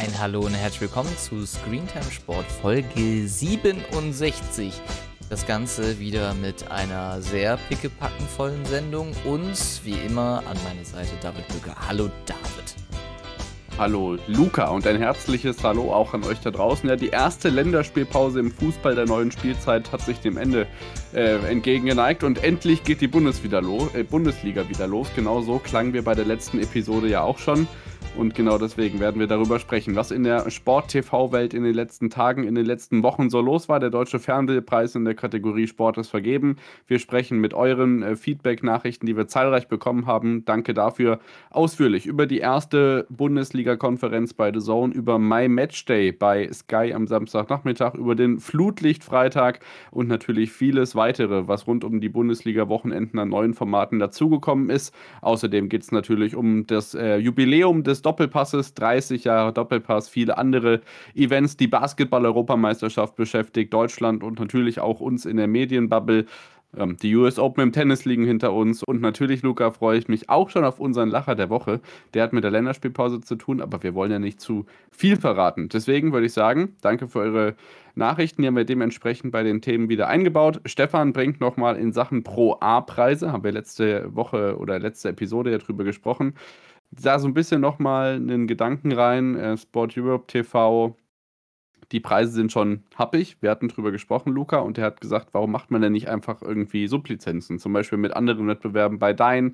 Ein Hallo und herzlich willkommen zu Screentime Sport Folge 67. Das Ganze wieder mit einer sehr pickepackenvollen Sendung und wie immer an meiner Seite David Böker. Hallo David. Hallo Luca und ein herzliches Hallo auch an euch da draußen. Ja, die erste Länderspielpause im Fußball der neuen Spielzeit hat sich dem Ende entgegengeneigt und endlich geht die Bundesliga wieder los. Genau so klangen wir bei der letzten Episode ja auch schon. Und genau deswegen werden wir darüber sprechen, was in der Sport-TV-Welt in den letzten Tagen, in den letzten Wochen so los war. Der Deutsche Fernsehpreis in der Kategorie Sport ist vergeben. Wir sprechen mit euren Feedback-Nachrichten, die wir zahlreich bekommen haben. Danke dafür. Ausführlich über die erste Bundesliga-Konferenz bei The Zone, über My Matchday bei Sky am Samstagnachmittag, über den Flutlicht-Freitag und natürlich vieles weitere, was rund um die Bundesliga-Wochenenden an neuen Formaten dazugekommen ist. Außerdem geht es natürlich um das Jubiläum des Doppelpasses, 30 Jahre Doppelpass, viele andere Events, die Basketball-Europameisterschaft beschäftigt, Deutschland und natürlich auch uns in der Medienbubble. Die US Open im Tennis liegen hinter uns und natürlich, Luca, freue ich mich auch schon auf unseren Lacher der Woche. Der hat mit der Länderspielpause zu tun, aber wir wollen ja nicht zu viel verraten. Deswegen würde ich sagen, danke für eure Nachrichten. Die haben wir dementsprechend bei den Themen wieder eingebaut. Stefan bringt nochmal in Sachen Pro-A-Preise, haben wir letzte Woche oder letzte Episode ja drüber gesprochen, da so ein bisschen nochmal einen Gedanken rein. Sport Europe TV, die Preise sind schon happig. Wir hatten drüber gesprochen, Luca, und er hat gesagt, warum macht man denn nicht einfach irgendwie Sublizenzen? Zum Beispiel mit anderen Wettbewerben bei Dine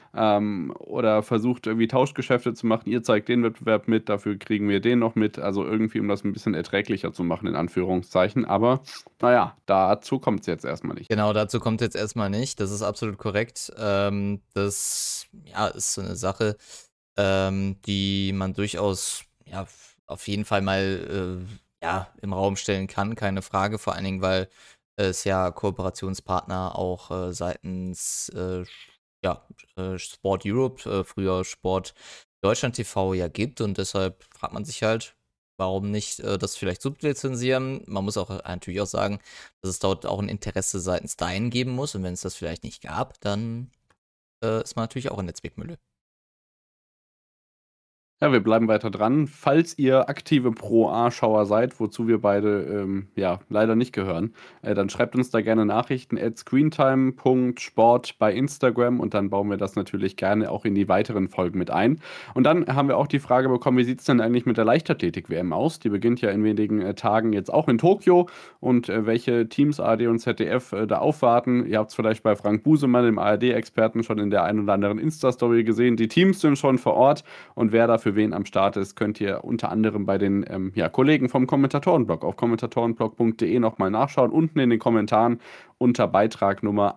oder versucht irgendwie Tauschgeschäfte zu machen. Ihr zeigt den Wettbewerb mit, dafür kriegen wir den noch mit. Also irgendwie, um das ein bisschen erträglicher zu machen, in Anführungszeichen. Aber naja, dazu kommt es jetzt erstmal nicht. Genau, dazu kommt jetzt erstmal nicht. Das ist absolut korrekt. Das ist so eine Sache, die man durchaus auf jeden Fall mal im Raum stellen kann, keine Frage. Vor allen Dingen, weil es ja Kooperationspartner auch seitens Sport Europe, früher Sport Deutschland TV ja gibt und deshalb fragt man sich halt, warum nicht das vielleicht sublizenzieren. Man muss auch natürlich auch sagen, dass es dort auch ein Interesse seitens Dein geben muss und wenn es das vielleicht nicht gab, dann ist man natürlich auch in der Zwickmühle. Ja, wir bleiben weiter dran. Falls ihr aktive Pro-A-Schauer seid, wozu wir beide leider nicht gehören, dann schreibt uns da gerne Nachrichten at screentime.sport bei Instagram und dann bauen wir das natürlich gerne auch in die weiteren Folgen mit ein. Und dann haben wir auch die Frage bekommen, wie sieht es denn eigentlich mit der Leichtathletik-WM aus? Die beginnt ja in wenigen Tagen jetzt auch in Tokio und welche Teams ARD und ZDF da aufwarten. Ihr habt es vielleicht bei Frank Busemann, dem ARD-Experten, schon in der einen oder anderen Insta-Story gesehen. Die Teams sind schon vor Ort und wer dafür wen am Start ist, könnt ihr unter anderem bei den Kollegen vom Kommentatorenblog auf kommentatorenblog.de nochmal nachschauen. Unten in den Kommentaren unter Beitrag Nummer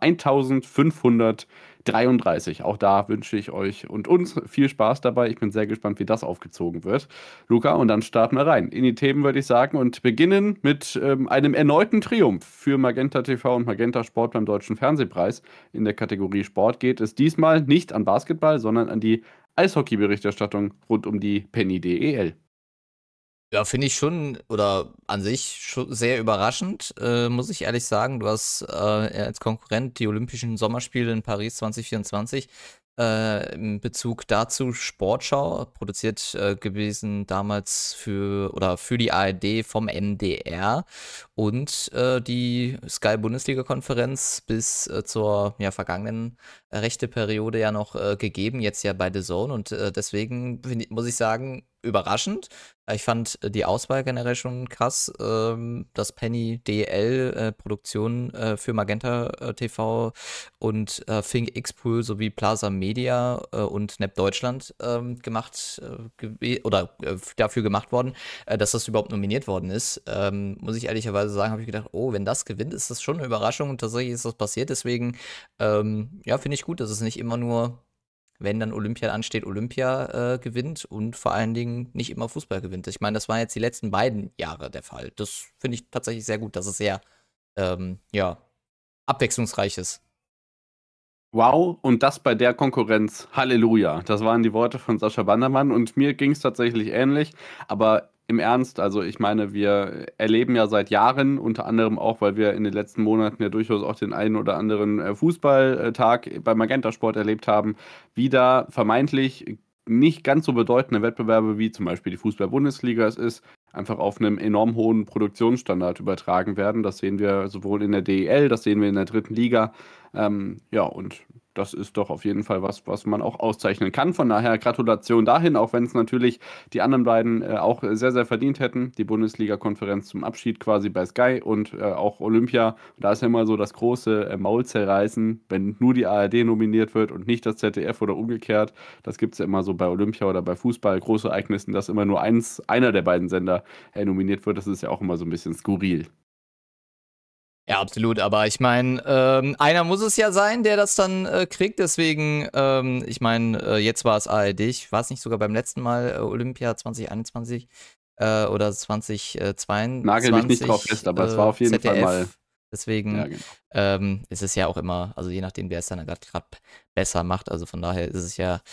1533. Auch da wünsche ich euch und uns viel Spaß dabei. Ich bin sehr gespannt, wie das aufgezogen wird. Luca, und dann starten wir rein in die Themen, würde ich sagen, und beginnen mit einem erneuten Triumph für Magenta TV und Magenta Sport beim Deutschen Fernsehpreis. In der Kategorie Sport geht es diesmal nicht an Basketball, sondern an die Eishockey-Berichterstattung rund um die Penny DEL. Ja, finde ich schon, oder an sich schon sehr überraschend, muss ich ehrlich sagen. Du hast als Konkurrent die Olympischen Sommerspiele in Paris 2024 in Bezug dazu Sportschau, produziert gewesen damals für die ARD vom MDR und die Sky-Bundesliga-Konferenz bis zur vergangenen Rechteperiode ja noch gegeben, jetzt ja bei The Zone und deswegen muss ich sagen, überraschend. Ich fand die Auswahl generell schon krass, dass Penny DL Produktion für Magenta TV und Fink X-Pool sowie Plaza Media und NEP Deutschland dafür gemacht worden, dass das überhaupt nominiert worden ist. Muss ich ehrlicherweise sagen, habe ich gedacht, oh, wenn das gewinnt, ist das schon eine Überraschung und tatsächlich ist das passiert. Deswegen, finde ich gut, dass es nicht immer nur, wenn dann Olympia ansteht, Olympia gewinnt und vor allen Dingen nicht immer Fußball gewinnt. Ich meine, das waren jetzt die letzten beiden Jahre der Fall. Das finde ich tatsächlich sehr gut, dass es sehr, abwechslungsreich ist. Wow, und das bei der Konkurrenz. Halleluja. Das waren die Worte von Sascha Bandermann und mir ging es tatsächlich ähnlich, aber im Ernst, also ich meine, wir erleben ja seit Jahren, unter anderem auch, weil wir in den letzten Monaten ja durchaus auch den einen oder anderen Fußballtag bei Magenta Sport erlebt haben, wie da vermeintlich nicht ganz so bedeutende Wettbewerbe wie zum Beispiel die Fußball-Bundesliga es ist, einfach auf einem enorm hohen Produktionsstandard übertragen werden. Das sehen wir sowohl in der DEL, das sehen wir in der dritten Liga. Ja, und das ist doch auf jeden Fall was man auch auszeichnen kann. Von daher Gratulation dahin, auch wenn es natürlich die anderen beiden auch sehr, sehr verdient hätten. Die Bundesliga-Konferenz zum Abschied quasi bei Sky und auch Olympia. Da ist ja immer so das große Maulzerreißen, wenn nur die ARD nominiert wird und nicht das ZDF oder umgekehrt. Das gibt es ja immer so bei Olympia oder bei Fußball, Großereignissen, dass immer nur einer der beiden Sender nominiert wird. Das ist ja auch immer so ein bisschen skurril. Ja, absolut, aber ich meine, einer muss es ja sein, der das dann kriegt, deswegen, ich meine, jetzt war es ARD, ich war es nicht sogar beim letzten Mal Olympia 2021 oder 2022. Nagel mich nicht drauf fest, aber es war auf jeden Fall mal. Deswegen Ja, genau. ist es ja auch immer, also je nachdem, wer es dann gerade besser macht, also von daher ist es ja,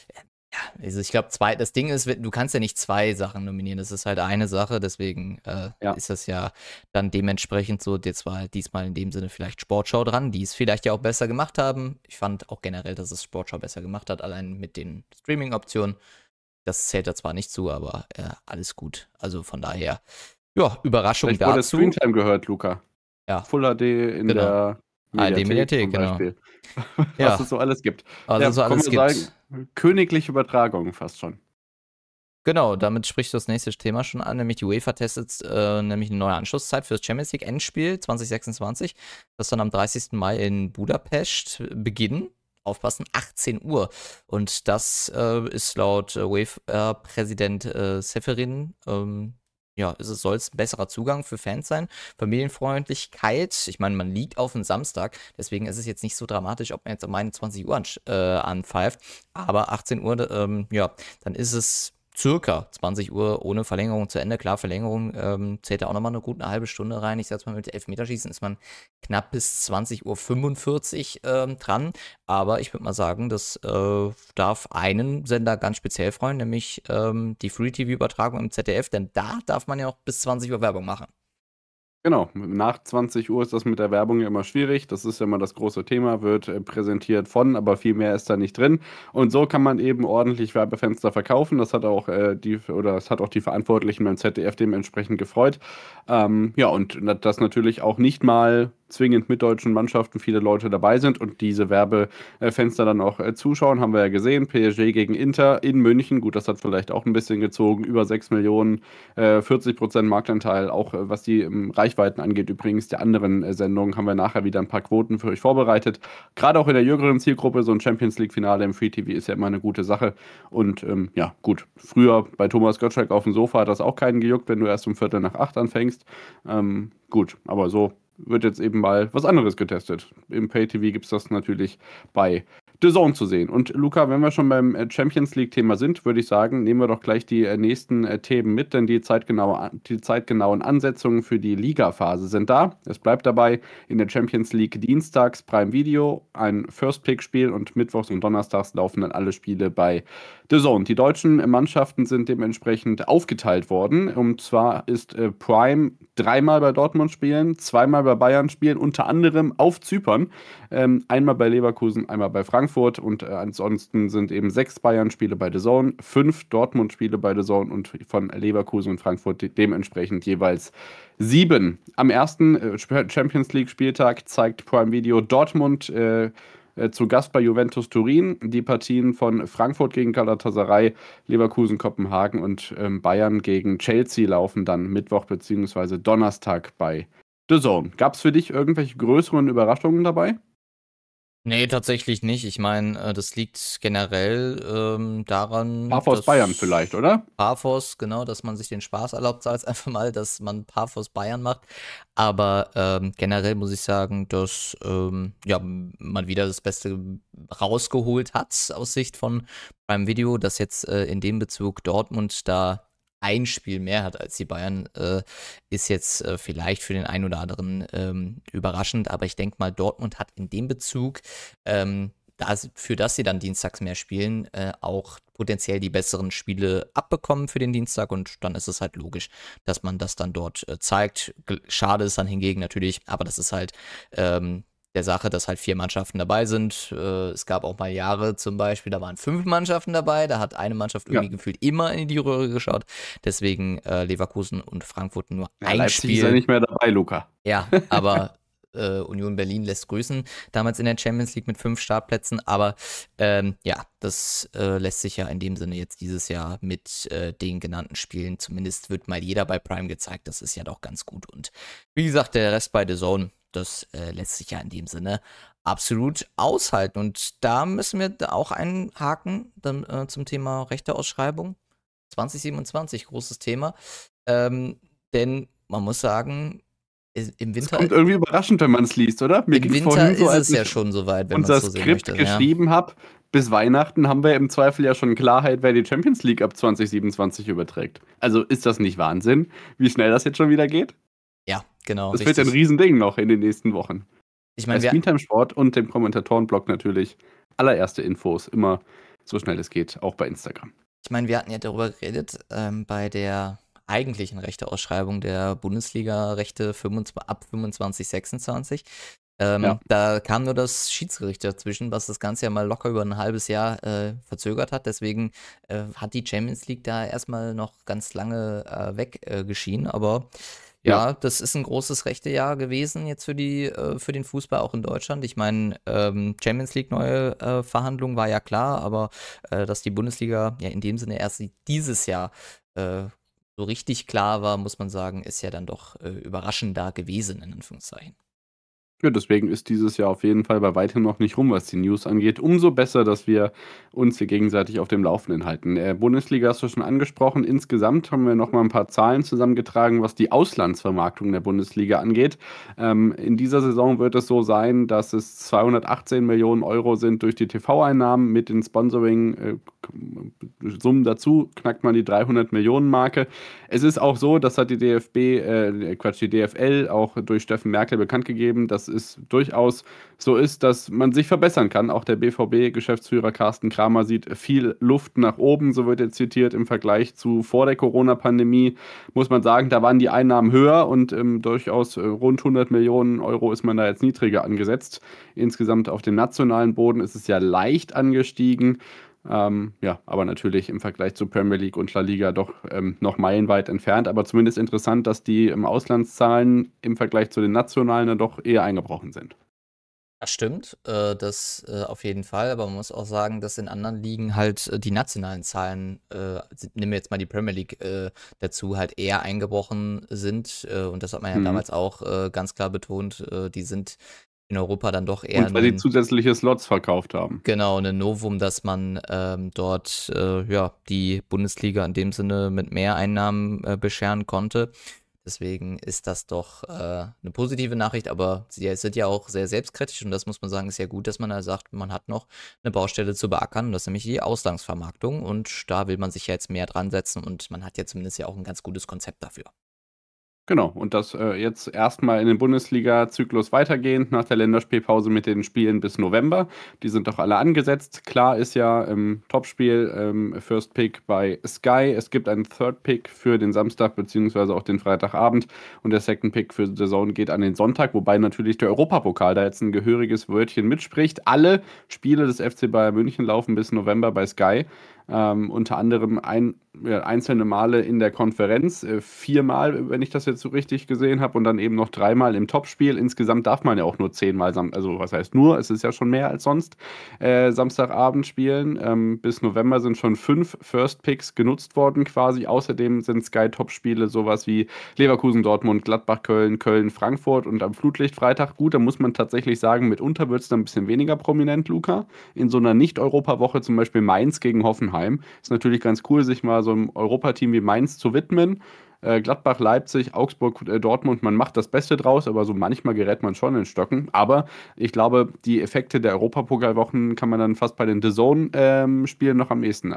also ich glaube, das Ding ist, du kannst ja nicht zwei Sachen nominieren, das ist halt eine Sache, deswegen Ja. ist das ja dann dementsprechend so, jetzt war halt diesmal in dem Sinne vielleicht Sportschau dran, die es vielleicht ja auch besser gemacht haben. Ich fand auch generell, dass es Sportschau besser gemacht hat, allein mit den Streaming-Optionen. Das zählt da zwar nicht zu, aber alles gut. Also von daher, ja, Überraschung Vielleicht wurde dazu. Screentime gehört, Luca. Ja. Full HD in der ARD-Mediathek, genau. Ja. Was es so alles gibt. Also so alles gibt. Sagen, königliche Übertragung fast schon. Genau, damit spricht das nächste Thema schon an, nämlich die UEFA testet nämlich eine neue Anschlusszeit für das Champions League Endspiel 2026, das dann am 30. Mai in Budapest beginnen. Aufpassen, 18 Uhr. Und das ist laut UEFA-Präsident Seferin, ja, soll es ein besserer Zugang für Fans sein. Familienfreundlichkeit, ich meine, man liegt auf den Samstag, deswegen ist es jetzt nicht so dramatisch, ob man jetzt um 21 Uhr anpfeift. Aber 18 Uhr, ja, dann ist es circa 20 Uhr ohne Verlängerung zu Ende. Klar, Verlängerung zählt da auch nochmal eine gute halbe Stunde rein. Ich sag's mal, mit Elfmeterschießen ist man knapp bis 20:45 Uhr dran. Aber ich würde mal sagen, das darf einen Sender ganz speziell freuen, nämlich die Free-TV-Übertragung im ZDF, denn da darf man ja auch bis 20 Uhr Werbung machen. Genau, nach 20 Uhr ist das mit der Werbung ja immer schwierig. Das ist ja immer das große Thema, wird präsentiert von, aber viel mehr ist da nicht drin. Und so kann man eben ordentlich Werbefenster verkaufen. Das hat auch die Verantwortlichen beim ZDF dementsprechend gefreut. Ja, und dass natürlich auch nicht mal zwingend mit deutschen Mannschaften viele Leute dabei sind und diese Werbefenster dann auch zuschauen, haben wir ja gesehen. PSG gegen Inter in München, gut, das hat vielleicht auch ein bisschen gezogen, über 6 Millionen, 40% Marktanteil, auch was die Reichweiten angeht. Übrigens, der anderen Sendungen haben wir nachher wieder ein paar Quoten für euch vorbereitet. Gerade auch in der jüngeren Zielgruppe, so ein Champions League-Finale im Free TV ist ja immer eine gute Sache. Und ja, gut, früher bei Thomas Gottschalk auf dem Sofa hat das auch keinen gejuckt, wenn du erst um 7:45 anfängst. Gut, aber so wird jetzt eben mal was anderes getestet. Im Pay-TV gibt es das natürlich bei DAZN zu sehen. Und Luca, wenn wir schon beim Champions League-Thema sind, würde ich sagen, nehmen wir doch gleich die nächsten Themen mit, denn die zeitgenauen Ansetzungen für die Liga-Phase sind da. Es bleibt dabei in der Champions League dienstags Prime Video, ein First-Pick-Spiel und mittwochs und donnerstags laufen dann alle Spiele bei DAZN. Die deutschen Mannschaften sind dementsprechend aufgeteilt worden. Und zwar ist Prime 3-mal bei Dortmund spielen, 2-mal bei Bayern spielen, unter anderem auf Zypern. Einmal bei Leverkusen, einmal bei Frankfurt und ansonsten sind eben 6 Bayern-Spiele bei DAZN, 5 Dortmund-Spiele bei DAZN und von Leverkusen und Frankfurt dementsprechend jeweils 7. Am ersten Champions League-Spieltag zeigt Prime Video Dortmund zu Gast bei Juventus Turin. Die Partien von Frankfurt gegen Galatasaray, Leverkusen, Kopenhagen und Bayern gegen Chelsea laufen dann Mittwoch bzw. Donnerstag bei DAZN. Gab es für dich irgendwelche größeren Überraschungen dabei? Nee, tatsächlich nicht. Ich meine, das liegt generell daran, Paphos Bayern vielleicht, oder? Paphos, genau, dass man sich den Spaß erlaubt, sag ich einfach mal, dass man Paphos Bayern macht. Aber generell muss ich sagen, dass ja, man wieder das Beste rausgeholt hat aus Sicht von Prime Video, dass jetzt in dem Bezug Dortmund da ein Spiel mehr hat als die Bayern, ist jetzt vielleicht für den einen oder anderen überraschend, aber ich denke mal, Dortmund hat in dem Bezug, für das sie dann dienstags mehr spielen, auch potenziell die besseren Spiele abbekommen für den Dienstag und dann ist es halt logisch, dass man das dann dort zeigt. Schade ist dann hingegen natürlich, aber das ist halt der Sache, dass halt 4 Mannschaften dabei sind. Es gab auch mal Jahre zum Beispiel, da waren 5 Mannschaften dabei, da hat eine Mannschaft Ja. irgendwie gefühlt immer in die Röhre geschaut. Deswegen Leverkusen und Frankfurt nur Ja, ein Leipzig ist ja Spiel. nicht mehr dabei, Luca. Ja, aber Union Berlin lässt grüßen, damals in der Champions League mit 5 Startplätzen, aber ja, das lässt sich ja in dem Sinne jetzt dieses Jahr mit den genannten Spielen, zumindest wird mal jeder bei Prime gezeigt, das ist ja doch ganz gut und wie gesagt, der Rest bei The Zone, das lässt sich ja in dem Sinne absolut aushalten und da müssen wir auch einhaken dann, zum Thema Rechteausschreibung 2027, großes Thema, denn man muss sagen, im Es Winter, kommt irgendwie überraschend, wenn man es liest, oder? Mir im ging es Winter vorhin so, ist als es ja ich schon soweit, wenn man es unser so sehen Skript möchte. Ja. geschrieben habe. Bis Weihnachten haben wir im Zweifel ja schon Klarheit, wer die Champions League ab 2027 überträgt. Also ist das nicht Wahnsinn, wie schnell das jetzt schon wieder geht? Ja, genau, Das wird ein richtig. Riesending noch in den nächsten Wochen. Ich Bei meine, Screentime Sport und dem Kommentatorenblog natürlich allererste Infos, immer so schnell es geht, auch bei Instagram. wir hatten ja darüber geredet, bei der eigentlichen Rechteausschreibung der Bundesliga-Rechte ab 25, 26. Ja. Da kam nur das Schiedsgericht dazwischen, was das Ganze ja mal locker über ein halbes Jahr verzögert hat. Deswegen hat die Champions League da erstmal noch ganz lange weggeschieden. Aber ja, das ist ein großes Rechtejahr gewesen jetzt für den Fußball auch in Deutschland. Ich meine, Champions League neue Verhandlungen war ja klar, aber dass die Bundesliga ja in dem Sinne erst dieses Jahr so richtig klar war, muss man sagen, ist ja dann doch überraschender gewesen, in Anführungszeichen. Ja, deswegen ist dieses Jahr auf jeden Fall bei weitem noch nicht rum, was die News angeht. Umso besser, dass wir uns hier gegenseitig auf dem Laufenden halten. Bundesliga hast du schon angesprochen. Insgesamt haben wir noch mal ein paar Zahlen zusammengetragen, was die Auslandsvermarktung der Bundesliga angeht. In dieser Saison wird es so sein, dass es 218 Millionen Euro sind durch die TV-Einnahmen. Mit den Sponsoring-Summen dazu knackt man die 300 Millionen Marke. Es ist auch so, das hat die die DFL auch durch Steffen Merkel bekannt gegeben, dass es durchaus so ist, dass man sich verbessern kann. Auch der BVB-Geschäftsführer Carsten Kramer sieht viel Luft nach oben, so wird er zitiert, im Vergleich zu vor der Corona-Pandemie. Muss man sagen, da waren die Einnahmen höher und durchaus rund 100 Millionen Euro ist man da jetzt niedriger angesetzt. Insgesamt auf dem nationalen Boden ist es ja leicht angestiegen. Ja, aber natürlich im Vergleich zu Premier League und La Liga doch noch meilenweit entfernt. Aber zumindest interessant, dass die Auslandszahlen im Vergleich zu den nationalen dann doch eher eingebrochen sind. Das stimmt, das auf jeden Fall, aber man muss auch sagen, dass in anderen Ligen halt die nationalen Zahlen, nehmen wir jetzt mal die Premier League dazu, halt eher eingebrochen sind. Und das hat man ja damals auch ganz klar betont, die sind in Europa dann doch eher Und weil sie zusätzliche Slots verkauft haben. Genau, ein Novum, dass man dort ja, die Bundesliga in dem Sinne mit Mehreinnahmen bescheren konnte. Deswegen ist das doch eine positive Nachricht, aber sie sind ja auch sehr selbstkritisch und das muss man sagen, ist ja gut, dass man da sagt, man hat noch eine Baustelle zu beackern und das ist nämlich die Auslandsvermarktung und da will man sich ja jetzt mehr dran setzen und man hat ja zumindest ja auch ein ganz gutes Konzept dafür. Genau, und das jetzt erstmal in den Bundesliga-Zyklus weitergehend nach der Länderspielpause mit den Spielen bis November. Die sind doch alle angesetzt. Klar ist ja im Topspiel First Pick bei Sky. Es gibt einen Third Pick für den Samstag beziehungsweise auch den Freitagabend und der Second Pick für The Zone geht an den Sonntag, wobei natürlich der Europapokal da jetzt ein gehöriges Wörtchen mitspricht. Alle Spiele des FC Bayern München laufen bis November bei Sky. Unter anderem einzelne Male in der Konferenz, 4-mal, wenn ich das jetzt so richtig gesehen habe, und dann eben noch 3-mal im Topspiel. Insgesamt darf man ja auch nur 10-mal, also was heißt nur, es ist ja schon mehr als sonst, Samstagabend spielen. Bis November sind schon 5 First Picks genutzt worden quasi. Außerdem sind Sky-Top-Spiele sowas wie Leverkusen, Dortmund, Gladbach, Köln, Köln, Frankfurt und am Flutlichtfreitag. Gut, da muss man tatsächlich sagen, mitunter wird es dann ein bisschen weniger prominent, Luca. In so einer Nicht-Europa-Woche zum Beispiel Mainz gegen Hoffenheim. Ist natürlich ganz cool, sich mal so einem Europateam wie Mainz zu widmen. Gladbach, Leipzig, Augsburg, Dortmund, man macht das Beste draus, aber so manchmal gerät man schon in Stocken. Aber ich glaube, die Effekte der Europapokalwochen kann man dann fast bei den The Zone-Spielen noch am ehesten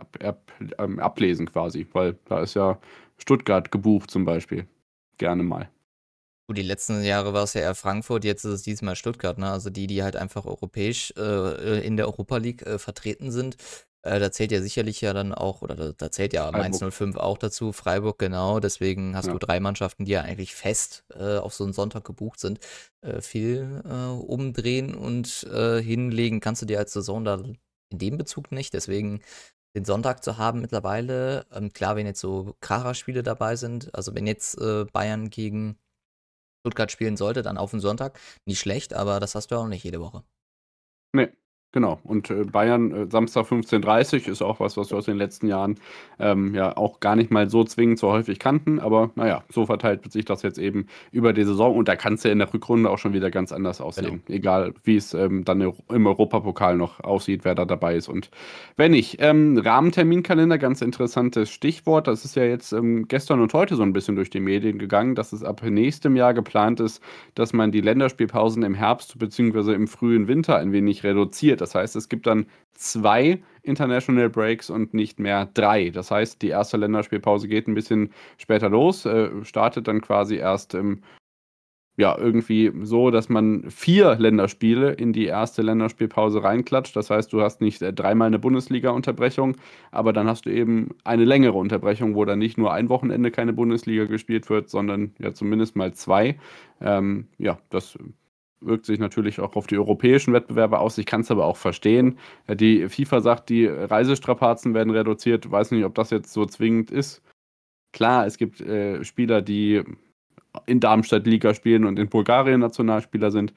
ablesen quasi, weil da ist ja Stuttgart gebucht zum Beispiel. Gerne mal. Gut, die letzten Jahre war es ja eher Frankfurt, jetzt ist es diesmal Stuttgart, ne? Also die halt einfach europäisch in der Europa League vertreten sind. Da zählt ja sicherlich ja dann auch, oder da zählt ja Mainz Freiburg. 05 auch dazu, Freiburg genau, deswegen hast du Ja. 3 Mannschaften, die ja eigentlich fest auf so einen Sonntag gebucht sind. Viel umdrehen und hinlegen kannst du dir als Saison da in dem Bezug nicht, deswegen den Sonntag zu haben mittlerweile, klar, wenn jetzt so Kracher-Spiele dabei sind, also wenn jetzt Bayern gegen Stuttgart spielen sollte, dann auf den Sonntag, nicht schlecht, aber das hast du auch nicht jede Woche. Ne, genau. Und, Bayern, Samstag 15:30 ist auch was wir aus den letzten Jahren, ja auch gar nicht mal so zwingend so häufig kannten. Aber na ja, so verteilt sich das jetzt eben über die Saison und da kann's ja in der Rückrunde auch schon wieder ganz anders Genau. aussehen. Egal, wie's, dann im Europapokal noch aussieht, wer da dabei ist und wer nicht. Rahmenterminkalender, ganz interessantes Stichwort. Das ist ja jetzt, gestern und heute so ein bisschen durch die Medien gegangen, dass es ab nächstem Jahr geplant ist, dass man die Länderspielpausen im Herbst bzw. im frühen Winter ein wenig reduziert. Das heißt, es gibt dann 2 International Breaks und nicht mehr 3. Das heißt, die erste Länderspielpause geht ein bisschen später los, startet dann quasi erst ja, irgendwie so, dass man 4 Länderspiele in die erste Länderspielpause reinklatscht. Das heißt, du hast nicht dreimal eine Bundesliga-Unterbrechung, aber dann hast du eben eine längere Unterbrechung, wo dann nicht nur ein Wochenende keine Bundesliga gespielt wird, sondern ja zumindest mal 2. Ja, das wirkt sich natürlich auch auf die europäischen Wettbewerbe aus. Ich kann es aber auch verstehen. Die FIFA sagt, die Reisestrapazen werden reduziert. Weiß nicht, ob das jetzt so zwingend ist. Klar, es gibt Spieler, die in Darmstadt Liga spielen und in Bulgarien Nationalspieler sind.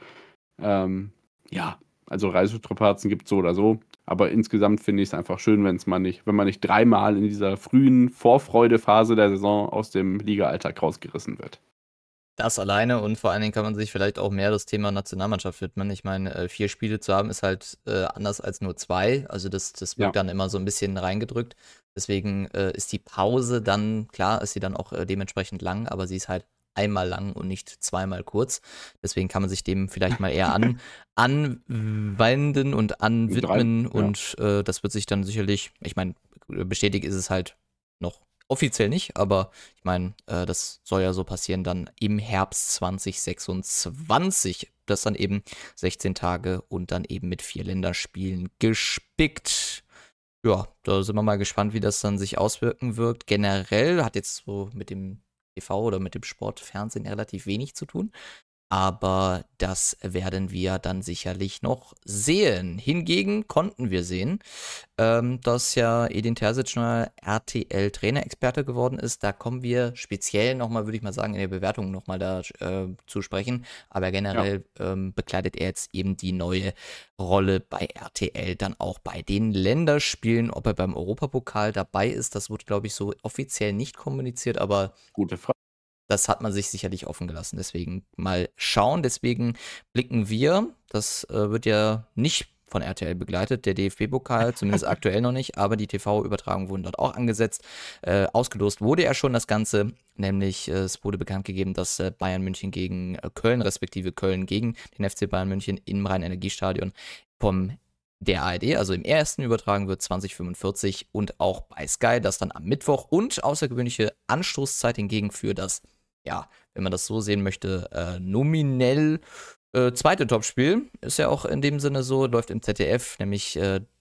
Ja, also Reisestrapazen gibt es so oder so. Aber insgesamt finde ich es einfach schön, wenn man nicht dreimal in dieser frühen Vorfreudephase der Saison aus dem Liga-Alltag rausgerissen wird. Das alleine und vor allen Dingen kann man sich vielleicht auch mehr das Thema Nationalmannschaft widmen. Ich meine, 4 Spiele zu haben ist halt anders als nur 2. Also das Ja, wird dann immer so ein bisschen reingedrückt. Deswegen ist die Pause dann, klar, ist sie dann auch dementsprechend lang, aber sie ist halt einmal lang und nicht zweimal kurz. Deswegen kann man sich dem vielleicht mal eher anwenden und anwidmen ja. und das wird sich dann sicherlich, ich meine, bestätigt ist es halt noch offiziell nicht, aber ich meine, das soll ja so passieren dann im Herbst 2026. Das dann eben 16 Tage und dann eben mit 4 Länderspielen gespickt. Ja, da sind wir mal gespannt, wie das dann sich auswirken wird. Generell hat jetzt so mit dem TV oder mit dem Sportfernsehen relativ wenig zu tun. Aber das werden wir dann sicherlich noch sehen. Hingegen konnten wir sehen, dass ja Edin Terzic neuer RTL-Trainerexperte geworden ist. Da kommen wir speziell nochmal, würde ich mal sagen, in der Bewertung nochmal da zu sprechen. Aber Ja. generell bekleidet er jetzt eben die neue Rolle bei RTL, dann auch bei den Länderspielen. Ob er beim Europapokal dabei ist, das wurde, glaube ich, so offiziell nicht kommuniziert, aber Gute Frage. das hat man sich sicherlich offen gelassen. Deswegen mal schauen. Deswegen blicken wir. Das wird ja nicht von RTL begleitet, der DFB-Pokal, zumindest aktuell noch nicht, aber die TV-Übertragungen wurden dort auch angesetzt. Ausgelost wurde ja schon das Ganze, nämlich es wurde bekannt gegeben, dass Bayern München gegen Köln, respektive Köln gegen den FC Bayern München im Rhein-Energiestadion vom der ARD, also im ersten übertragen wird 2045 und auch bei Sky, das dann am Mittwoch und außergewöhnliche Anstoßzeit hingegen für das, ja, wenn man das so sehen möchte, nominell zweite Topspiel. Ist ja auch in dem Sinne so, läuft im ZDF, nämlich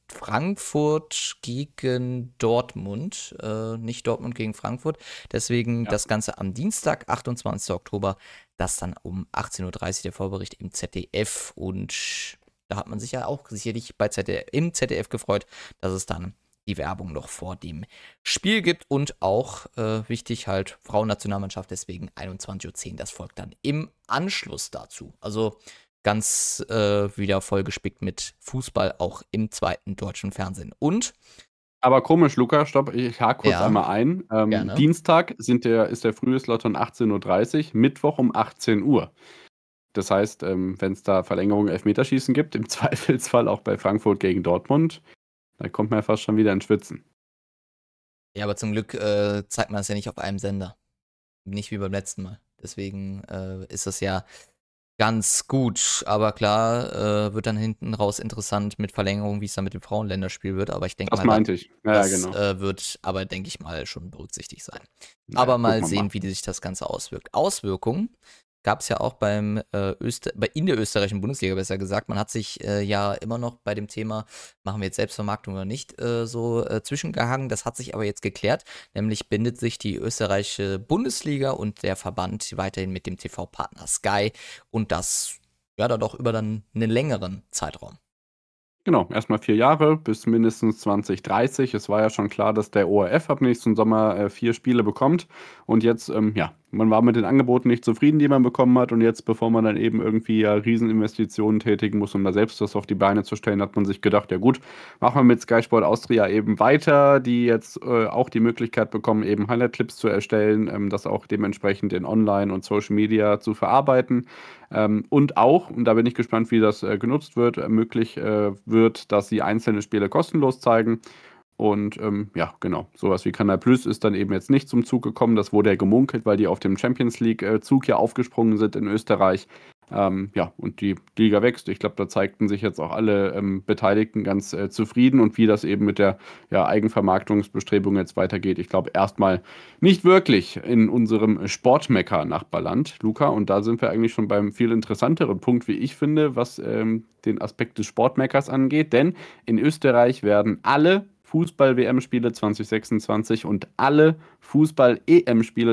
Frankfurt gegen Dortmund, nicht Dortmund gegen Frankfurt. Deswegen Ja. das Ganze am Dienstag, 28. Oktober, das dann um 18:30 Uhr der Vorbericht im ZDF und da hat man sich ja auch sicherlich im ZDF gefreut, dass es dann die Werbung noch vor dem Spiel gibt und auch wichtig halt Frauennationalmannschaft, deswegen 21:10 Uhr, das folgt dann im Anschluss dazu. Also ganz wieder vollgespickt mit Fußball auch im zweiten deutschen Fernsehen. Und, Aber komisch, Luca, stopp, ich hake kurz ja, einmal ein. gerne. Dienstag ist der frühe Slot um 18:30 Uhr, Mittwoch um 18 Uhr. Das heißt, wenn es da Verlängerung Elfmeterschießen gibt, im Zweifelsfall auch bei Frankfurt gegen Dortmund, da kommt man ja fast schon wieder ins Schwitzen. Ja, aber zum Glück zeigt man es ja nicht auf einem Sender. Nicht wie beim letzten Mal. Deswegen ist das ja ganz gut, aber klar, wird dann hinten raus interessant mit Verlängerung, wie es dann mit dem Frauenländerspiel wird. Aber ich denke Das mal, meinte ich. Ja, ja, das genau. wird aber, denke ich mal, schon berücksichtigt sein. Na ja, Aber gucken mal wir mal. sehen, wie sich das Ganze auswirkt. Auswirkungen gab es ja auch in der österreichischen Bundesliga besser gesagt. Man hat sich ja immer noch bei dem Thema, machen wir jetzt Selbstvermarktung oder nicht, zwischengehangen. Das hat sich aber jetzt geklärt. Nämlich bindet sich die österreichische Bundesliga und der Verband weiterhin mit dem TV-Partner Sky und das ja dann doch über dann einen längeren Zeitraum. Genau, erstmal 4 Jahre bis mindestens 2030. Es war ja schon klar, dass der ORF ab nächsten Sommer 4 Spiele bekommt. Und jetzt, ja, man war mit den Angeboten nicht zufrieden, die man bekommen hat. Und jetzt, bevor man dann eben irgendwie ja Rieseninvestitionen tätigen muss, um da selbst was auf die Beine zu stellen, hat man sich gedacht, ja gut, machen wir mit Sky Sport Austria eben weiter, die jetzt auch die Möglichkeit bekommen, eben Highlight-Clips zu erstellen, das auch dementsprechend in Online und Social Media zu verarbeiten. Und auch, und da bin ich gespannt, wie das genutzt wird, möglich wird, dass sie einzelne Spiele kostenlos zeigen. Und ja, genau, sowas wie Kanal Plus ist dann eben jetzt nicht zum Zug gekommen. Das wurde ja gemunkelt, weil die auf dem Champions League-Zug ja aufgesprungen sind in Österreich. Ja, und die Liga wächst. Ich glaube, da zeigten sich jetzt auch alle Beteiligten ganz zufrieden und wie das eben mit der Eigenvermarktungsbestrebung jetzt weitergeht. Ich glaube, erstmal nicht wirklich in unserem Sportmecker-Nachbarland, Luca. Und da sind wir eigentlich schon beim viel interessanteren Punkt, wie ich finde, was den Aspekt des Sportmeckers angeht. Denn in Österreich werden alle Fußball-WM-Spiele 2026 und alle Fußball-EM-Spiele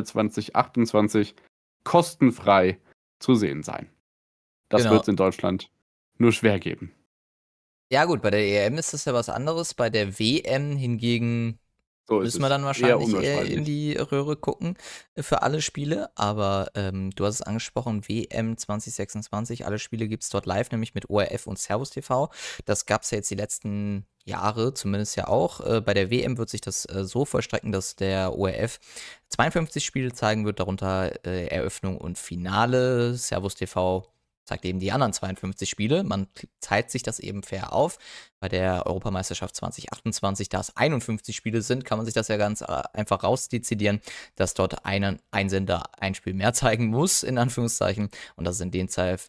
2028 kostenfrei zu sehen sein. Das Genau. wird es in Deutschland nur schwer geben. Ja gut, bei der EM ist das ja was anderes. Bei der WM hingegen So müssen wir dann eher wahrscheinlich in unwahrscheinlich. die Röhre gucken für alle Spiele. Aber du hast es angesprochen, WM 2026, alle Spiele gibt es dort live, nämlich mit ORF und Servus TV. Das gab es ja jetzt die letzten Jahre zumindest ja auch. Bei der WM wird sich das so vollstrecken, dass der ORF 52 Spiele zeigen wird, darunter Eröffnung und Finale. Servus TV zeigt eben die anderen 52 Spiele. Man teilt sich das eben fair auf. Bei der Europameisterschaft 2028, da es 51 Spiele sind, kann man sich das ja ganz einfach rausdezidieren, dass dort ein Sender ein Spiel mehr zeigen muss, in Anführungszeichen. Und dass es in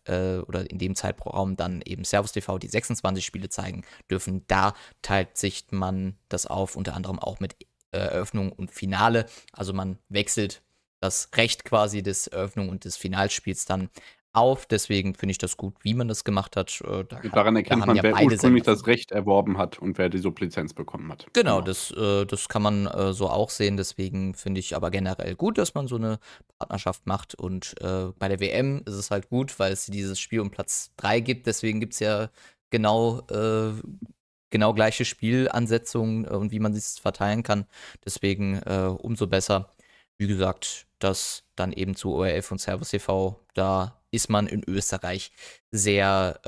dem Zeitraum dann eben Servus TV die 26 Spiele zeigen dürfen. Da teilt sich man das auf, unter anderem auch mit Eröffnung und Finale. Also man wechselt das Recht quasi des Eröffnung und des Finalspiels dann auf. Deswegen finde ich das gut, wie man das gemacht hat. Daran erkennt haben man, ja wer beide ursprünglich Sender. das Recht erworben hat und wer die Sublizenz bekommen hat. Genau, das kann man so auch sehen. Deswegen finde ich aber generell gut, dass man so eine Partnerschaft macht. Und bei der WM ist es halt gut, weil es dieses Spiel um Platz 3 gibt. Deswegen gibt es ja genau gleiche Spielansetzungen und wie man es verteilen kann. Deswegen umso besser. Wie gesagt, das dann eben zu ORF und Servus TV, da ist man in Österreich sehr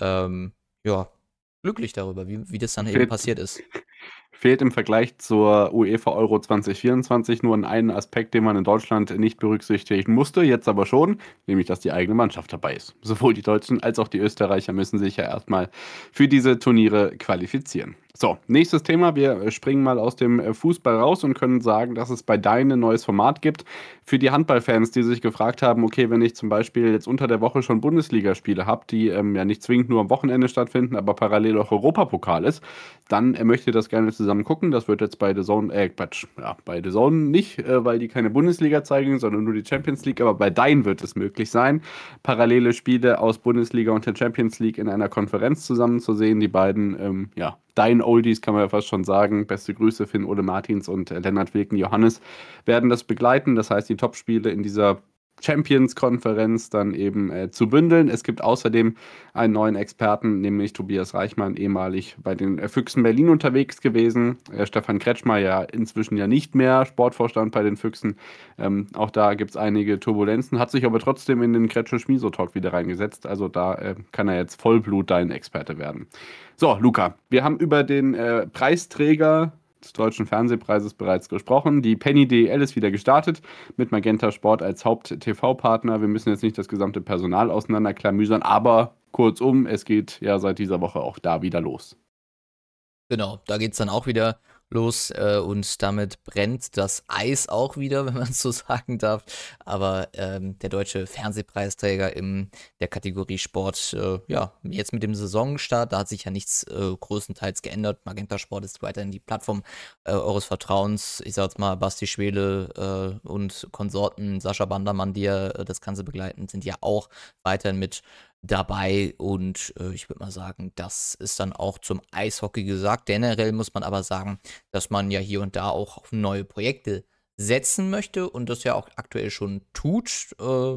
glücklich darüber, wie das dann eben passiert ist. Fehlt im Vergleich zur UEFA Euro 2024 nur einen Aspekt, den man in Deutschland nicht berücksichtigen musste, jetzt aber schon, nämlich dass die eigene Mannschaft dabei ist. Sowohl die Deutschen als auch die Österreicher müssen sich ja erstmal für diese Turniere qualifizieren. So, nächstes Thema. Wir springen mal aus dem Fußball raus und können sagen, dass es bei Dein ein neues Format gibt. Für die Handballfans, die sich gefragt haben, okay, wenn ich zum Beispiel jetzt unter der Woche schon Bundesligaspiele habe, die ja nicht zwingend nur am Wochenende stattfinden, aber parallel auch Europapokal ist, dann möchte ich das gerne zusammen gucken. Das wird jetzt bei The Zone, bei The Zone nicht, weil die keine Bundesliga zeigen, sondern nur die Champions League, aber bei Dein wird es möglich sein, parallele Spiele aus Bundesliga und der Champions League in einer Konferenz zusammen zu sehen. Die beiden, Dein Oldies kann man ja fast schon sagen. Beste Grüße, Finn Ole Martins und Lennart Wilken Johannes werden das begleiten. Das heißt, die Topspiele in dieser Champions-Konferenz dann eben zu bündeln. Es gibt außerdem einen neuen Experten, nämlich Tobias Reichmann, ehemalig bei den Füchsen Berlin unterwegs gewesen. Stefan Kretschmer ja inzwischen ja nicht mehr Sportvorstand bei den Füchsen. Auch da gibt es einige Turbulenzen, hat sich aber trotzdem in den Kretsche-Schmieso-Talk wieder reingesetzt. Also da kann er jetzt Vollblut dein Experte werden. So, Luca, wir haben über den Preisträger des Deutschen Fernsehpreises bereits gesprochen. Die Penny DEL ist wieder gestartet mit Magenta Sport als Haupt-TV-Partner. Wir müssen jetzt nicht das gesamte Personal auseinanderklamüsern, aber kurzum, es geht ja seit dieser Woche auch da wieder los. Genau, da geht es dann auch wieder los und damit brennt das Eis auch wieder, wenn man es so sagen darf. Aber der deutsche Fernsehpreisträger in der Kategorie Sport, ja, jetzt mit dem Saisonstart, da hat sich ja nichts größtenteils geändert. Magenta Sport ist weiterhin die Plattform eures Vertrauens. Ich sag jetzt mal, Basti Schwede und Konsorten, Sascha Bandermann, die ja das Ganze begleiten, sind ja auch weiterhin mit dabei und ich würde mal sagen, das ist dann auch zum Eishockey gesagt. Generell muss man aber sagen, dass man ja hier und da auch auf neue Projekte setzen möchte und das ja auch aktuell schon tut,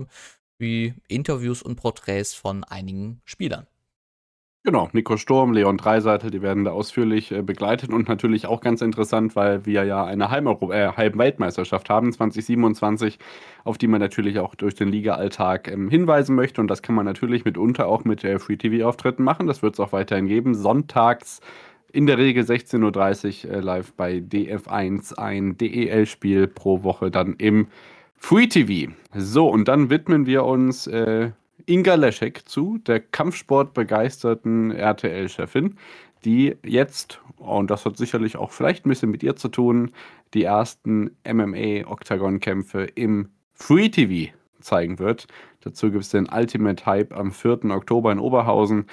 wie Interviews und Porträts von einigen Spielern. Genau, Nico Sturm, Leon Draisaitl, die werden da ausführlich begleitet und natürlich auch ganz interessant, weil wir ja eine Heimweltmeisterschaft haben, 2027, auf die man natürlich auch durch den Liga-Alltag hinweisen möchte und das kann man natürlich mitunter auch mit Free-TV-Auftritten machen, das wird es auch weiterhin geben, sonntags in der Regel 16:30 Uhr live bei DF1, ein DEL-Spiel pro Woche dann im Free TV. So, und dann widmen wir uns Inga Leschek zu, der Kampfsportbegeisterten RTL-Chefin, die jetzt, und das hat sicherlich auch vielleicht ein bisschen mit ihr zu tun, die ersten MMA-Oktagon-Kämpfe im Free TV zeigen wird. Dazu gibt es den Ultimate Hype am 4. Oktober in Oberhausen.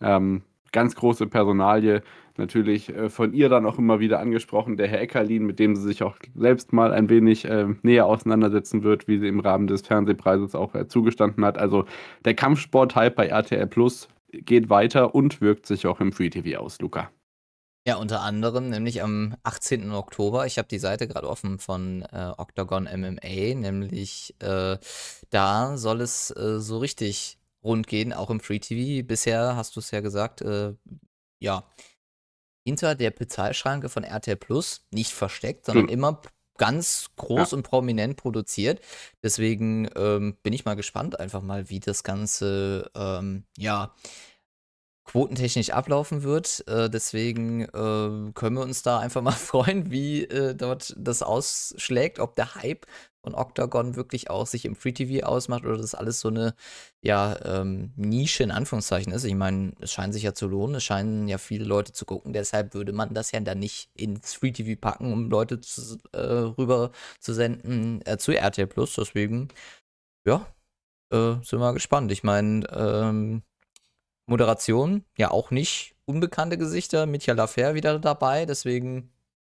Ganz große Personalie, natürlich von ihr dann auch immer wieder angesprochen, der Herr Eckerlin, mit dem sie sich auch selbst mal ein wenig näher auseinandersetzen wird, wie sie im Rahmen des Fernsehpreises auch zugestanden hat. Also der Kampfsport-Hype bei RTL Plus geht weiter und wirkt sich auch im Free TV aus, Luca. Ja, unter anderem, nämlich am 18. Oktober. Ich habe die Seite gerade offen von Octagon MMA, nämlich da soll es so richtig rund gehen, auch im Free TV. Bisher hast du es ja gesagt, ja, hinter der Bezahlschranke von RTL Plus, nicht versteckt, sondern immer ganz groß und prominent produziert. Deswegen bin ich mal gespannt, einfach mal, wie das Ganze, ja, quotentechnisch ablaufen wird. Deswegen können wir uns da einfach mal freuen, wie dort das ausschlägt, ob der Hype von Octagon wirklich auch sich im Free TV ausmacht oder das alles so eine ja, Nische in Anführungszeichen ist. Ich meine, es scheint sich ja zu lohnen, es scheinen ja viele Leute zu gucken, deshalb würde man das ja dann nicht ins Free TV packen, um Leute rüber zu senden zu RTL Plus. Deswegen, ja, sind wir gespannt. Ich meine, Moderation, ja auch nicht unbekannte Gesichter. Mitja Lafer wieder dabei, deswegen.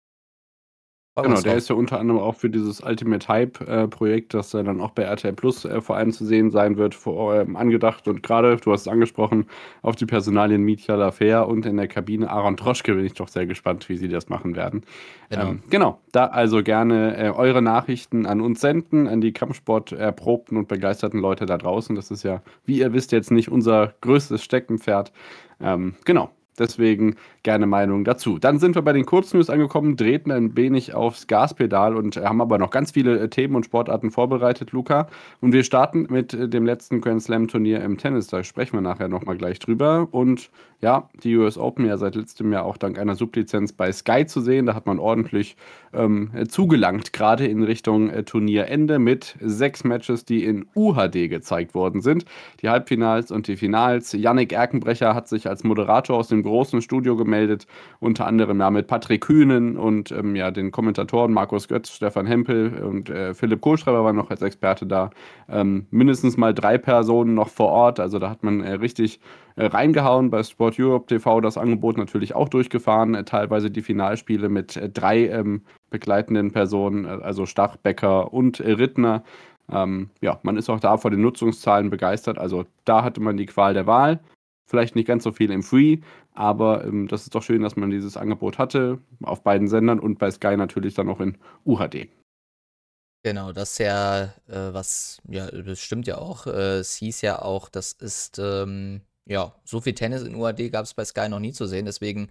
Genau, der ist ja unter anderem auch für dieses Ultimate Hype-Projekt, das dann auch bei RTL Plus vor allem zu sehen sein wird, angedacht. Und gerade, du hast es angesprochen, auf die Personalien Mitja Lafer und in der Kabine Aaron Troschke bin ich doch sehr gespannt, wie sie das machen werden. Genau, da also gerne eure Nachrichten an uns senden, an die Kampfsport erprobten und begeisterten Leute da draußen. Das ist ja, wie ihr wisst, jetzt nicht unser größtes Steckenpferd. Genau. Deswegen gerne Meinung dazu. Dann sind wir bei den Kurznews angekommen, treten ein wenig aufs Gaspedal und haben aber noch ganz viele Themen und Sportarten vorbereitet, Luca. Und wir starten mit dem letzten Grand Slam Turnier im Tennis. Da sprechen wir nachher nochmal gleich drüber. Und ja, die US Open ja seit letztem Jahr auch dank einer Sublizenz bei Sky zu sehen. Da hat man ordentlich zugelangt, gerade in Richtung Turnierende mit 6 Matches, die in UHD gezeigt worden sind. Die Halbfinals und die Finals. Yannick Erkenbrecher hat sich als Moderator aus dem großen Studio gemeldet, unter anderem ja mit Patrick Kühnen und ja, den Kommentatoren Markus Götz, Stefan Hempel und Philipp Kohlschreiber waren noch als Experte da. Mindestens mal 3 Personen noch vor Ort, also da hat man richtig reingehauen. Bei Sport Europe TV das Angebot natürlich auch durchgefahren, teilweise die Finalspiele mit 3 begleitenden Personen, also Stach, Becker und Rittner. Ja, man ist auch da vor den Nutzungszahlen begeistert, also da hatte man die Qual der Wahl. Vielleicht nicht ganz so viel im Free, aber das ist doch schön, dass man dieses Angebot hatte, auf beiden Sendern und bei Sky natürlich dann auch in UHD. Genau, das ist ja, was, ja, das stimmt ja auch. Es hieß ja auch, das ist, ja, so viel Tennis in UHD gab es bei Sky noch nie zu sehen,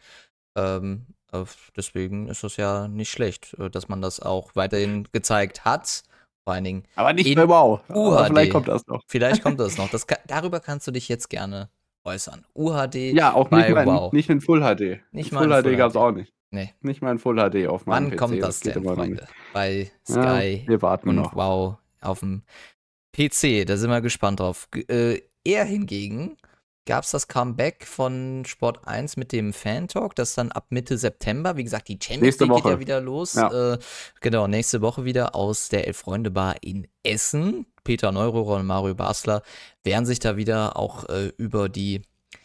ähm, deswegen ist das ja nicht schlecht, dass man das auch weiterhin gezeigt hat. Vor allen Dingen. Aber nicht mehr wow. UHD. Vielleicht kommt das noch. Vielleicht kommt das noch. Darüber kannst du dich jetzt gerne äußern. UHD ja, auch bei wow. Nicht in Full HD. Nicht Full HD gab es auch nicht. Nee. Nicht mal in Full HD auf meinem PC. Wann kommt das denn, Freunde? Bei Sky ja, wir warten und noch. Wow auf dem PC. Da sind wir gespannt drauf. Er hingegen gab es das Comeback von Sport 1 mit dem Fan-Talk, das dann ab Mitte September, wie gesagt, die Champions Nächste League geht ja Woche. wieder los. Ja. Genau, nächste Woche wieder aus der Elf-Freunde-Bar in Essen. Peter Neururer und Mario Basler werden sich da wieder auch über die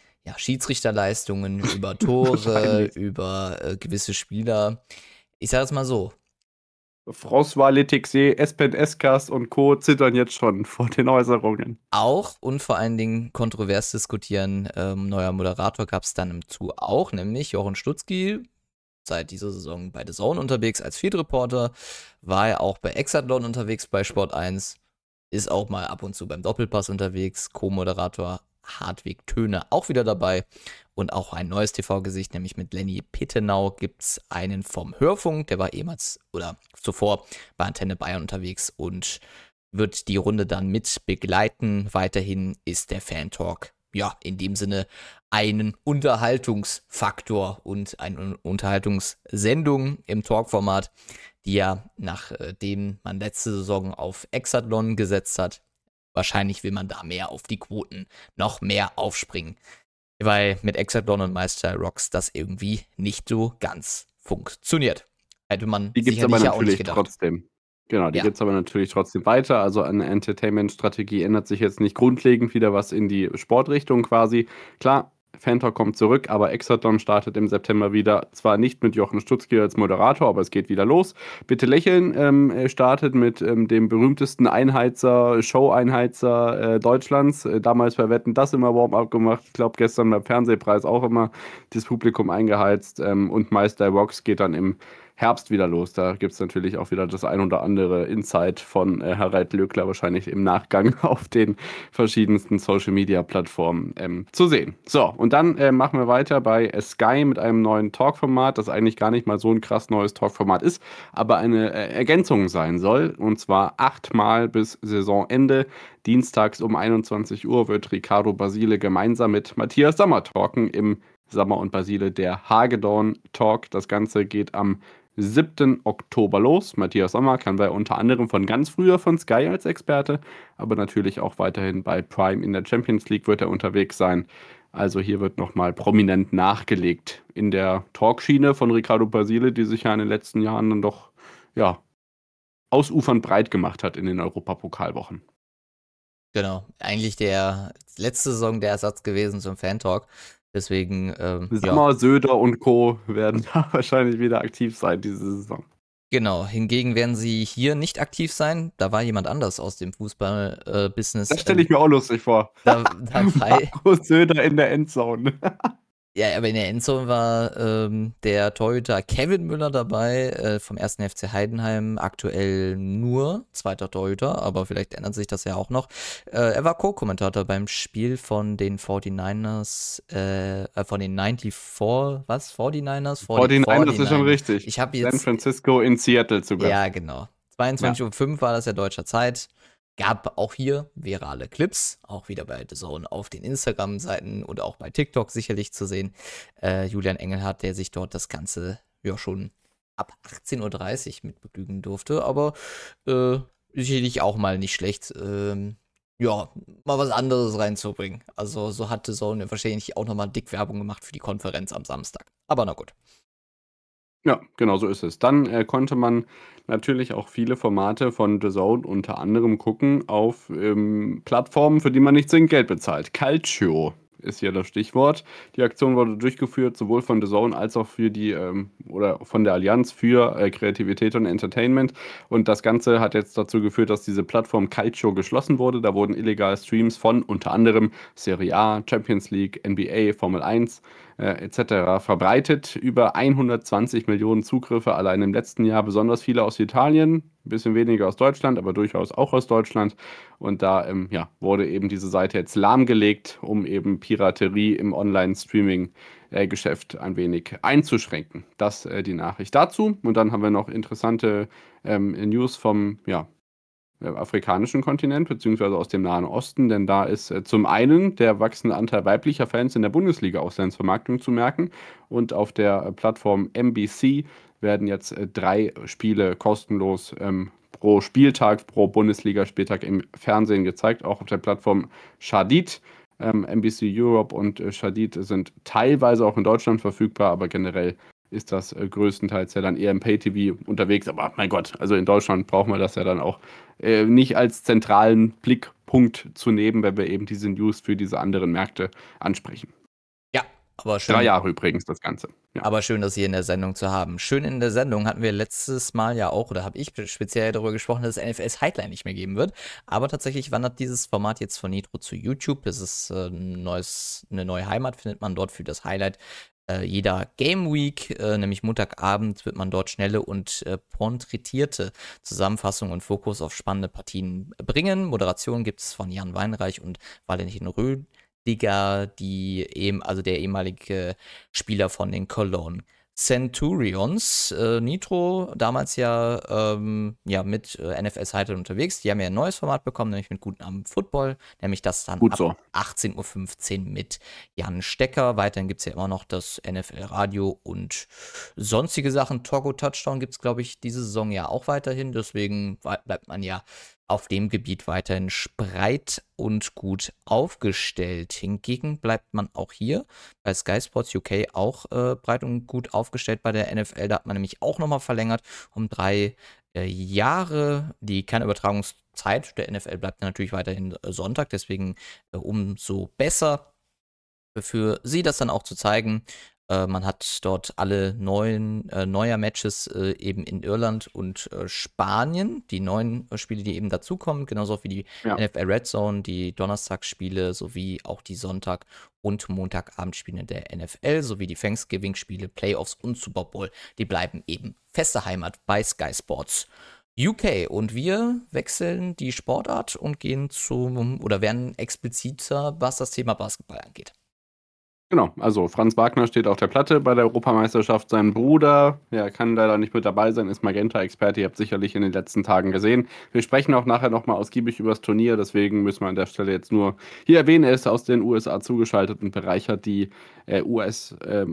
Schiedsrichterleistungen, über Tore, Wahrscheinlich. über gewisse Spieler. Ich sage es mal so. François Letexé, Espen Eskas und Co. zittern jetzt schon vor den Äußerungen. Auch und vor allen Dingen kontrovers diskutieren. Neuer Moderator gab es dann im Zu auch, nämlich Jochen Stutzki, seit dieser Saison bei The Zone unterwegs als Field Reporter, war er auch bei Exatlon unterwegs bei Sport 1, ist auch mal ab und zu beim Doppelpass unterwegs, Co-Moderator Hartwig Töne auch wieder dabei und auch ein neues TV-Gesicht, nämlich mit Lenny Pittenau gibt es einen vom Hörfunk, der war ehemals oder zuvor bei Antenne Bayern unterwegs und wird die Runde dann mit begleiten. Weiterhin ist der Fan-Talk, ja, in dem Sinne einen Unterhaltungsfaktor und eine Unterhaltungssendung im Talk-Format, die ja nachdem man letzte Saison auf Exatlon gesetzt hat, wahrscheinlich will man da mehr auf die Quoten noch mehr aufspringen, weil mit Exatlon und Meister Rocks das irgendwie nicht so ganz funktioniert. Hätte man Die gibt es aber sicherlich ja auch nicht natürlich gedacht. trotzdem. Genau, die Ja. gibt es aber natürlich trotzdem weiter. Also an der Entertainment-Strategie ändert sich jetzt nicht grundlegend wieder was in die Sportrichtung quasi. Klar, Fantalk kommt zurück, aber Exatlon startet im September wieder. Zwar nicht mit Jochen Stutzki als Moderator, aber es geht wieder los. Bitte lächeln startet mit dem berühmtesten Show-Einheizer Deutschlands. Damals bei Wetten das immer Warm-up gemacht. Ich glaube, gestern beim Fernsehpreis auch immer das Publikum eingeheizt. Und Meister Rocks geht dann im Herbst wieder los. Da gibt es natürlich auch wieder das ein oder andere Insight von Harald Löckler wahrscheinlich im Nachgang auf den verschiedensten Social-Media-Plattformen zu sehen. So, und dann machen wir weiter bei Sky mit einem neuen Talk-Format, das eigentlich gar nicht mal so ein krass neues Talk-Format ist, aber eine Ergänzung sein soll. Und zwar 8-mal bis Saisonende. Dienstags um 21 Uhr wird Ricardo Basile gemeinsam mit Matthias Sammer talken im Sammer und Basile der Hagedorn Talk. Das Ganze geht am 7. Oktober los. Matthias Sommer kann bei unter anderem von ganz früher von Sky als Experte, aber natürlich auch weiterhin bei Prime in der Champions League wird er unterwegs sein. Also hier wird nochmal prominent nachgelegt in der Talkschiene von Ricardo Basile, die sich ja in den letzten Jahren dann doch ja, ausufernd breit gemacht hat in den Europapokalwochen. Genau, eigentlich der letzte Saison der Ersatz gewesen zum Fan-Talk. Deswegen, Sommer, Söder und Co. werden da wahrscheinlich wieder aktiv sein diese Saison. Genau, hingegen werden sie hier nicht aktiv sein. Da war jemand anders aus dem Fußball-Business. Das stelle ich mir auch lustig vor. Dabei. Markus Söder in der Endzone. Ja, aber in der Endzone war der Torhüter Kevin Müller dabei, vom 1. FC Heidenheim, aktuell nur zweiter Torhüter, aber vielleicht ändert sich das ja auch noch. Er war Co-Kommentator beim Spiel von den 49ers, von den 94, was? 49ers? 49ers ist schon richtig. Ich habe jetzt, San Francisco in Seattle sogar. ja, genau. 22:05 Uhr war das ja deutscher Zeit. Gab auch hier virale Clips, auch wieder bei The Zone auf den Instagram-Seiten und auch bei TikTok sicherlich zu sehen. Julian Engelhardt, der sich dort das Ganze ja schon ab 18:30 Uhr mit begnügen durfte, aber sicherlich auch mal nicht schlecht, ja, mal was anderes reinzubringen. Also so hat The Zone ja wahrscheinlich auch nochmal dick Werbung gemacht für die Konferenz am Samstag. Aber na gut. Ja, genau so ist es. Dann konnte man natürlich auch viele Formate von The Zone unter anderem gucken auf Plattformen, für die man nicht zwingend Geld bezahlt. Calcio ist hier das Stichwort. Die Aktion wurde durchgeführt, sowohl von The Zone als auch für die oder von der Allianz für Kreativität und Entertainment. Und das Ganze hat jetzt dazu geführt, dass diese Plattform Calcio geschlossen wurde. Da wurden illegal Streams von unter anderem Serie A, Champions League, NBA, Formel 1 etc. verbreitet. Über 120 Millionen Zugriffe allein im letzten Jahr, besonders viele aus Italien, ein bisschen weniger aus Deutschland, aber durchaus auch aus Deutschland. Und da wurde eben diese Seite jetzt lahmgelegt, um eben Piraterie im Online-Streaming-Geschäft ein wenig einzuschränken. Das die Nachricht dazu. Und dann haben wir noch interessante News vom afrikanischen Kontinent, beziehungsweise aus dem Nahen Osten, denn da ist zum einen der wachsende Anteil weiblicher Fans in der Bundesliga-Auslandsvermarktung zu merken und auf der Plattform MBC werden jetzt 3 Spiele kostenlos pro Spieltag, pro Bundesligaspieltag im Fernsehen gezeigt, auch auf der Plattform Shadid. NBC Europe und Shadid sind teilweise auch in Deutschland verfügbar, aber generell ist das größtenteils ja dann eher im Pay-TV unterwegs. Aber mein Gott, also in Deutschland brauchen wir das ja dann auch nicht als zentralen Blickpunkt zu nehmen, wenn wir eben diese News für diese anderen Märkte ansprechen. Ja, aber 3 schön. Jahre übrigens das Ganze. Ja. Aber schön, das hier in der Sendung zu haben. Schön in der Sendung hatten wir letztes Mal ja auch, oder habe ich speziell darüber gesprochen, dass es NFLs Highline nicht mehr geben wird. Aber tatsächlich wandert dieses Format jetzt von Nitro zu YouTube. Das ist eine neue Heimat, findet man dort für das Highlight jeder Game Week, nämlich Montagabend, wird man dort schnelle und porträtierte Zusammenfassungen und Fokus auf spannende Partien bringen. Moderation gibt es von Jan Weinreich und Valentin Rüdiger, also der ehemalige Spieler von den Cologne Centurions. Nitro, damals ja, mit NFLs Highlight unterwegs. Die haben ja ein neues Format bekommen, nämlich mit Guten Abend Football, nämlich das dann Gut ab so. 18:15 Uhr mit Jan Stecker. Weiterhin gibt es ja immer noch das NFL-Radio und sonstige Sachen. Togo Touchdown gibt es, glaube ich, diese Saison ja auch weiterhin. Deswegen bleibt man ja auf dem Gebiet weiterhin breit und gut aufgestellt. Hingegen bleibt man auch hier bei Sky Sports UK auch breit und gut aufgestellt bei der NFL. Da hat man nämlich auch nochmal verlängert um 3 Jahre. Die Kernübertragungszeit der NFL bleibt natürlich weiterhin Sonntag, deswegen umso besser für sie das dann auch zu zeigen. Man hat dort alle neuer Matches eben in Irland und Spanien, die neuen Spiele, die eben dazukommen, genauso wie die NFL Red Zone, die Donnerstagsspiele sowie auch die Sonntag- und Montagabendspiele der NFL, sowie die Thanksgiving-Spiele, Playoffs und Super Bowl, die bleiben eben feste Heimat bei Sky Sports UK. Und wir wechseln die Sportart und werden expliziter, was das Thema Basketball angeht. Genau, also Franz Wagner steht auf der Platte bei der Europameisterschaft. Sein Bruder, kann leider nicht mit dabei sein, ist Magenta-Experte. Ihr habt sicherlich in den letzten Tagen gesehen. Wir sprechen auch nachher nochmal ausgiebig über das Turnier, deswegen müssen wir an der Stelle jetzt nur hier erwähnen, er ist aus den USA zugeschaltet und bereichert die aus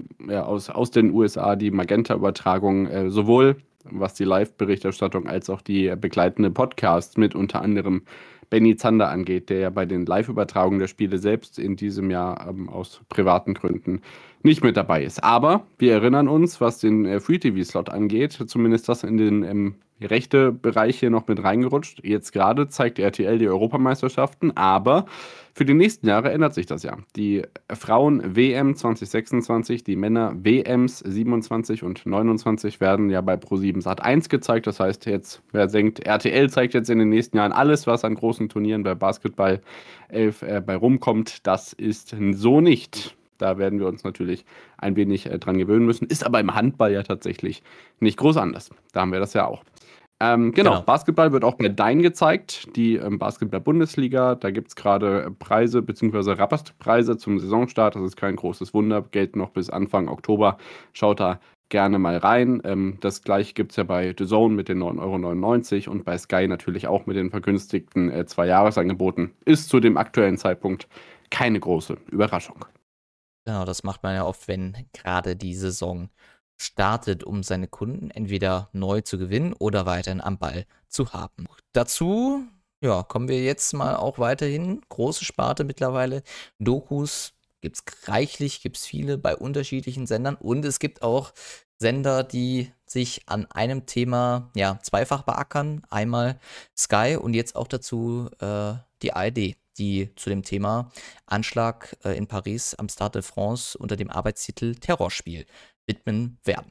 den USA die Magenta-Übertragung sowohl was die Live-Berichterstattung als auch die begleitende Podcasts mit unter anderem Benny Zander angeht, der ja bei den Live-Übertragungen der Spiele selbst in diesem Jahr aus privaten Gründen nicht mit dabei ist. Aber wir erinnern uns, was den Free-TV-Slot angeht, zumindest das in den rechte Bereich hier noch mit reingerutscht. Jetzt gerade zeigt RTL die Europameisterschaften, aber für die nächsten Jahre ändert sich das ja. Die Frauen-WM 2026, die Männer-WMs 27 und 29 werden ja bei Pro7 Sat.1 gezeigt. Das heißt jetzt, wer denkt, RTL zeigt jetzt in den nächsten Jahren alles, was an großen Turnieren bei Basketball 11 bei rumkommt. Das ist so nicht. Da werden wir uns natürlich ein wenig dran gewöhnen müssen. Ist aber im Handball ja tatsächlich nicht groß anders. Da haben wir das ja auch. Genau, Basketball wird auch bei Dein gezeigt, die Basketball-Bundesliga. Da gibt es gerade Preise bzw. Rabattpreise zum Saisonstart. Das ist kein großes Wunder, gelten noch bis Anfang Oktober. Schaut da gerne mal rein. Das gleiche gibt es ja bei The Zone mit den 9,99 € und bei Sky natürlich auch mit den vergünstigten 2-Jahres-Angeboten. Ist zu dem aktuellen Zeitpunkt keine große Überraschung. Genau, das macht man ja oft, wenn gerade die Saison startet, um seine Kunden entweder neu zu gewinnen oder weiterhin am Ball zu haben. Dazu, kommen wir jetzt mal auch weiterhin. Große Sparte mittlerweile. Dokus gibt es reichlich, gibt es viele bei unterschiedlichen Sendern und es gibt auch Sender, die sich an einem Thema zweifach beackern. Einmal Sky und jetzt auch dazu die ARD, die zu dem Thema Anschlag in Paris am Stade de France unter dem Arbeitstitel Terrorspiel widmen werden.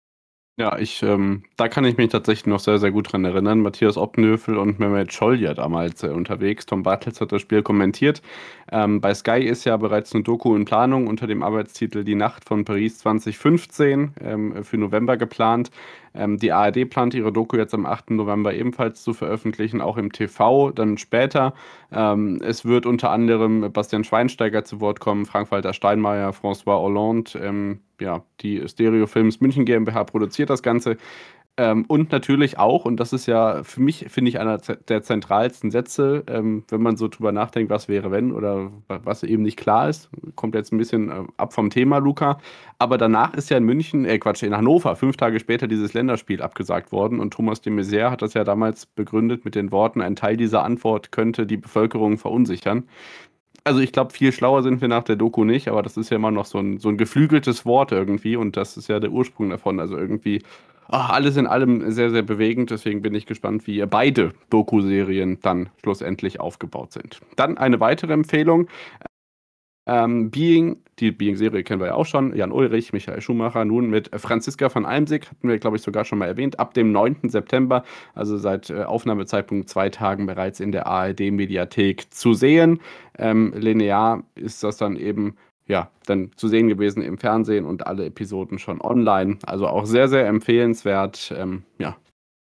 Ja, da kann ich mich tatsächlich noch sehr, sehr gut dran erinnern. Matthias Opnöfel und Mehmet Scholl damals unterwegs. Tom Bartels hat das Spiel kommentiert. Bei Sky ist ja bereits eine Doku in Planung unter dem Arbeitstitel Die Nacht von Paris 2015 für November geplant. Die ARD plant ihre Doku jetzt am 8. November ebenfalls zu veröffentlichen, auch im TV dann später. Es wird unter anderem Bastian Schweinsteiger zu Wort kommen, Frank-Walter Steinmeier, François Hollande. Die Stereo Films München GmbH produziert das Ganze. Und natürlich auch, und das ist ja für mich, finde ich, einer der zentralsten Sätze, wenn man so drüber nachdenkt, was wäre, wenn oder was eben nicht klar ist. Kommt jetzt ein bisschen ab vom Thema, Luca. Aber danach ist ja in Hannover, 5 Tage später dieses Länderspiel abgesagt worden. Und Thomas de Maizière hat das ja damals begründet mit den Worten, ein Teil dieser Antwort könnte die Bevölkerung verunsichern. Also ich glaube, viel schlauer sind wir nach der Doku nicht, aber das ist ja immer noch so ein geflügeltes Wort irgendwie und das ist ja der Ursprung davon. Also irgendwie alles in allem sehr, sehr bewegend. Deswegen bin ich gespannt, wie beide Doku-Serien dann schlussendlich aufgebaut sind. Dann eine weitere Empfehlung. Die Being-Serie kennen wir ja auch schon, Jan Ulrich, Michael Schumacher, nun mit Franziska von Almsick, hatten wir, glaube ich, sogar schon mal erwähnt, ab dem 9. September, also seit Aufnahmezeitpunkt 2 Tagen bereits in der ARD-Mediathek zu sehen. Linear ist das dann eben, ja, dann zu sehen gewesen im Fernsehen und alle Episoden schon online, also auch sehr, sehr empfehlenswert, ja.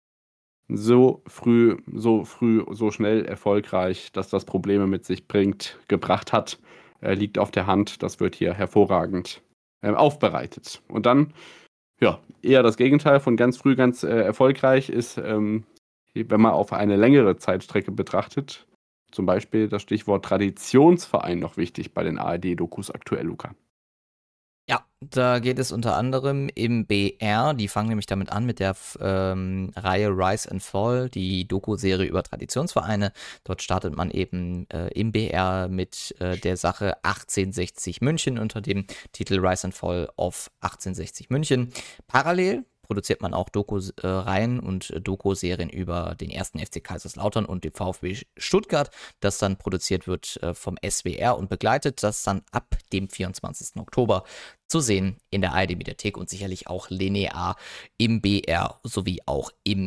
So schnell erfolgreich, dass das Probleme mit sich gebracht hat, liegt auf der Hand. Das wird hier hervorragend aufbereitet. Und dann, ja, eher das Gegenteil von ganz früh ganz erfolgreich ist, wenn man auf eine längere Zeitstrecke betrachtet, zum Beispiel das Stichwort Traditionsverein noch wichtig bei den ARD-Dokus aktuell, Luca. Ja, da geht es unter anderem im BR, die fangen nämlich damit an mit der Reihe Rise and Fall, die Doku-Serie über Traditionsvereine. Dort startet man eben im BR mit der Sache 1860 München unter dem Titel Rise and Fall of 1860 München. Parallel produziert man auch Doku-Reihen und Doku-Serien über den ersten FC Kaiserslautern und den VfB Stuttgart, das dann produziert wird vom SWR und begleitet das dann ab dem 24. Oktober zu sehen in der ARD-Mediathek und sicherlich auch linear im BR sowie auch im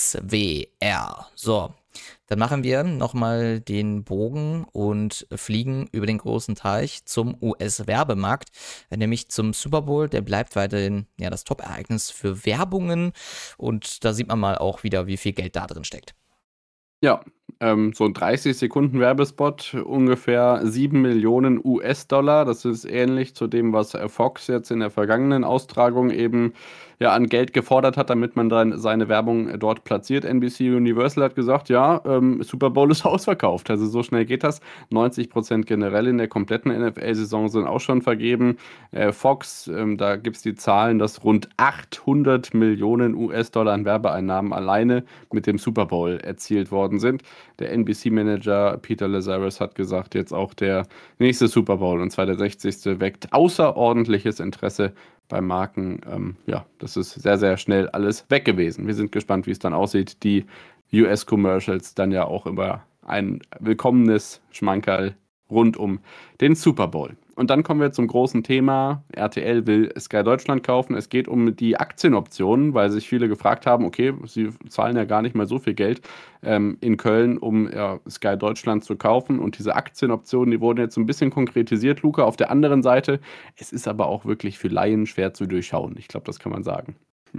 SWR. So, dann machen wir nochmal den Bogen und fliegen über den großen Teich zum US-Werbemarkt, nämlich zum Super Bowl. Der bleibt weiterhin ja das Top-Ereignis für Werbungen und da sieht man mal auch wieder, wie viel Geld da drin steckt. Ja, so ein 30-Sekunden-Werbespot, ungefähr 7 Millionen US-Dollar. Das ist ähnlich zu dem, was Fox jetzt in der vergangenen Austragung eben ja an Geld gefordert hat, damit man dann seine Werbung dort platziert. NBC Universal hat gesagt, ja, Super Bowl ist ausverkauft. Also so schnell geht das. 90% generell in der kompletten NFL-Saison sind auch schon vergeben. Fox, da gibt es die Zahlen, dass rund 800 Millionen US-Dollar an Werbeeinnahmen alleine mit dem Super Bowl erzielt worden sind. Der NBC-Manager Peter Lazarus hat gesagt, jetzt auch der nächste Super Bowl, und zwar der 60. weckt außerordentliches Interesse bei Marken. Ja, das ist sehr, sehr schnell alles weg gewesen. Wir sind gespannt, wie es dann aussieht. Die US-Commercials dann ja auch immer ein willkommenes Schmankerl rund um den Super Bowl. Und dann kommen wir zum großen Thema. RTL will Sky Deutschland kaufen. Es geht um die Aktienoptionen, weil sich viele gefragt haben, okay, sie zahlen ja gar nicht mal so viel Geld in Köln, um Sky Deutschland zu kaufen. Und diese Aktienoptionen, die wurden jetzt ein bisschen konkretisiert, Luca. Auf der anderen Seite, es ist aber auch wirklich für Laien schwer zu durchschauen. Ich glaube, das kann man sagen.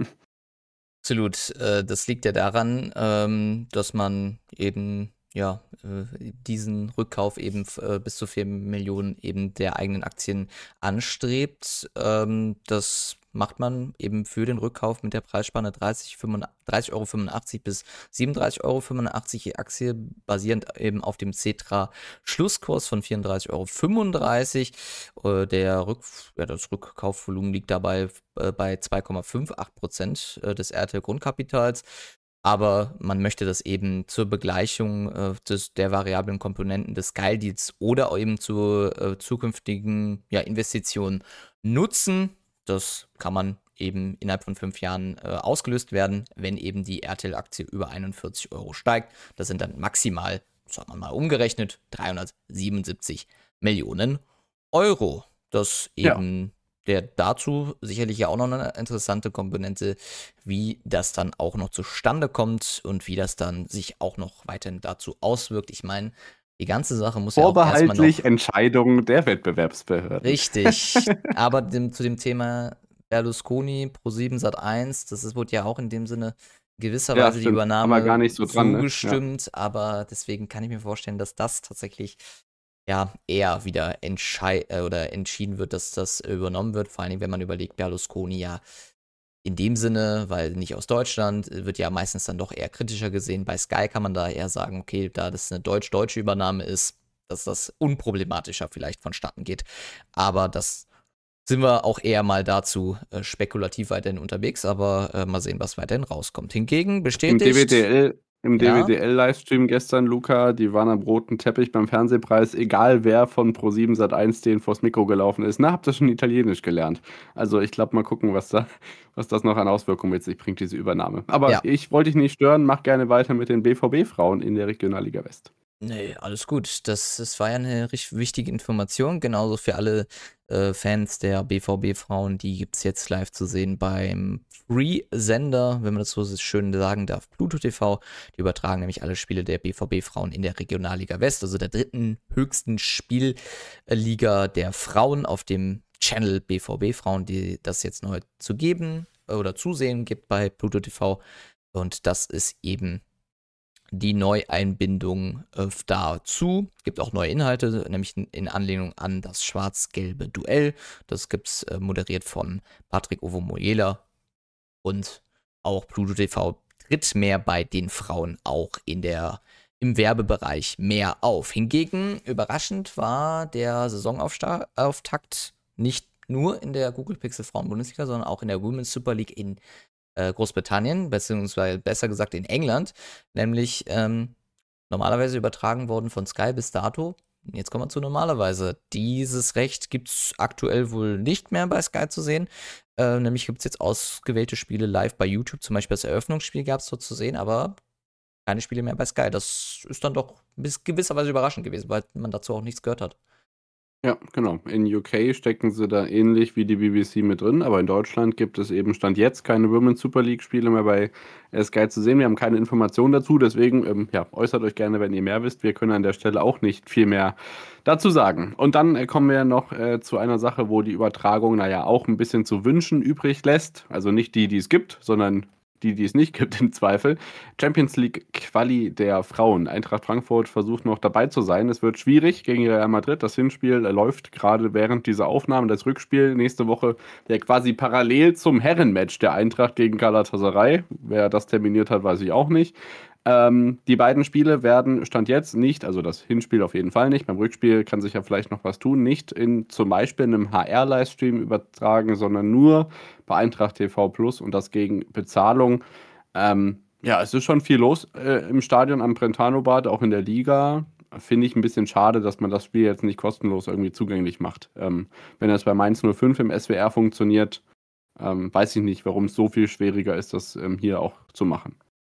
Absolut. Das liegt ja daran, dass man eben diesen Rückkauf eben bis zu 4 Millionen eben der eigenen Aktien anstrebt. Das macht man eben für den Rückkauf mit der Preisspanne 30,85 Euro bis 37,85 Euro je Aktie, basierend eben auf dem Xetra-Schlusskurs von 34,35 Euro. Das Rückkaufvolumen liegt dabei bei 2,58% des RTL-Grundkapitals. Aber man möchte das eben zur Begleichung der variablen Komponenten des Sky-Deals oder eben zu zukünftigen Investitionen nutzen. Das kann man eben innerhalb von 5 Jahren ausgelöst werden, wenn eben die RTL-Aktie über 41 Euro steigt. Das sind dann maximal, sagen wir mal umgerechnet, 377 Millionen Euro. Das eben der dazu sicherlich ja auch noch eine interessante Komponente, wie das dann auch noch zustande kommt und wie das dann sich auch noch weiterhin dazu auswirkt. Ich meine, die ganze Sache muss ja auch erstmal noch... Vorbehaltlich Entscheidungen der Wettbewerbsbehörden. Richtig, aber zu dem Thema Berlusconi, Pro7 Sat.1, wurde ja auch in dem Sinne gewisserweise die Übernahme gar nicht so dran, zugestimmt, ne? Aber deswegen kann ich mir vorstellen, dass das tatsächlich eher wieder entschieden wird, dass das übernommen wird. Vor allen Dingen, wenn man überlegt, Berlusconi ja in dem Sinne, weil nicht aus Deutschland, wird ja meistens dann doch eher kritischer gesehen. Bei Sky kann man da eher sagen, okay, da das eine deutsch-deutsche Übernahme ist, dass das unproblematischer vielleicht vonstatten geht. Aber das sind wir auch eher mal dazu spekulativ weiterhin unterwegs, aber mal sehen, was weiterhin rauskommt. Hingegen bestätigt... im Ja, DWDL-Livestream gestern, Luca, die waren am roten Teppich beim Fernsehpreis, egal wer von Pro7 Sat.1 denen vors Mikro gelaufen ist. Na, habt ihr schon Italienisch gelernt? Also ich glaube, mal gucken, was das noch an Auswirkungen mit sich bringt, diese Übernahme. Aber ja. ich wollte dich nicht stören, mach gerne weiter mit den BVB-Frauen in der Regionalliga West. Nee, alles gut. Das war ja eine richtig wichtige Information. Genauso für alle Fans der BVB-Frauen. Die gibt es jetzt live zu sehen beim Free-Sender, wenn man das so schön sagen darf, Pluto TV. Die übertragen nämlich alle Spiele der BVB-Frauen in der Regionalliga West, also der dritten höchsten Spielliga der Frauen auf dem Channel BVB-Frauen, die das jetzt neu zu geben oder zu sehen gibt bei Pluto TV. Und das ist eben die Neueinbindung dazu. Gibt auch neue Inhalte, nämlich in Anlehnung an das schwarz-gelbe Duell. Das gibt's moderiert von Patrick Ovomoyela und auch Pluto TV tritt mehr bei den Frauen auch im Werbebereich mehr auf. Hingegen überraschend war der Saisonauftakt nicht nur in der Google Pixel Frauen Bundesliga, sondern auch in der Women's Super League in Großbritannien, beziehungsweise besser gesagt in England, nämlich normalerweise übertragen worden von Sky bis dato. Jetzt kommen wir zu normalerweise. Dieses Recht gibt es aktuell wohl nicht mehr bei Sky zu sehen. Nämlich gibt es jetzt ausgewählte Spiele live bei YouTube. Zum Beispiel das Eröffnungsspiel gab es dort zu sehen, aber keine Spiele mehr bei Sky. Das ist dann doch bis gewisserweise überraschend gewesen, weil man dazu auch nichts gehört hat. Ja, genau. In UK stecken sie da ähnlich wie die BBC mit drin, aber in Deutschland gibt es eben Stand jetzt keine Women's Super League-Spiele mehr bei Sky zu sehen. Wir haben keine Informationen dazu, deswegen ja, äußert euch gerne, wenn ihr mehr wisst. Wir können an der Stelle auch nicht viel mehr dazu sagen. Und dann kommen wir noch zu einer Sache, wo die Übertragung, naja, auch ein bisschen zu wünschen übrig lässt. Also nicht die, die es gibt, sondern die es nicht gibt im Zweifel. Champions League Quali der Frauen. Eintracht Frankfurt versucht noch dabei zu sein. Es wird schwierig gegen Real Madrid. Das Hinspiel läuft gerade während dieser Aufnahmen. Das Rückspiel nächste Woche ja quasi parallel zum Herrenmatch der Eintracht gegen Galatasaray. Wer das terminiert hat, weiß ich auch nicht. Die beiden Spiele werden Stand jetzt nicht, also das Hinspiel auf jeden Fall nicht, beim Rückspiel kann sich ja vielleicht noch was tun, nicht in zum Beispiel einem HR-Livestream übertragen, sondern nur bei Eintracht TV Plus und das gegen Bezahlung. Ja, es ist schon viel los im Stadion am Brentano-Bad, auch in der Liga. Finde ich ein bisschen schade, dass man das Spiel jetzt nicht kostenlos irgendwie zugänglich macht. Wenn das bei Mainz 05 im SWR funktioniert, weiß ich nicht, warum es so viel schwieriger ist, das hier auch zu machen.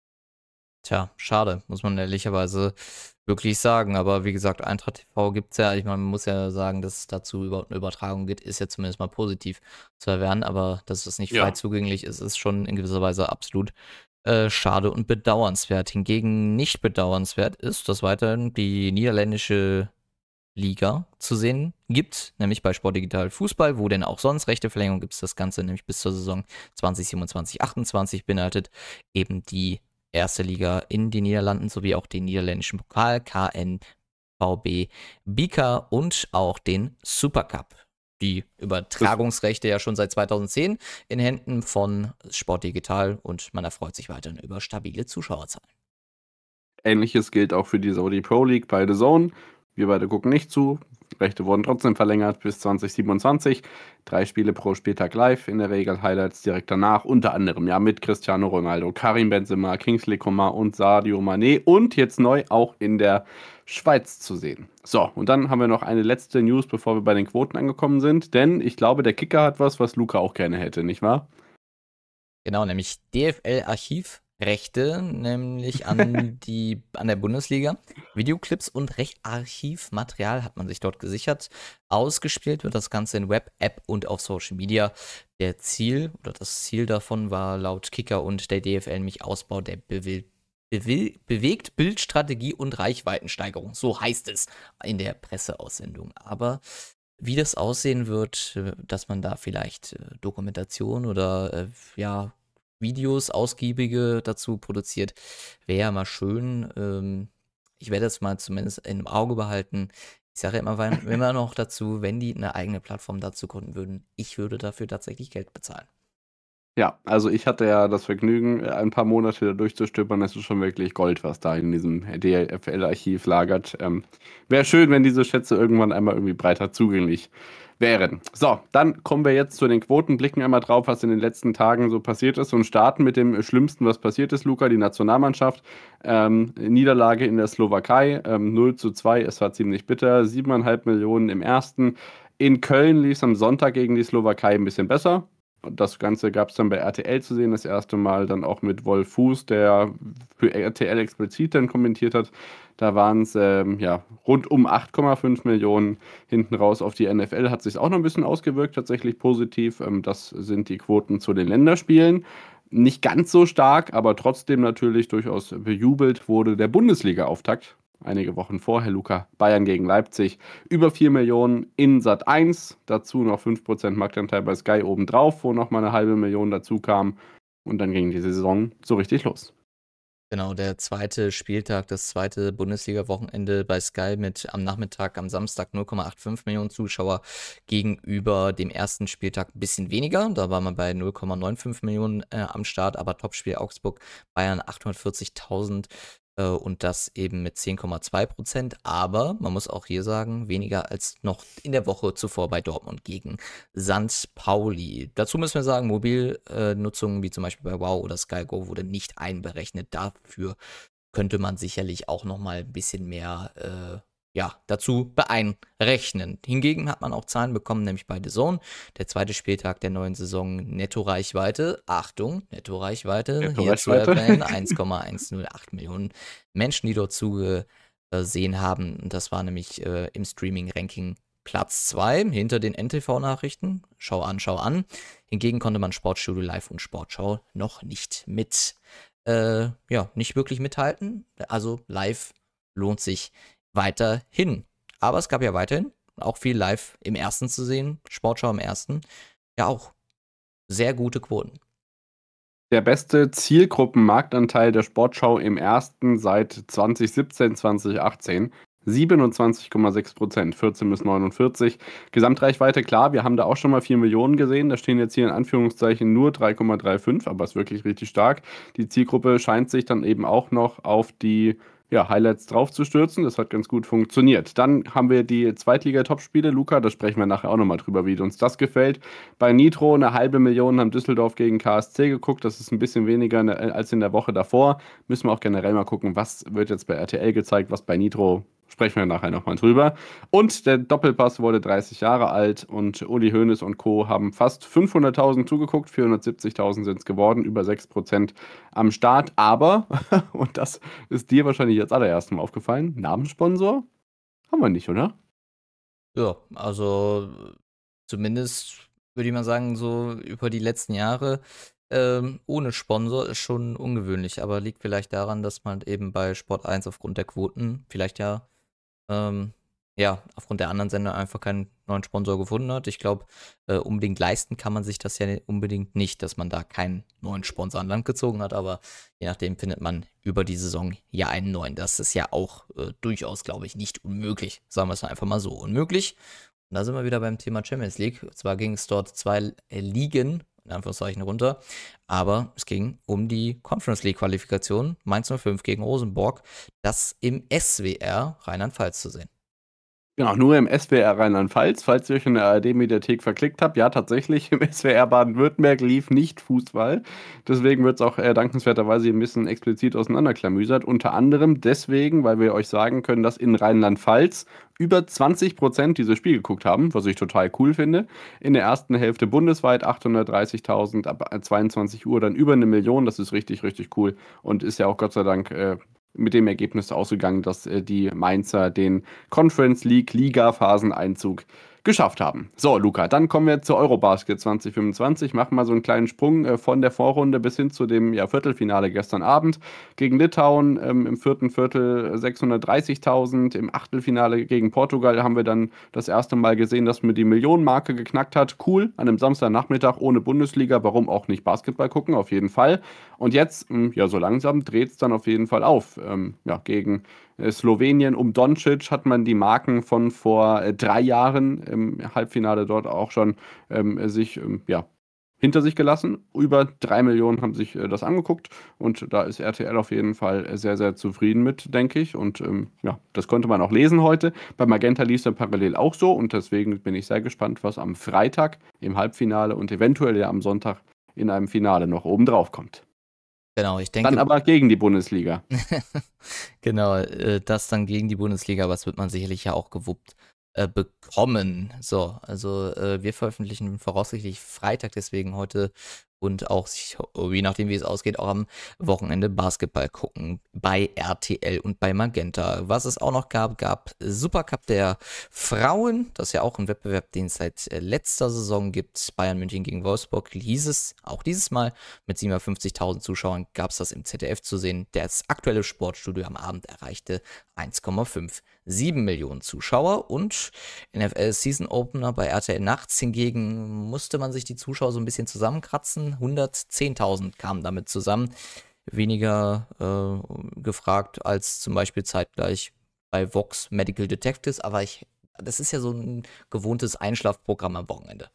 Tja, schade, muss man ehrlicherweise wirklich sagen. Aber wie gesagt, Eintracht TV gibt es ja. Ich meine, man muss ja sagen, dass es dazu überhaupt eine Übertragung gibt, ist ja zumindest mal positiv zu erwähnen. Aber dass es nicht frei Ja. zugänglich ist, ist schon in gewisser Weise absolut schade und bedauernswert. Hingegen nicht bedauernswert ist, dass weiterhin die niederländische Liga zu sehen gibt, nämlich bei Sport Digital Fußball, wo denn auch sonst Rechteverlängerung gibt es das Ganze nämlich bis zur Saison 2027/28 beinhaltet eben die erste Liga in den Niederlanden sowie auch den niederländischen Pokal, KNVB Bika und auch den Supercup. Die Übertragungsrechte ja schon seit 2010 in Händen von Sport Digital und man erfreut sich weiterhin über stabile Zuschauerzahlen. Ähnliches gilt auch für die Saudi Pro League bei The Zone. Wir beide gucken nicht zu. Rechte wurden trotzdem verlängert bis 2027. 3 Spiele pro Spieltag live, in der Regel Highlights direkt danach. Unter anderem ja mit Cristiano Ronaldo, Karim Benzema, Kingsley Coman und Sadio Mané. Und jetzt neu auch in der Schweiz zu sehen. So, und dann haben wir noch eine letzte News, bevor wir bei den Quoten angekommen sind. Denn ich glaube, der Kicker hat was Luca auch gerne hätte, nicht wahr? Genau, nämlich DFL-Archivrechte, nämlich an der Bundesliga. Videoclips und Archivmaterial hat man sich dort gesichert. Ausgespielt wird das Ganze in Web, App und auf Social Media. Das Ziel davon war laut Kicker und der DFL nämlich Ausbau der bewegt Bildstrategie und Reichweitensteigerung. So heißt es in der Presseaussendung. Aber wie das aussehen wird, dass man da vielleicht Dokumentation oder ja, Videos ausgiebige dazu produziert, wäre ja mal schön. Ich werde das mal zumindest im Auge behalten. Ich sage immer noch dazu, wenn die eine eigene Plattform dazu gründen würden, ich würde dafür tatsächlich Geld bezahlen. Ja, also ich hatte ja das Vergnügen, ein paar Monate da durchzustöbern. Es ist schon wirklich Gold, was da in diesem DFL-Archiv lagert. Wäre schön, wenn diese Schätze irgendwann einmal irgendwie breiter zugänglich wären. So, dann kommen wir jetzt zu den Quoten, blicken einmal drauf, was in den letzten Tagen so passiert ist und starten mit dem Schlimmsten, was passiert ist, Luca, die Nationalmannschaft. Niederlage in der Slowakei, 0:2, es war ziemlich bitter, 7,5 Millionen im ersten. In Köln lief es am Sonntag gegen die Slowakei ein bisschen besser. Und das Ganze gab es dann bei RTL zu sehen, das erste Mal dann auch mit Wolf Fuß, der für RTL explizit dann kommentiert hat. Da waren es ja, rund um 8,5 Millionen hinten raus auf die NFL. Hat sich auch noch ein bisschen ausgewirkt, tatsächlich positiv. Das sind die Quoten zu den Länderspielen. Nicht ganz so stark, aber trotzdem natürlich durchaus bejubelt wurde der Bundesliga-Auftakt einige Wochen vorher, Luca, Bayern gegen Leipzig, über 4 Millionen in Sat 1, dazu noch 5% Marktanteil bei Sky obendrauf, wo nochmal eine halbe Million dazu kam und dann ging die Saison so richtig los. Genau, der zweite Spieltag, das zweite Bundesliga-Wochenende bei Sky mit am Nachmittag, am Samstag 0,85 Millionen Zuschauer gegenüber dem ersten Spieltag ein bisschen weniger. Da war man bei 0,95 Millionen am Start, aber Topspiel Augsburg, Bayern 840.000 und das eben mit 10,2%. Aber man muss auch hier sagen, weniger als noch in der Woche zuvor bei Dortmund gegen St. Pauli. Dazu müssen wir sagen, Mobilnutzung wie zum Beispiel bei Wow oder Sky Go wurde nicht einberechnet. Dafür könnte man sicherlich auch noch mal ein bisschen mehr ja, dazu beeinrechnen. Hingegen hat man auch Zahlen bekommen, nämlich bei The Zone. Der zweite Spieltag der neuen Saison, Netto-Reichweite. Achtung, Netto-Reichweite, hier zu erwähnen, 1,108 Millionen Menschen, die dort zugesehen haben. Und das war nämlich im Streaming-Ranking Platz 2 hinter den NTV-Nachrichten. Schau an, schau an. Hingegen konnte man Sportstudio Live und Sportschau noch nicht ja, nicht wirklich mithalten. Also live lohnt sich weiterhin. Aber es gab ja weiterhin auch viel live im ersten zu sehen. Sportschau im ersten. Ja, auch sehr gute Quoten. Der beste Zielgruppenmarktanteil der Sportschau im ersten seit 2017, 2018. 27,6%, 14 bis 49. Gesamtreichweite, klar, wir haben da auch schon mal 4 Millionen gesehen. Da stehen jetzt hier in Anführungszeichen nur 3,35, aber ist wirklich richtig stark. Die Zielgruppe scheint sich dann eben auch noch auf die ja, Highlights draufzustürzen. Das hat ganz gut funktioniert. Dann haben wir die Zweitliga-Topspiele. Luca, da sprechen wir nachher auch nochmal drüber, wie uns das gefällt. Bei Nitro 500.000 haben Düsseldorf gegen KSC geguckt. Das ist ein bisschen weniger als in der Woche davor. Müssen wir auch generell mal gucken, was wird jetzt bei RTL gezeigt, was bei Nitro. Sprechen wir nachher nochmal drüber. Und der Doppelpass wurde 30 Jahre alt und Uli Hoeneß und Co. haben fast 500.000 zugeguckt. 470.000 sind es geworden, über 6% am Start. Aber, und das ist dir wahrscheinlich als allererstes mal aufgefallen, Namenssponsor haben wir nicht, oder? Ja, also zumindest würde ich mal sagen, so über die letzten Jahre ohne Sponsor ist schon ungewöhnlich, aber liegt vielleicht daran, dass man eben bei Sport 1 aufgrund der Quoten vielleicht ähm, ja, aufgrund der anderen Sender einfach keinen neuen Sponsor gefunden hat. Ich glaube, unbedingt leisten kann man sich das ja unbedingt nicht, dass man da keinen neuen Sponsor an Land gezogen hat, aber je nachdem findet man über die Saison ja einen neuen. Das ist ja auch durchaus, glaube ich, nicht unmöglich. Sagen wir es einfach mal so. Unmöglich. Und da sind wir wieder beim Thema Champions League. Zwar ging es dort 2 Ligen, in Anführungszeichen, runter, aber es ging um die Conference League Qualifikation. Mainz 05 gegen Rosenborg. Das im SWR Rheinland-Pfalz zu sehen. Genau, nur im SWR Rheinland-Pfalz, falls ihr euch in der ARD-Mediathek verklickt habt. Ja, tatsächlich, im SWR Baden-Württemberg lief nicht Fußball. Deswegen wird es auch dankenswerterweise ein bisschen explizit auseinanderklamüsert. Unter anderem deswegen, weil wir euch sagen können, dass in Rheinland-Pfalz über 20% dieses Spiel geguckt haben, was ich total cool finde. In der ersten Hälfte bundesweit 830.000, ab 22 Uhr dann über 1 Million. Das ist richtig, richtig cool und ist ja auch Gott sei Dank mit dem Ergebnis ausgegangen, dass die Mainzer den Conference League Liga-Phaseneinzug geschafft haben. So, Luca, dann kommen wir zur Eurobasket 2025. Machen mal so einen kleinen Sprung von der Vorrunde bis hin zu dem ja, Viertelfinale gestern Abend. Gegen Litauen im vierten Viertel 630.000. Im Achtelfinale gegen Portugal haben wir dann das erste Mal gesehen, dass man die Millionenmarke geknackt hat. Cool, an einem Samstagnachmittag ohne Bundesliga. Warum auch nicht Basketball gucken? Auf jeden Fall. Und jetzt, ja, so langsam dreht es dann auf jeden Fall auf. Ja, gegen Slowenien um Doncic hat man die Marken von vor 3 Jahren im Halbfinale dort auch schon sich ja, hinter sich gelassen. Über 3 Millionen haben sich das angeguckt und da ist RTL auf jeden Fall sehr, sehr zufrieden mit, denke ich. Und ja, das konnte man auch lesen heute. Bei Magenta lief es parallel auch so und deswegen bin ich sehr gespannt, was am Freitag im Halbfinale und eventuell ja am Sonntag in einem Finale noch oben drauf kommt. Genau, ich Dann denke, aber gegen die Bundesliga. genau, das dann gegen die Bundesliga, aber es wird man sicherlich ja auch gewuppt bekommen. So, also wir veröffentlichen voraussichtlich Freitag, deswegen heute und auch, je nachdem wie es ausgeht, auch am Wochenende Basketball gucken bei RTL und bei Magenta. Was es auch noch gab Supercup der Frauen, das ist ja auch ein Wettbewerb, den es seit letzter Saison gibt. Bayern München gegen Wolfsburg hieß es auch dieses Mal mit 750.000 Zuschauern gab es das im ZDF zu sehen. Das aktuelle Sportstudio am Abend erreichte 1,57 Millionen Zuschauer und NFL Season Opener bei RTL Nachts hingegen musste man sich die Zuschauer so ein bisschen zusammenkratzen. 110.000 kamen damit zusammen. Weniger gefragt als zum Beispiel zeitgleich bei Vox Medical Detectives, aber das ist ja so ein gewohntes Einschlafprogramm am Wochenende.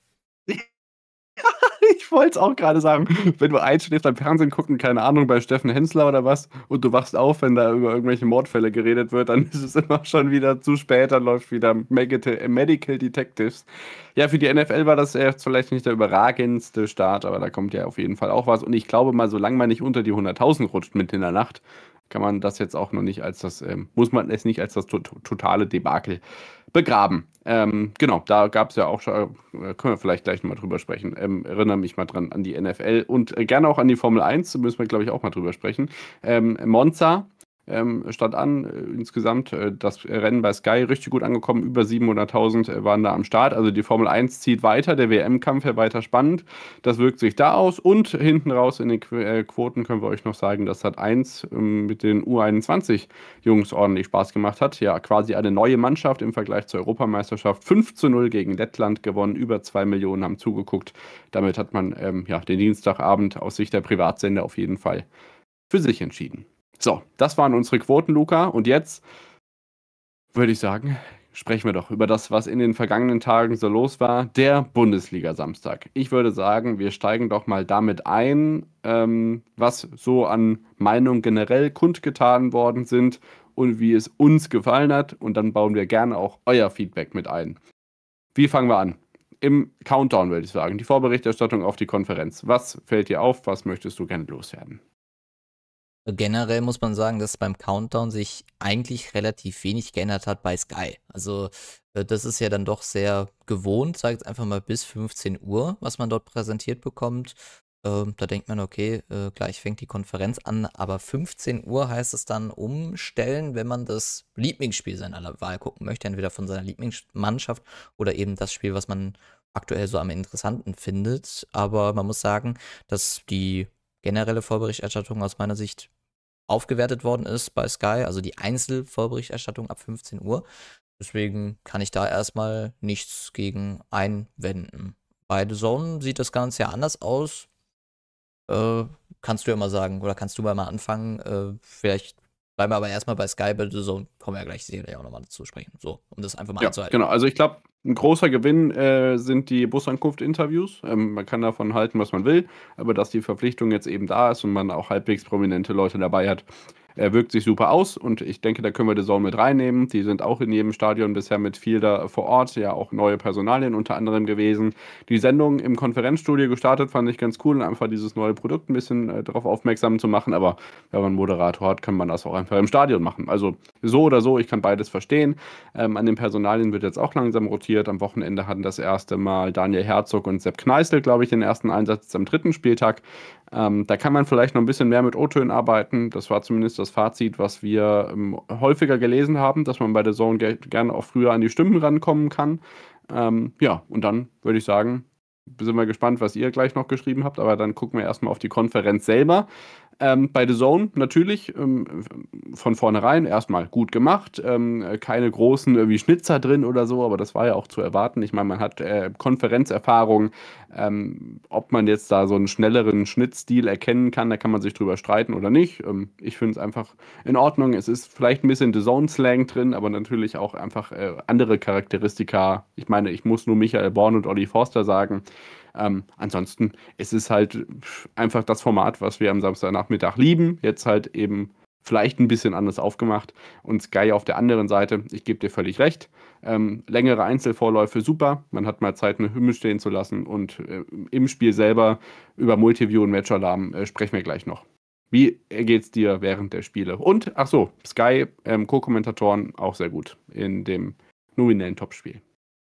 Ich wollte es auch gerade sagen, wenn du einschläfst beim Fernsehen gucken, keine Ahnung, bei Steffen Hensler oder was, und du wachst auf, wenn da über irgendwelche Mordfälle geredet wird, dann ist es immer schon wieder zu spät, dann läuft wieder Medical Detectives. Ja, für die NFL war das vielleicht nicht der überragendste Start, aber da kommt ja auf jeden Fall auch was. Und ich glaube mal, solange man nicht unter die 100.000 rutscht mitten in der Nacht, kann man das jetzt auch noch nicht als das, muss man es nicht als das totale Debakel begraben. Genau, da gab es ja auch schon, können wir vielleicht gleich nochmal drüber sprechen. Erinnere mich mal dran an die NFL und gerne auch an die Formel 1, müssen wir, glaube ich, auch mal drüber sprechen. Monza stand an, insgesamt das Rennen bei Sky richtig gut angekommen, über 700.000 waren da am Start, also die Formel 1 zieht weiter, der WM-Kampf ja weiter spannend, das wirkt sich da aus und hinten raus in den Quoten können wir euch noch sagen, dass Sat.1 mit den U21-Jungs ordentlich Spaß gemacht hat, ja quasi eine neue Mannschaft im Vergleich zur Europameisterschaft, 5:0 gegen Lettland gewonnen, über 2 Millionen haben zugeguckt, damit hat man ja, den Dienstagabend aus Sicht der Privatsender auf jeden Fall für sich entschieden. So, das waren unsere Quoten, Luca. Und jetzt würde ich sagen, sprechen wir doch über das, was in den vergangenen Tagen so los war. Der Bundesliga-Samstag. Ich würde sagen, wir steigen doch mal damit ein, was so an Meinungen generell kundgetan worden sind und wie es uns gefallen hat. Und dann bauen wir gerne auch euer Feedback mit ein. Wie fangen wir an? Im Countdown würde ich sagen. Die Vorberichterstattung auf die Konferenz. Was fällt dir auf? Was möchtest du gerne loswerden? Generell muss man sagen, dass beim Countdown sich eigentlich relativ wenig geändert hat bei Sky. Also das ist ja dann doch sehr gewohnt, sag jetzt einfach mal bis 15 Uhr, was man dort präsentiert bekommt. Da denkt man, okay, gleich fängt die Konferenz an, aber 15 Uhr heißt es dann umstellen, wenn man das Lieblingsspiel seiner Wahl gucken möchte, entweder von seiner Lieblingsmannschaft oder eben das Spiel, was man aktuell so am interessanten findet. Aber man muss sagen, dass die generelle Vorberichterstattung aus meiner Sicht aufgewertet worden ist bei Sky, also die Einzelvorberichterstattung ab 15 Uhr. Deswegen kann ich da erstmal nichts gegen einwenden. Bei The Zone sieht das Ganze ja anders aus. Kannst du ja mal sagen, oder kannst du mal anfangen? Vielleicht bleiben wir aber erstmal bei Sky, bei The Zone kommen wir ja gleich sicherlich auch nochmal dazu sprechen. So, um das einfach mal anzuhalten. Genau, also ich glaube, ein großer Gewinn sind die Busankunft-Interviews. Man kann davon halten, was man will, aber dass die Verpflichtung jetzt eben da ist und man auch halbwegs prominente Leute dabei hat, wirkt sich super aus und ich denke, da können wir The Zone mit reinnehmen. Die sind auch in jedem Stadion bisher mit viel da vor Ort, ja auch neue Personalien unter anderem gewesen. Die Sendung im Konferenzstudio gestartet, fand ich ganz cool, einfach dieses neue Produkt ein bisschen darauf aufmerksam zu machen, aber wenn man einen Moderator hat, kann man das auch einfach im Stadion machen. Also so oder so, ich kann beides verstehen. An den Personalien wird jetzt auch langsam rotiert. Am Wochenende hatten das erste Mal Daniel Herzog und Sepp Kneißl, glaube ich, den ersten Einsatz am 3. Spieltag. Da kann man vielleicht noch ein bisschen mehr mit O-Tönen arbeiten. Das war zumindest das Fazit, was wir häufiger gelesen haben, dass man bei der Zone gerne auch früher an die Stimmen rankommen kann. Ja, und dann würde ich sagen, sind wir gespannt, was ihr gleich noch geschrieben habt, aber dann gucken wir erstmal auf die Konferenz selber. Bei The Zone natürlich von vornherein erstmal gut gemacht. Keine großen irgendwie Schnitzer drin oder so, aber das war ja auch zu erwarten. Ich meine, man hat Konferenzerfahrung. Ob man jetzt da so einen schnelleren Schnittstil erkennen kann, da kann man sich drüber streiten oder nicht. Ich finde es einfach in Ordnung. Es ist vielleicht ein bisschen The Zone-Slang drin, aber natürlich auch einfach andere Charakteristika. Ich meine, ich muss nur Michael Born und Olli Forster sagen. Ansonsten ist es halt einfach das Format, was wir am Samstagnachmittag lieben. Jetzt halt eben vielleicht ein bisschen anders aufgemacht. Und Sky auf der anderen Seite, ich gebe dir völlig recht. Längere Einzelvorläufe super. Man hat mal Zeit, eine Hymne stehen zu lassen. Und im Spiel selber über Multiview und Matchalarm sprechen wir gleich noch. Wie geht's dir während der Spiele? Und, ach so, Sky, Co-Kommentatoren auch sehr gut in dem nominellen Topspiel.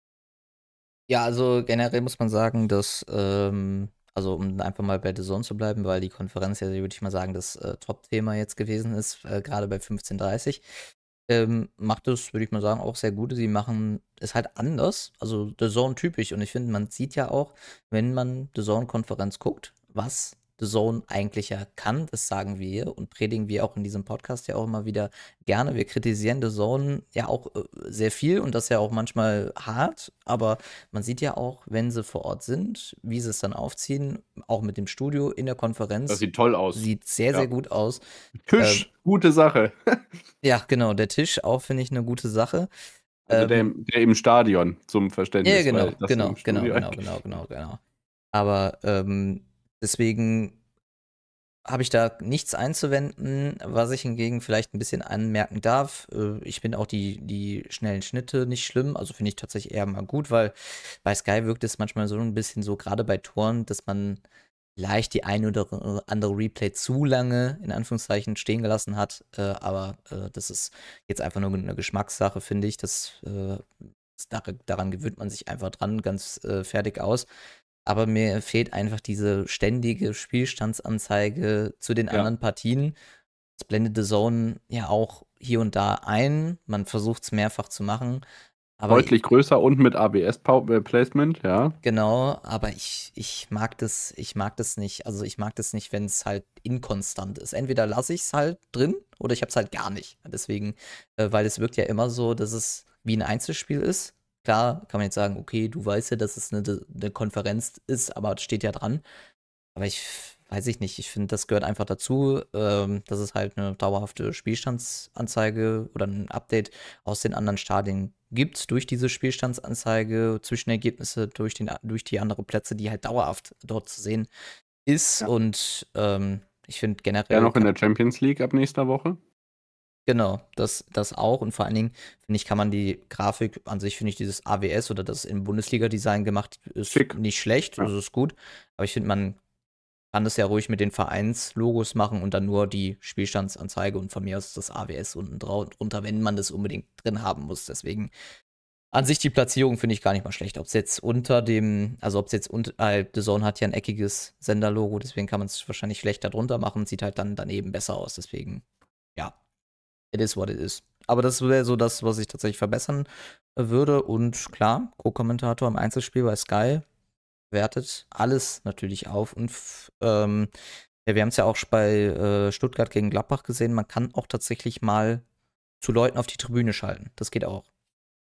Ja, also generell muss man sagen, dass, also um einfach mal bei The Zone zu bleiben, weil die Konferenz ja, würde ich mal sagen, das Top-Thema jetzt gewesen ist, gerade bei 15:30, macht es, würde ich mal sagen, auch sehr gut. Sie machen es halt anders, also The Zone typisch. Und ich finde, man sieht ja auch, wenn man The Zone-Konferenz guckt, was The Zone eigentlich ja kann, das sagen wir und predigen wir auch in diesem Podcast ja auch immer wieder gerne. Wir kritisieren The Zone ja auch sehr viel und das ja auch manchmal hart, aber man sieht ja auch, wenn sie vor Ort sind, wie sie es dann aufziehen, auch mit dem Studio in der Das Konferenz, sieht toll aus. sieht sehr, sehr Ja. gut aus. Tisch, gute Sache. Ja, genau, der Tisch auch, finde ich, eine gute Sache. Also der im Stadion zum Verständnis, Ja, genau, weil das genau, im Studio. genau. Aber deswegen habe ich da nichts einzuwenden, was ich hingegen vielleicht ein bisschen anmerken darf. Ich finde auch die schnellen Schnitte nicht schlimm, also finde ich tatsächlich eher mal gut, weil bei Sky wirkt es manchmal so ein bisschen so, gerade bei Toren, dass man leicht die ein oder andere Replay zu lange in Anführungszeichen stehen gelassen hat. Aber das ist jetzt einfach nur eine Geschmackssache, finde ich. Daran gewöhnt man sich einfach dran, ganz fertig aus. Aber mir fehlt einfach diese ständige Spielstandsanzeige zu den Ja. anderen Partien. Das blendet The Zone ja auch hier und da ein. Man versucht es mehrfach zu machen. Aber Deutlich größer und mit ABS-Placement, ja. genau, aber ich mag das nicht. Also ich mag das nicht, wenn es halt inkonstant ist. Entweder lasse ich es halt drin oder ich habe es halt gar nicht. Deswegen, weil es wirkt ja immer so, dass es wie ein Einzelspiel ist. Klar, kann man jetzt sagen, okay, du weißt ja, dass es eine Konferenz ist, aber es steht ja dran. Aber weiß ich nicht, ich finde, das gehört einfach dazu, dass es halt eine dauerhafte Spielstandsanzeige oder ein Update aus den anderen Stadien gibt durch diese Spielstandsanzeige, Zwischenergebnisse durch die anderen Plätze, die halt dauerhaft dort zu sehen ist. Ja. Und ich finde Ja, generell, noch in der Champions League ab nächster Woche. genau, das auch. Und vor allen Dingen, finde ich, kann man die Grafik an sich, finde ich, dieses AWS oder das im Bundesliga-Design gemacht, ist Schick. nicht schlecht, Ja. das ist gut. Aber ich finde, man kann das ja ruhig mit den Vereinslogos machen und dann nur die Spielstandsanzeige und von mir aus das AWS unten drunter, wenn man das unbedingt drin haben muss. Deswegen an sich die Platzierung finde ich gar nicht mal schlecht. Ob es jetzt unter dem, also ob es jetzt unter, The Zone hat ja ein eckiges Senderlogo, deswegen kann man es wahrscheinlich schlechter drunter machen, sieht halt dann daneben besser aus. Deswegen, ja, it is what it is. Aber das wäre so das, was ich tatsächlich verbessern würde. Und klar, Co-Kommentator im Einzelspiel bei Sky wertet alles natürlich auf. Und ja, wir haben es ja auch bei Stuttgart gegen Gladbach gesehen, man kann auch tatsächlich mal zu Leuten auf die Tribüne schalten. Das geht auch.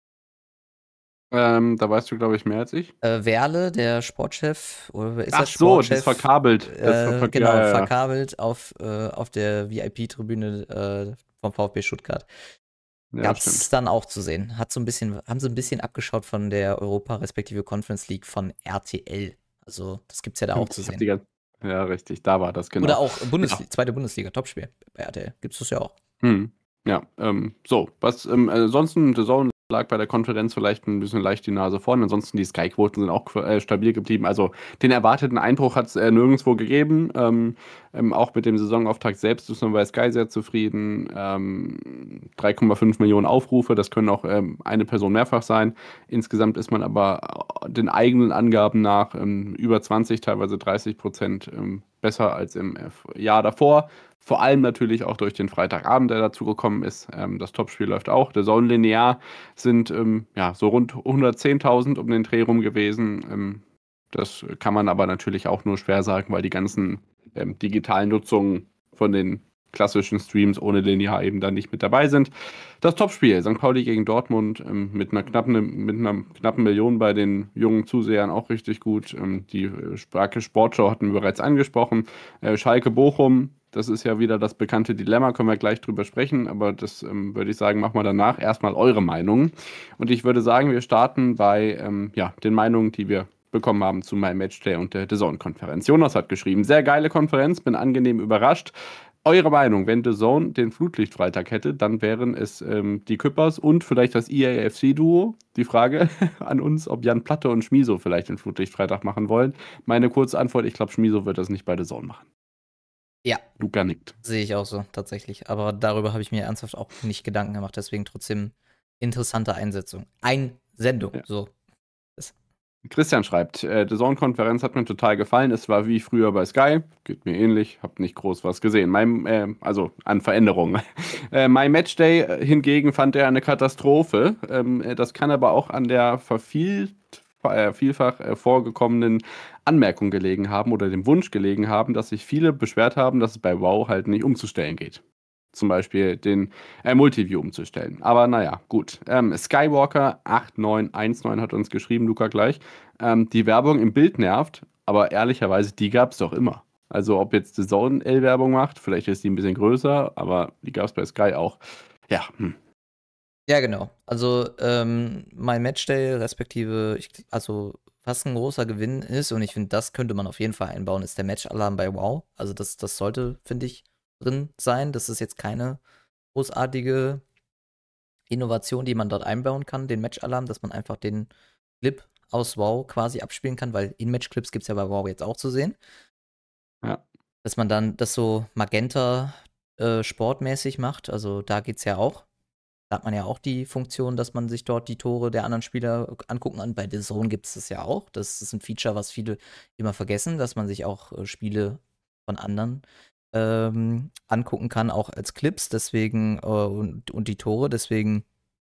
Da weißt du, glaube ich, mehr als ich. Werle, der Sportchef, oder ist Ach das so, das Sportchef? ist verkabelt. Genau, ja. verkabelt auf der VIP-Tribüne vom VfB Stuttgart. Ja, Gab es stimmt. dann auch zu sehen. Haben sie ein bisschen abgeschaut von der Europa respektive Conference League von RTL. Also, das gibt's ja da auch zu Ich hab sehen. Ja, richtig, da war das, genau. Oder auch zweite Bundesliga, Topspiel bei RTL. Gibt's das ja auch. Ja, so, was ansonsten, The Zone lag bei der Konferenz vielleicht ein bisschen leicht die Nase vorn. Ansonsten die Sky-Quoten sind auch stabil geblieben. Also den erwarteten Einbruch hat es nirgendwo gegeben. Auch mit dem Saisonauftakt selbst ist man bei Sky sehr zufrieden. 3,5 Millionen Aufrufe, das können auch eine Person mehrfach sein. Insgesamt ist man aber den eigenen Angaben nach über 20, teilweise 30% besser als im Jahr davor. Vor allem natürlich auch durch den Freitagabend, der dazu gekommen ist. Das Topspiel läuft auch. Der Zone linear sind ja so rund 110.000 um den Dreh rum gewesen. Das kann man aber natürlich auch nur schwer sagen, weil die ganzen digitalen Nutzungen von den klassischen Streams ohne linear eben dann nicht mit dabei sind. Das Topspiel, St. Pauli gegen Dortmund, mit einer knappen Million bei den jungen Zusehern auch richtig gut. Die starke Sportschau hatten wir bereits angesprochen. Schalke Bochum, das ist ja wieder das bekannte Dilemma, können wir gleich drüber sprechen, aber das würde ich sagen, machen wir danach. Erstmal eure Meinung. Und ich würde sagen, wir starten bei den Meinungen, die wir bekommen haben zu meinem Matchday und der DAZN-Konferenz. Jonas hat geschrieben, sehr geile Konferenz, bin angenehm überrascht. Eure Meinung, wenn DAZN den Flutlichtfreitag hätte, dann wären es die Küppers und vielleicht das EAFC-Duo. Die Frage an uns, ob Jan Platte und Schmiso vielleicht den Flutlichtfreitag machen wollen. Meine kurze Antwort, ich glaube, Schmiso wird das nicht bei DAZN machen. Ja. Luca nickt. Sehe ich auch so, tatsächlich. Aber darüber habe ich mir ernsthaft auch nicht Gedanken gemacht. Deswegen trotzdem interessante Einsetzung. Einsendung, Ja. so. Christian schreibt, DAZN-Konferenz hat mir total gefallen. Es war wie früher bei Sky. Geht mir ähnlich. Hab nicht groß was gesehen. Also an Veränderungen. Mein Matchday hingegen fand er eine Katastrophe. Das kann aber auch an der vielfach vorgekommenen Anmerkung gelegen haben oder dem Wunsch gelegen haben, dass sich viele beschwert haben, dass es bei WoW halt nicht umzustellen geht. Zum Beispiel den Multiview umzustellen. Aber naja, gut. Skywalker 8919 hat uns geschrieben, Luca gleich. Die Werbung im Bild nervt, aber ehrlicherweise, die gab es doch immer. Also ob jetzt die Zone L-Werbung macht, vielleicht ist die ein bisschen größer, aber die gab es bei Sky auch. Ja. Ja, genau. Also mein Matchday, respektive, also was ein großer Gewinn ist, und ich finde, das könnte man auf jeden Fall einbauen, ist der Match-Alarm bei WoW. Also das sollte, finde ich, drin sein. Das ist jetzt keine großartige Innovation, die man dort einbauen kann, den Match-Alarm, dass man einfach den Clip aus WoW quasi abspielen kann, weil In-Match-Clips gibt es ja bei WoW jetzt auch zu sehen. Ja. Dass man dann das so Magenta sportmäßig macht, also da geht's ja auch. Da hat man ja auch die Funktion, dass man sich dort die Tore der anderen Spieler angucken kann. Bei The Zone gibt es das ja auch. Das ist ein Feature, was viele immer vergessen, dass man sich auch Spiele von anderen angucken kann, auch als Clips. Deswegen, und die Tore. Deswegen,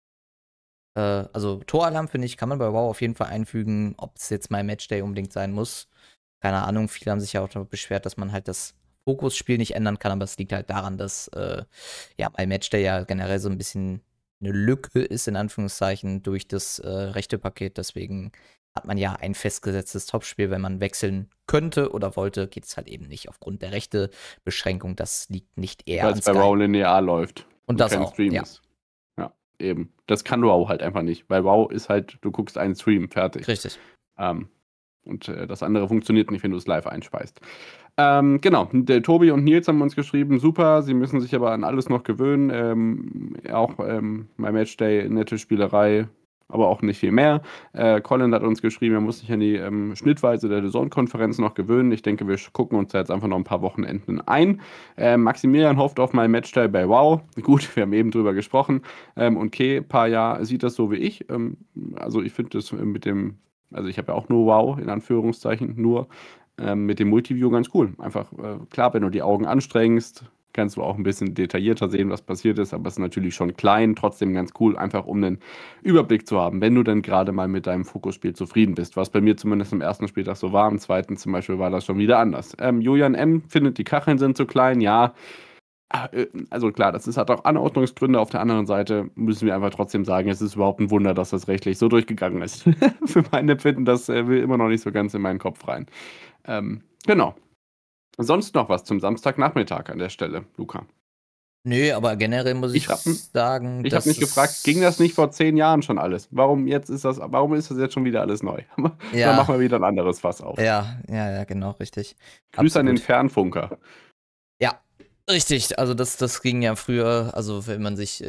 also Toralarm, finde ich, kann man bei WoW auf jeden Fall einfügen. Ob es jetzt mal Matchday unbedingt sein muss, keine Ahnung. Viele haben sich ja auch darüber beschwert, dass man halt das Fokusspiel nicht ändern kann, aber es liegt halt daran, dass ja, bei Matchday ja generell so ein bisschen eine Lücke ist, in Anführungszeichen, durch das rechte Paket. Deswegen hat man ja ein festgesetztes Topspiel. Wenn man wechseln könnte oder wollte, geht es halt eben nicht aufgrund der rechte Beschränkung. Das liegt nicht eher Weil an es bei Sky. WoW linear läuft. Und das kein auch, Stream ja. ist. Ja, eben. Das kann WoW halt einfach nicht. Weil WoW ist halt, du guckst einen Stream, fertig. Richtig. Und das andere funktioniert nicht, wenn du es live einspeist. Genau, der Tobi und Nils haben uns geschrieben, super, sie müssen sich aber an alles noch gewöhnen. Auch bei Matchday nette Spielerei, aber auch nicht viel mehr. Colin hat uns geschrieben, er muss sich an die Schnittweise der DAZN-Konferenz noch gewöhnen. Ich denke, wir gucken uns da jetzt einfach noch ein paar Wochenenden ein. Maximilian hofft auf mein Matchday bei WoW. Gut, wir haben eben drüber gesprochen. Und Kay, paar Jahr sieht das so wie ich. Also ich finde das mit dem, also ich habe ja auch nur WoW, in Anführungszeichen, nur mit dem Multiview ganz cool. Einfach, klar, wenn du die Augen anstrengst, kannst du auch ein bisschen detaillierter sehen, was passiert ist, aber es ist natürlich schon klein, trotzdem ganz cool, einfach um einen Überblick zu haben, wenn du dann gerade mal mit deinem Fokusspiel zufrieden bist, was bei mir zumindest im ersten Spieltag so war, im zweiten zum Beispiel war das schon wieder anders. Julian M. findet, die Kacheln sind zu klein, ja. Also klar, hat auch Anordnungsgründe. Auf der anderen Seite müssen wir einfach trotzdem sagen, es ist überhaupt ein Wunder, dass das rechtlich so durchgegangen ist. Für mein Empfinden, das will immer noch nicht so ganz in meinen Kopf rein. Genau. Sonst noch was zum Samstagnachmittag an der Stelle, Luca? Nö, aber generell muss ich sagen, ich habe mich gefragt, ging das nicht vor 10 Jahren schon alles? Warum ist das jetzt schon wieder alles neu? Ja. Dann machen wir wieder ein anderes Fass auf. Ja, genau, richtig. Grüße an den Fernfunker. Ja, richtig. Also das ging ja früher, also wenn man sich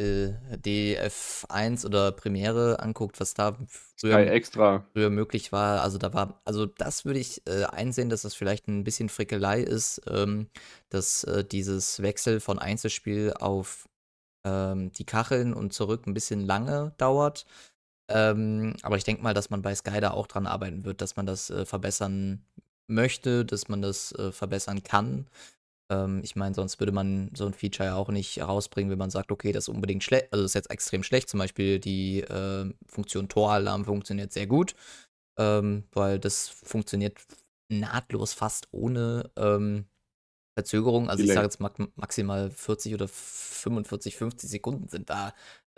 DF1 oder Premiere anguckt, was da früher möglich war, also das würde ich einsehen, dass das vielleicht ein bisschen Frickelei ist, dass dieses Wechsel von Einzelspiel auf die Kacheln und zurück ein bisschen lange dauert. Aber ich denke mal, dass man bei Sky da auch dran arbeiten wird, dass man das verbessern möchte, dass man das verbessern kann. Ich meine, sonst würde man so ein Feature ja auch nicht rausbringen, wenn man sagt, okay, das ist unbedingt schlecht, also das ist jetzt extrem schlecht. Zum Beispiel die Funktion Toralarm funktioniert sehr gut, weil das funktioniert nahtlos fast ohne Verzögerung. Also ich sage jetzt maximal 40 oder 45, 50 Sekunden sind da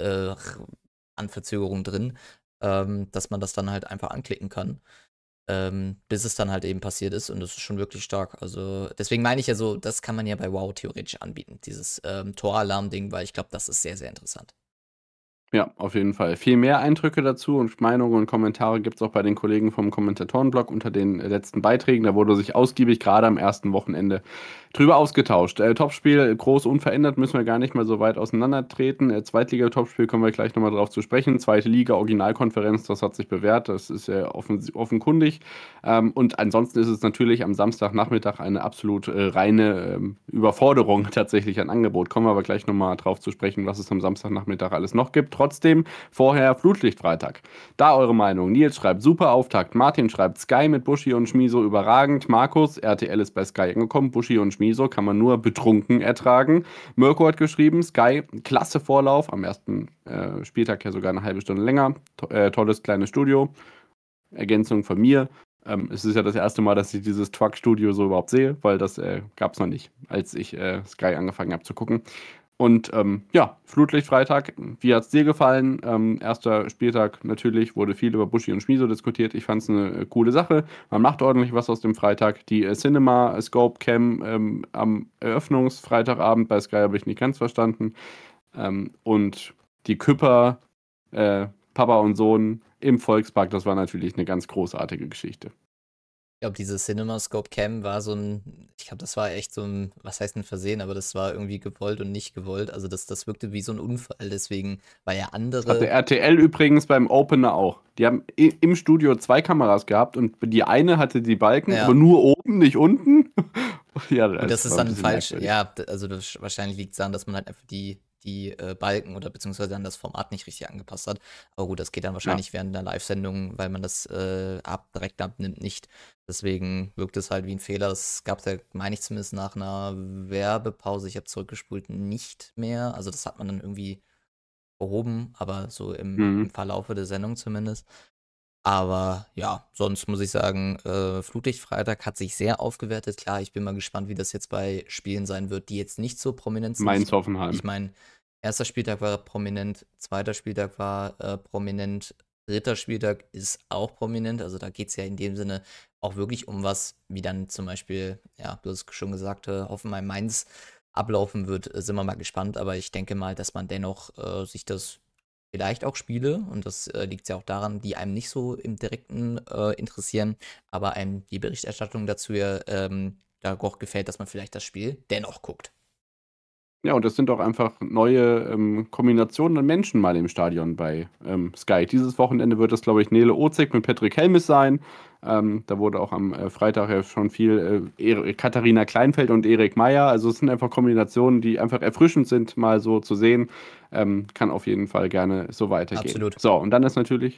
an Verzögerung drin, dass man das dann halt einfach anklicken kann. Bis es dann halt eben passiert ist und das ist schon wirklich stark. Also deswegen meine ich ja so, das kann man ja bei WoW theoretisch anbieten, dieses Toralarm-Ding, weil ich glaube, das ist sehr, sehr interessant. Ja, auf jeden Fall. Viel mehr Eindrücke dazu und Meinungen und Kommentare gibt es auch bei den Kollegen vom Kommentatorenblog unter den letzten Beiträgen. Da wurde sich ausgiebig gerade am ersten Wochenende drüber ausgetauscht. Topspiel groß unverändert, müssen wir gar nicht mehr so weit auseinandertreten. Zweitliga-Topspiel kommen wir gleich nochmal drauf zu sprechen. Zweite Liga, Originalkonferenz, das hat sich bewährt, das ist offenkundig. Und ansonsten ist es natürlich am Samstagnachmittag eine absolut reine Überforderung tatsächlich an Angebot. Kommen wir aber gleich nochmal drauf zu sprechen, was es am Samstagnachmittag alles noch gibt. Trotzdem vorher Flutlichtfreitag. Da eure Meinung. Nils schreibt super Auftakt. Martin schreibt Sky mit Buschi und Schmiso überragend. Markus, RTL ist bei Sky angekommen. Buschi und Schmiso kann man nur betrunken ertragen. Mirko hat geschrieben, Sky, klasse Vorlauf. Am ersten Spieltag ja sogar eine halbe Stunde länger. Tolles kleines Studio. Ergänzung von mir. Es ist ja das erste Mal, dass ich dieses Truck-Studio so überhaupt sehe, weil das gab es noch nicht, als ich Sky angefangen habe zu gucken. Und ja, Flutlichtfreitag, wie hat es dir gefallen? Erster Spieltag natürlich, wurde viel über Buschi und Schmiso diskutiert. Ich fand es eine coole Sache. Man macht ordentlich was aus dem Freitag. Die Cinema Scope Cam am Eröffnungsfreitagabend bei Sky habe ich nicht ganz verstanden. Und die Küpper, Papa und Sohn im Volkspark, das war natürlich eine ganz großartige Geschichte. Ich glaube, diese CinemaScope Cam war so ich glaube, das war echt so ein, was heißt ein Versehen, aber das war irgendwie gewollt und nicht gewollt. Also das wirkte wie so ein Unfall, deswegen, weil ja Das hatte andere, RTL übrigens beim Opener auch. Die haben im Studio 2 Kameras gehabt und die eine hatte die Balken, aber ja, nur oben, nicht unten. Ja, und das das ist war ein dann bisschen falsch, merkwürdig. ja, also wahrscheinlich liegt es daran, dass man halt einfach die Balken oder beziehungsweise dann das Format nicht richtig angepasst hat. Aber gut, das geht dann Ja. wahrscheinlich während der Live-Sendung, weil man das direkt abnimmt, nicht. Deswegen wirkt es halt wie ein Fehler. Das gab es ja, meine ich zumindest nach einer Werbepause, ich habe zurückgespult, nicht mehr. Also das hat man dann irgendwie behoben, aber so im Mhm. Verlaufe der Sendung zumindest. Aber ja, sonst muss ich sagen, Flutlichtfreitag hat sich sehr aufgewertet. Klar, ich bin mal gespannt, wie das jetzt bei Spielen sein wird, die jetzt nicht so prominent sind. Ich Mainz-Hoffenheim. meine, erster Spieltag war prominent, zweiter Spieltag war prominent, dritter Spieltag ist auch prominent. Also da geht es ja in dem Sinne auch wirklich um was, wie dann zum Beispiel, ja, du hast schon gesagt, Hoffenheim-Mainz ablaufen wird, sind wir mal gespannt. Aber ich denke mal, dass man dennoch sich das vielleicht auch Spiele, und das liegt ja auch daran, die einem nicht so im Direkten interessieren, aber einem die Berichterstattung dazu ja da auch gefällt, dass man vielleicht das Spiel dennoch guckt. Ja, und das sind auch einfach neue Kombinationen an Menschen mal im Stadion bei Sky. Dieses Wochenende wird es, glaube ich, Nele Ozek mit Patrick Helmes sein. Da wurde auch am Freitag ja schon viel Katharina Kleinfeld und Erik Meyer. Also es sind einfach Kombinationen, die einfach erfrischend sind, mal so zu sehen. Kann auf jeden Fall gerne so weitergehen. Absolut. So, und dann ist natürlich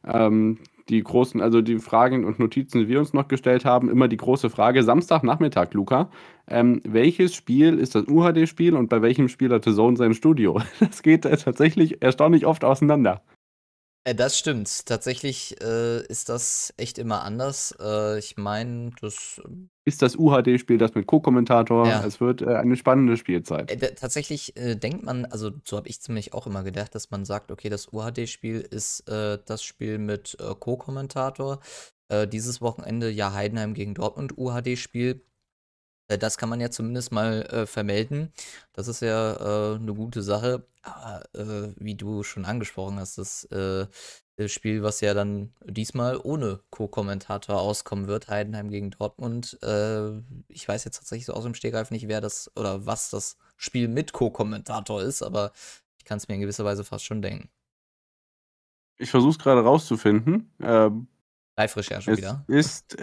die großen, also die Fragen und Notizen, die wir uns noch gestellt haben, immer die große Frage, Samstagnachmittag, Luca. Welches Spiel ist das UHD-Spiel und bei welchem Spiel hat The Zone sein Studio? Das geht tatsächlich erstaunlich oft auseinander. Das stimmt. Tatsächlich ist das echt immer anders. Ich meine, Ist das UHD-Spiel das mit Co-Kommentator? ja, Es wird eine spannende Spielzeit. Tatsächlich denkt man, also so habe ich ziemlich auch immer gedacht, dass man sagt, okay, das UHD-Spiel ist das Spiel mit Co-Kommentator. Dieses Wochenende ja Heidenheim gegen Dortmund UHD-Spiel. Das kann man ja zumindest mal vermelden. Das ist ja eine gute Sache. Aber wie du schon angesprochen hast, das Spiel, was ja dann diesmal ohne Co-Kommentator auskommen wird, Heidenheim gegen Dortmund. Ich weiß jetzt tatsächlich so aus dem Stegreif nicht, wer das oder was das Spiel mit Co-Kommentator ist, aber ich kann es mir in gewisser Weise fast schon denken. Ich versuche es gerade rauszufinden. Live-Recherche Es wieder. ist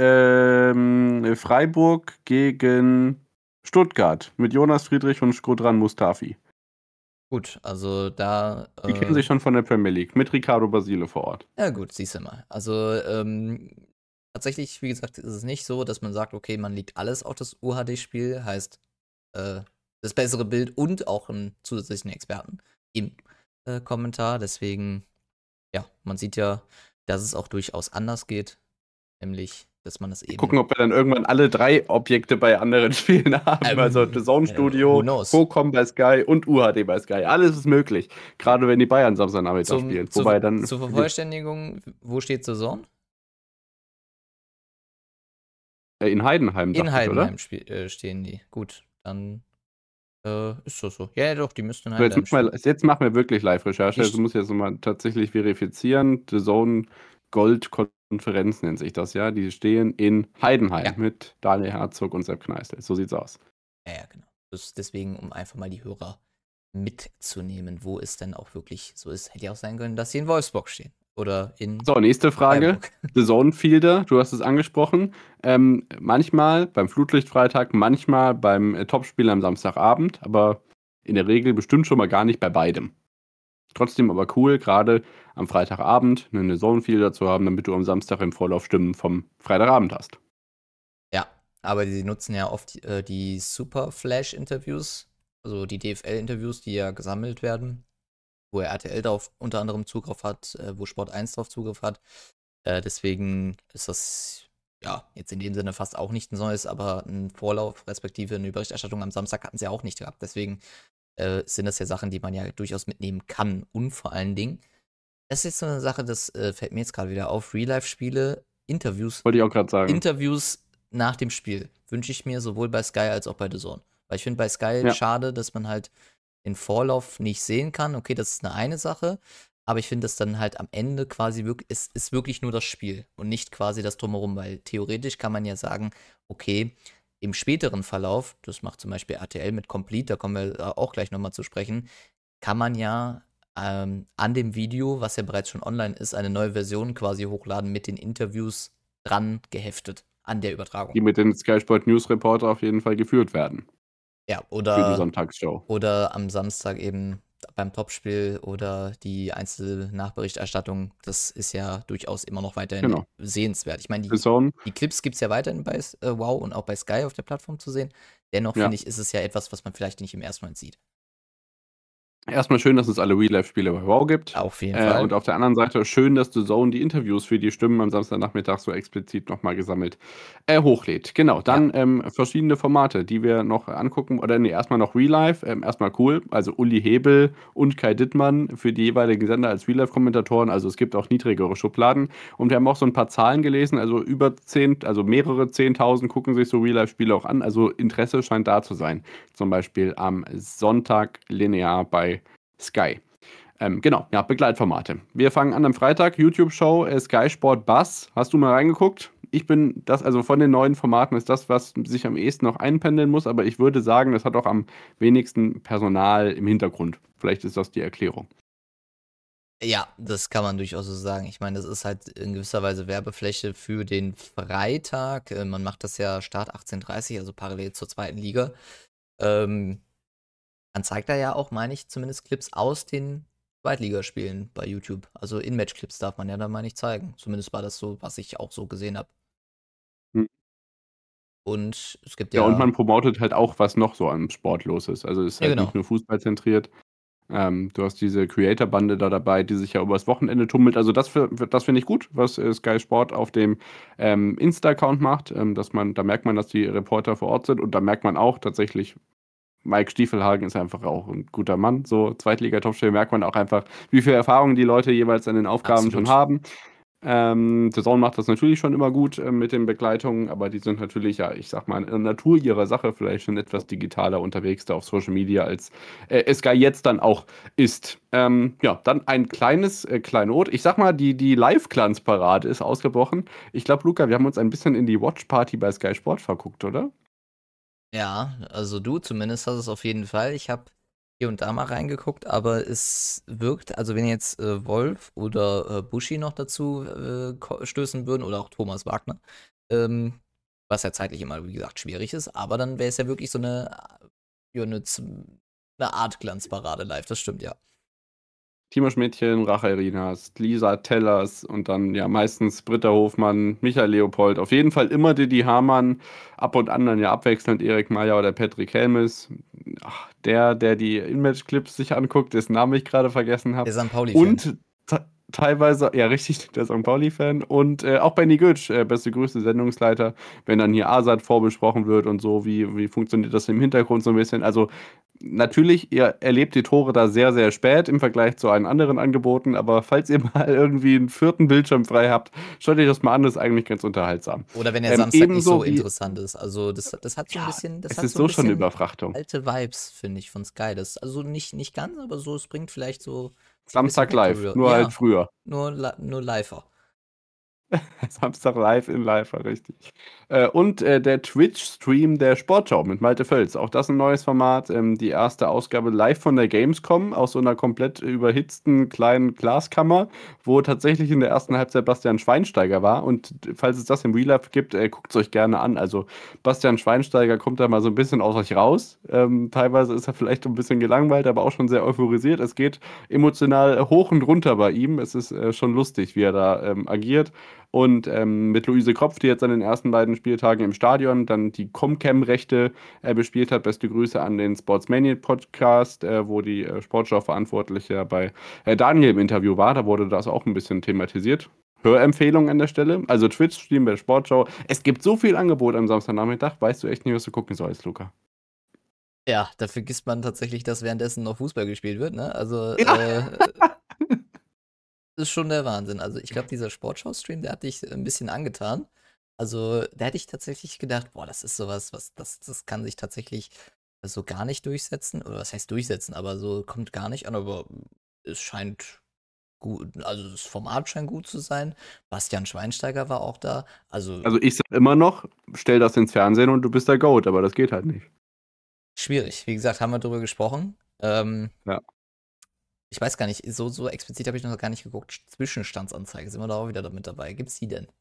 Freiburg gegen Stuttgart mit Jonas Friedrich und Shkodran Mustafi. Gut, also da Die kennen sich schon von der Premier League mit Ricardo Basile vor Ort. ja gut, siehst du mal. Also tatsächlich, wie gesagt, ist es nicht so, dass man sagt, okay, man legt alles auf das UHD-Spiel, heißt das bessere Bild und auch einen zusätzlichen Experten im Kommentar. Deswegen, ja, man sieht ja, dass es auch durchaus anders geht, nämlich, dass man es eben Gucken, ob wir dann irgendwann alle drei Objekte bei anderen Spielen haben. Also The Zone who Studio, knows? Co-Com bei Sky und UHD bei Sky. Alles ist möglich. Gerade wenn die Bayern Samstagnachmittag spielen. Wobei dann Zur Vervollständigung, wo steht Saison? in Heidenheim, In dachte ich, oder? Heidenheim stehen die. Gut, dann. Ist das so? Ja, ja, doch, die müssten in So, Heidenheim spielen. jetzt machen wir wirklich Live-Recherche. Ich, Also muss jetzt nochmal tatsächlich verifizieren. The Zone Gold Konferenz nennt sich das, ja. Die stehen in ja, Heidenheim mit Daniel Herzog und Sepp Kneißl. So sieht's aus. ja, ja, genau. Deswegen, um einfach mal die Hörer mitzunehmen, wo es denn auch wirklich so ist. Hätte ja auch sein können, dass sie in Wolfsburg stehen. Oder in So, nächste Frage. Freiburg. The Zone Fielder, du hast es angesprochen. Manchmal beim Flutlichtfreitag, manchmal beim Topspiel am Samstagabend, aber in der Regel bestimmt schon mal gar nicht bei beidem. Trotzdem aber cool, gerade am Freitagabend eine Zone Fielder zu haben, damit du am Samstag im Vorlauf Stimmen vom Freitagabend hast. Ja, aber sie nutzen ja oft die Super Flash-Interviews, also die DFL-Interviews, die ja gesammelt werden, wo RTL darauf unter anderem Zugriff hat, wo Sport 1 darauf Zugriff hat. Deswegen ist das ja jetzt in dem Sinne fast auch nicht ein neues, aber ein Vorlauf, respektive eine Berichterstattung am Samstag hatten sie auch nicht gehabt. Deswegen sind das ja Sachen, die man ja durchaus mitnehmen kann. Und vor allen Dingen, das ist jetzt so eine Sache, das fällt mir jetzt gerade wieder auf, Real-Life-Spiele, Interviews, Wollte ich auch gerade sagen. Interviews nach dem Spiel wünsche ich mir sowohl bei Sky als auch bei The Zone. Weil ich finde bei Sky Ja, schade, dass man halt den Vorlauf nicht sehen kann. Okay, das ist eine Sache, aber ich finde das dann halt am Ende quasi wirklich, es ist wirklich nur das Spiel und nicht quasi das Drumherum, weil theoretisch kann man ja sagen, okay, im späteren Verlauf, das macht zum Beispiel RTL mit Complete, da kommen wir auch gleich nochmal zu sprechen, kann man ja an dem Video, was ja bereits schon online ist, eine neue Version quasi hochladen mit den Interviews dran geheftet an der Übertragung. die mit den Sky Sport News Reporter auf jeden Fall geführt werden Ja, für die Sonntagsshow. oder am Samstag eben beim Topspiel oder die Einzelnachberichterstattung. Das ist ja durchaus immer noch weiterhin Genau. sehenswert. Ich meine, The Zone, die Clips gibt es ja weiterhin bei Wow und auch bei Sky auf der Plattform zu sehen. Dennoch ja. finde ich, ist es ja etwas, was man vielleicht nicht im ersten Moment sieht. Erstmal schön, dass es alle Real-Life-Spiele bei WoW gibt. Auf jeden Fall. Und auf der anderen Seite schön, dass The Zone die Interviews für die Stimmen am Samstagnachmittag so explizit nochmal gesammelt hochlädt. Genau, Ja. dann verschiedene Formate, die wir noch angucken. Oder nee, erstmal noch Real-Life. Erstmal cool. Also Uli Hebel und Kai Dittmann für die jeweiligen Sender als Real-Life-Kommentatoren. Also es gibt auch niedrigere Schubladen. Und wir haben auch so ein paar Zahlen gelesen. Also über 10, also mehrere 10.000 gucken sich so Real-Life-Spiele auch an. Also Interesse scheint da zu sein. Zum Beispiel am Sonntag linear bei Sky. Genau, ja, Begleitformate. Wir fangen an am Freitag, YouTube-Show, Sky Sport Buzz. Hast du mal reingeguckt? Ich bin das, also von den neuen Formaten ist das, was sich am ehesten noch einpendeln muss, aber ich würde sagen, das hat auch am wenigsten Personal im Hintergrund. Vielleicht ist das die Erklärung. Ja, das kann man durchaus so sagen. Ich meine, das ist halt in gewisser Weise Werbefläche für den Freitag. Man macht das ja Start 18:30, also parallel zur zweiten Liga. Ähm, Man zeigt da ja auch, meine ich, zumindest Clips aus den Zweitligaspielen bei YouTube. Also In-Match-Clips darf man ja da mal nicht zeigen. Zumindest war das so, was ich auch so gesehen habe. Hm. Und es gibt Ja, und ja, man promotet halt auch, was noch so am Sport los ist. Also es ist ja halt genau. nicht nur Fußball zentriert. Du hast diese Creator-Bande da dabei, die sich ja übers Wochenende tummelt. Also das finde ich gut, was Sky Sport auf dem Insta-Account macht. Da merkt man, dass die Reporter vor Ort sind und da merkt man auch tatsächlich, Mike Stiefelhagen ist einfach auch ein guter Mann. So Zweitliga-Topspiel merkt man auch einfach, wie viel Erfahrung die Leute jeweils an den Aufgaben schon Absolut. haben. The Zone macht das natürlich schon immer gut mit den Begleitungen, aber die sind natürlich, ja, ich sag mal, in der Natur ihrer Sache vielleicht schon etwas digitaler unterwegs da auf Social Media, als Sky jetzt dann auch ist. Ja, dann ein kleines Kleinod. Ich sag mal, die Live-Glanzparade ist ausgebrochen. Ich glaube, Luca, wir haben uns ein bisschen in die Watch-Party bei Sky Sport verguckt, oder? Ja, also du zumindest hast es auf jeden Fall. Ich habe hier und da mal reingeguckt, aber es wirkt, also wenn jetzt Wolf oder Buschi noch dazu stößen würden oder auch Thomas Wagner, ähm, was ja zeitlich immer, wie gesagt, schwierig ist, aber dann wäre es ja wirklich so ja, eine Art Glanzparade live, das stimmt ja. Timo Schmidtchen, Rachel Rinas, Lisa Tellers und dann ja meistens Britta Hofmann, Michael Leopold. Auf jeden Fall immer Didi Hamann, ab und an dann ja abwechselnd Erik Meyer oder Patrick Helmes. Ach, der die Image-Clips sich anguckt, dessen Namen ich gerade vergessen habe. Der St. Pauli-Fan. Und teilweise, ja richtig, der St. Pauli-Fan. Und auch Benny Götsch, beste Grüße, Sendungsleiter, wenn dann hier Asad vorbesprochen wird und so, wie funktioniert das im Hintergrund so ein bisschen. Also natürlich, ihr erlebt die Tore da sehr, sehr spät im Vergleich zu allen anderen Angeboten, aber falls ihr mal irgendwie einen vierten Bildschirm frei habt, schaut euch das mal an, das ist eigentlich ganz unterhaltsam. Oder wenn der Samstag nicht so interessant ist. Also das hat so ein Ja, bisschen, das es hat ist so ein so schon eine bisschen Überfrachtung. alte Vibes, finde ich, von Sky. Das, also nicht ganz, aber so, es bringt vielleicht so ein bisschen Samstag back to live, real. nur halt Ja, früher. nur liver. Samstag live in Live, richtig. Und der Twitch-Stream der Sportschau mit Malte Völz. Auch das ein neues Format. Die erste Ausgabe live von der Gamescom aus so einer komplett überhitzten kleinen Glaskammer, wo tatsächlich in der ersten Halbzeit Bastian Schweinsteiger war. Und falls es das im Real Life gibt, guckt es euch gerne an. Also Bastian Schweinsteiger kommt da mal so ein bisschen aus euch raus. Teilweise ist er vielleicht ein bisschen gelangweilt, aber auch schon sehr euphorisiert. Es geht emotional hoch und runter bei ihm. Es ist schon lustig, wie er da agiert. Und mit Luise Kropf, die jetzt an den ersten beiden Spieltagen im Stadion dann die Comcam-Rechte bespielt hat. Beste Grüße an den Sportsmania-Podcast, wo die Sportschau-Verantwortliche bei Daniel im Interview war. Da wurde das auch ein bisschen thematisiert. Hörempfehlung an der Stelle. Also Twitch-Stream bei Sportschau. Es gibt so viel Angebot am Samstagnachmittag. Weißt du echt nicht, was du gucken sollst, Luca. Ja, da vergisst man tatsächlich, dass währenddessen noch Fußball gespielt wird, ne? Also, Ja. ist schon der Wahnsinn. Also, ich glaube, dieser Sportschau-Stream, der hat dich ein bisschen angetan. Also, da hätte ich tatsächlich gedacht, boah, das ist sowas, das kann sich tatsächlich so gar nicht durchsetzen. Oder was heißt durchsetzen, aber so kommt gar nicht an, aber es scheint gut, also das Format scheint gut zu sein. Bastian Schweinsteiger war auch da. Also Also ich sag immer noch, stell das ins Fernsehen und du bist der Goat, aber das geht halt nicht. schwierig. Wie gesagt, haben wir drüber gesprochen. Ja. Ich weiß gar nicht, so explizit habe ich noch gar nicht geguckt. Zwischenstandsanzeige, sind wir da auch wieder damit dabei? Gibt's die denn?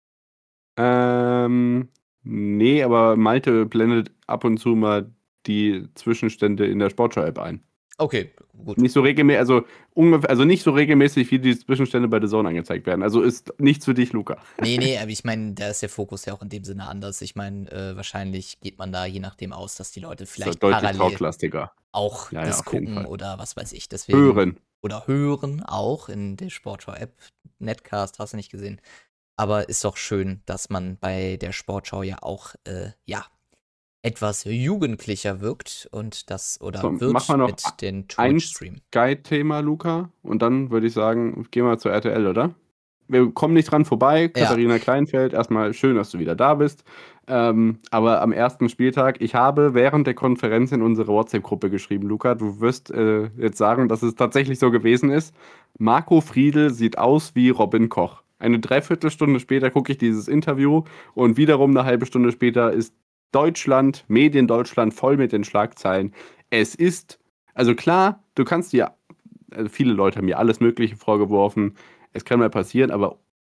Ähm, nee, aber Malte blendet ab und zu mal die Zwischenstände in der Sportschau-App ein. Okay, gut. Nicht so regelmäßig, also ungefähr, also nicht so regelmäßig, wie die Zwischenstände bei The Zone angezeigt werden. Also ist nichts für dich, Luca. Nee, aber ich meine, da ist der Fokus ja auch in dem Sinne anders. Ich meine, wahrscheinlich geht man da je nachdem aus, dass die Leute Ist ja vielleicht deutlich parallel talklastiger. auch Ja, ja, das auf jeden gucken Fall. oder was weiß ich. Deswegen. Hören. Oder hören auch in der Sportschau-App. Netcast hast du nicht gesehen. Aber ist doch schön, dass man bei der Sportschau ja auch, ja, etwas jugendlicher wirkt und das So, oder machen wir wird noch mit den ein Twitch-Stream. Sky-Thema, Luca. Und dann würde ich sagen, gehen wir zur RTL, oder? Wir kommen nicht dran vorbei. Ja, Katharina Kleinfeld, erstmal schön, dass du wieder da bist. Aber am ersten Spieltag, ich habe während der Konferenz in unsere WhatsApp-Gruppe geschrieben, Luca, du wirst jetzt sagen, dass es tatsächlich so gewesen ist. Marco Friedl sieht aus wie Robin Koch. Eine Dreiviertelstunde später gucke ich dieses Interview und wiederum eine halbe Stunde später ist Deutschland, Medien Deutschland voll mit den Schlagzeilen. Es ist, also klar, du kannst dir, also viele Leute haben mir alles Mögliche vorgeworfen, es kann mal passieren, aber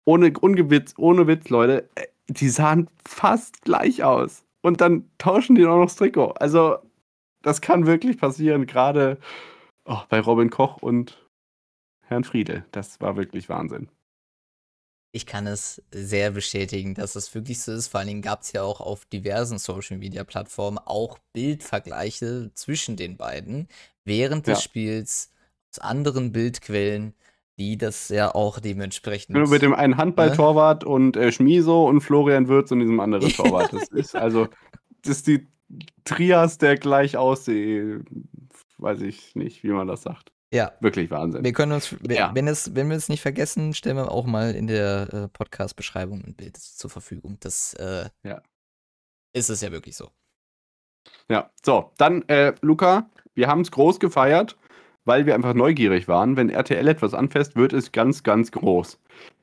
ohne Witz, Leute, die sahen fast gleich aus. Und dann tauschen die auch noch das Trikot. Also, das kann wirklich passieren, gerade bei Robin Koch und Herrn Friedel. Das war wirklich Wahnsinn. ich kann es sehr bestätigen, dass es wirklich so ist. Vor allen Dingen gab es ja auch auf diversen Social-Media-Plattformen auch Bildvergleiche zwischen den beiden während des Ja. Spiels aus anderen Bildquellen, die das ja auch dementsprechend. Nur mit dem einen Ne? Handballtorwart und Schmiso und Florian Wirtz und diesem anderen Torwart. Das ist die Trias der gleich aussehen. Weiß ich nicht, wie man das sagt. Ja, Wirklich Wahnsinn. wir können uns, Ja. wenn wir es nicht vergessen, stellen wir auch mal in der Podcast-Beschreibung ein Bild zur Verfügung. Das Ja. ist es ja wirklich so. Ja, so, dann, Luca, wir haben es groß gefeiert, weil wir einfach neugierig waren. Wenn RTL etwas anfasst, wird es ganz, ganz groß.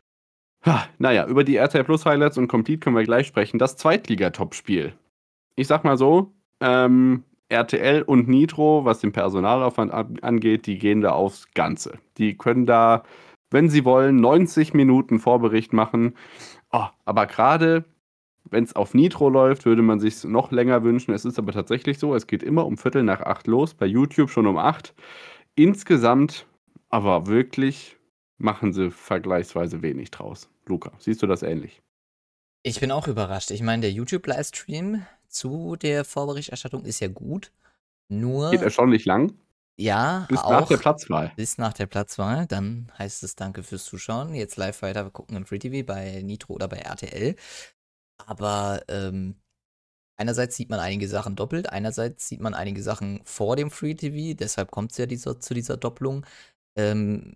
Naja, über die RTL Plus Highlights und Complete können wir gleich sprechen. Das Zweitliga-Topspiel. Ich sag mal so, RTL und Nitro, was den Personalaufwand angeht, die gehen da aufs Ganze. Die können da, wenn sie wollen, 90 Minuten Vorbericht machen. Oh, aber gerade wenn es auf Nitro läuft, würde man sich noch länger wünschen. Es ist aber tatsächlich so, es geht immer um 7:45 los, bei YouTube schon um 8. Insgesamt aber wirklich machen sie vergleichsweise wenig draus. Luca, siehst du das ähnlich? Ich bin auch überrascht. Ich meine, der YouTube-Livestream zu der Vorberichterstattung ist ja gut. Geht Nur, erstaunlich lang. Ja, Bis nach der auch Platzwahl. bis nach der Platzwahl. Dann heißt es danke fürs Zuschauen. Jetzt live weiter gucken im Free TV bei Nitro oder bei RTL. Aber einerseits sieht man einige Sachen doppelt, einerseits sieht man einige Sachen vor dem Free TV. Deshalb kommt es ja zu dieser Doppelung. Ähm,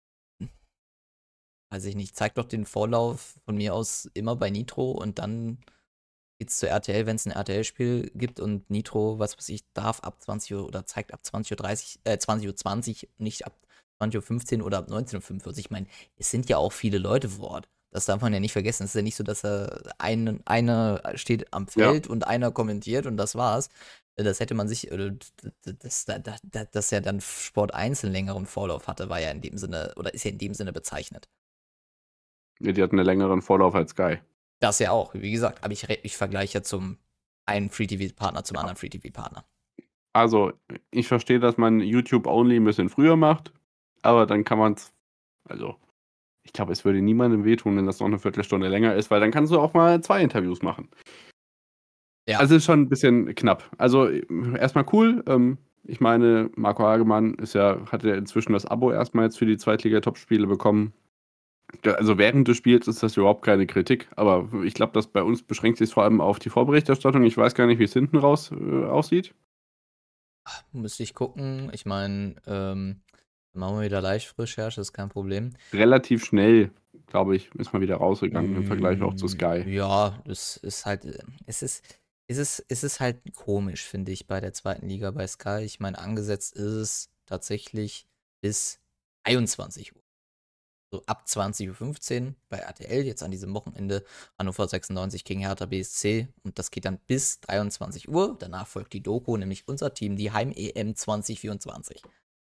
Weiß ich nicht, zeigt doch den Vorlauf von mir aus immer bei Nitro und dann geht's zu RTL, wenn es ein RTL-Spiel gibt und Nitro, was weiß ich, darf ab 20 Uhr oder zeigt ab 20:30 Uhr, 20:20 Uhr, nicht ab 20:15 Uhr oder ab 19:45 Uhr. Ich meine, es sind ja auch viele Leute vor Ort. Das darf man ja nicht vergessen. Es ist ja nicht so, dass einer steht am Ja. Feld und einer kommentiert und das war's. Das hätte man sich, dass ja dann Sport 1 einen längeren Vorlauf hatte, war ja in dem Sinne, oder ist ja in dem Sinne bezeichnet. Ja, die hatten einen längeren Vorlauf als Sky. Das ja auch, wie gesagt, aber ich vergleiche ja zum einen Free-TV-Partner zum anderen Free-TV-Partner. Also, ich verstehe, dass man YouTube-only ein bisschen früher macht, aber dann kann man es, also, ich glaube, es würde niemandem wehtun, wenn das noch eine Viertelstunde länger ist, weil dann kannst du auch mal 2 Interviews machen. Ja. Also, ist schon ein bisschen knapp. Also, erstmal cool. Ich meine, Marco Hagemann hat ja inzwischen das Abo erstmal jetzt für die Zweitliga-Topspiele bekommen. Also, während des Spiels ist das überhaupt keine Kritik, aber ich glaube, dass bei uns beschränkt sich vor allem auf die Vorberichterstattung. Ich weiß gar nicht, wie es hinten raus aussieht. Müsste ich gucken. Ich meine, machen wir wieder Live-Recherche, ist kein Problem. Relativ schnell, glaube ich, ist man wieder rausgegangen im Vergleich auch zu Sky. Ja, es ist halt, es ist halt komisch, finde ich, bei der zweiten Liga bei Sky. Ich meine, angesetzt ist es tatsächlich bis 21 Uhr. So ab 20:15 Uhr bei RTL, jetzt an diesem Wochenende Hannover 96 gegen Hertha BSC und das geht dann bis 23 Uhr. Danach folgt die Doku, nämlich unser Team, die Heim-EM 2024.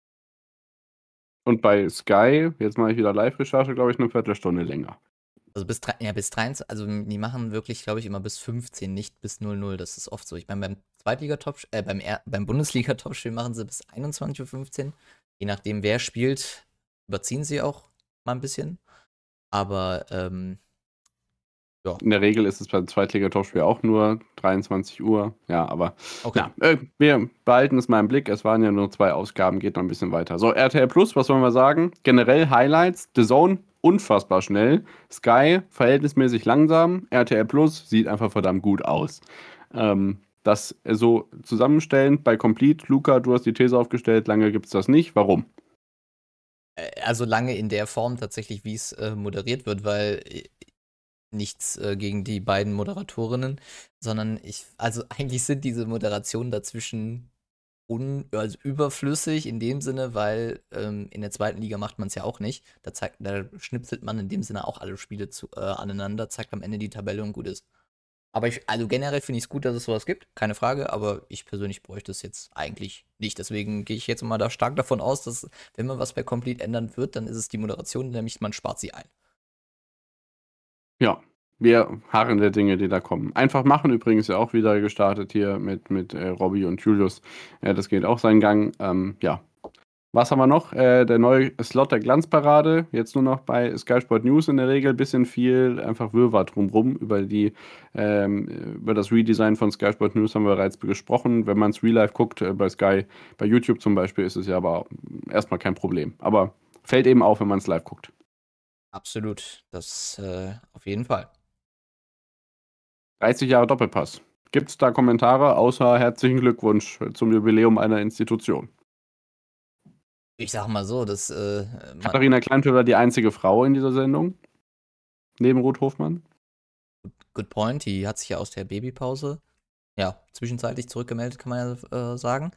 Und bei Sky, jetzt mache ich wieder Live-Recherche, glaube ich, eine Viertelstunde länger. Also bis 23, also die machen wirklich, glaube ich, immer bis 15, nicht bis 00. Das ist oft so. Ich meine, beim Zweitliga-Top, beim Bundesliga-Topspiel machen sie bis 21:15 Uhr. Je nachdem, wer spielt, überziehen sie auch mal ein bisschen. Aber ja. In der Regel ist es beim Zweitliga-Topspiel auch nur 23 Uhr. Ja, aber Okay. wir behalten es mal im Blick. Es waren ja nur 2 Ausgaben, geht noch ein bisschen weiter. So, RTL Plus, was sollen wir sagen? Generell Highlights. The Zone, unfassbar schnell. Sky, verhältnismäßig langsam. RTL Plus sieht einfach verdammt gut aus. Das so zusammenstellen bei Complete. Luca, du hast die These aufgestellt, lange gibt es das nicht. Warum? Also lange in der Form tatsächlich, wie es moderiert wird, weil nichts gegen die beiden Moderatorinnen, sondern also eigentlich sind diese Moderationen dazwischen also überflüssig in dem Sinne, weil in der zweiten Liga macht man es ja auch nicht. Da schnipselt man in dem Sinne auch alle Spiele aneinander, zeigt am Ende die Tabelle und gut ist. Aber also generell finde ich es gut, dass es sowas gibt, keine Frage, aber ich persönlich bräuchte es jetzt eigentlich nicht. Deswegen gehe ich jetzt mal da stark davon aus, dass, wenn man was bei Complete ändern wird, dann ist es die Moderation, nämlich man spart sie ein. Ja, wir harren der Dinge, die da kommen. Einfach machen übrigens ja auch wieder gestartet hier mit Robby und Julius. Das geht auch seinen Gang. Ja. Was haben wir noch? Der neue Slot der Glanzparade. Jetzt nur noch bei Sky Sport News in der Regel. Bisschen viel einfach Wirrwarr drumrum. Über das Redesign von Sky Sport News haben wir bereits gesprochen. Wenn man es Real Life guckt, bei Sky, bei YouTube zum Beispiel, ist es ja aber erstmal kein Problem. Aber fällt eben auf, wenn man es live guckt. Absolut, das auf jeden Fall. 30 Jahre Doppelpass. Gibt es da Kommentare außer herzlichen Glückwunsch zum Jubiläum einer Institution? Ich sag mal so, Katharina Kleintöter war die einzige Frau in dieser Sendung, neben Ruth Hofmann. Good point, die hat sich ja aus der Babypause, ja, zwischenzeitlich zurückgemeldet, kann man ja sagen.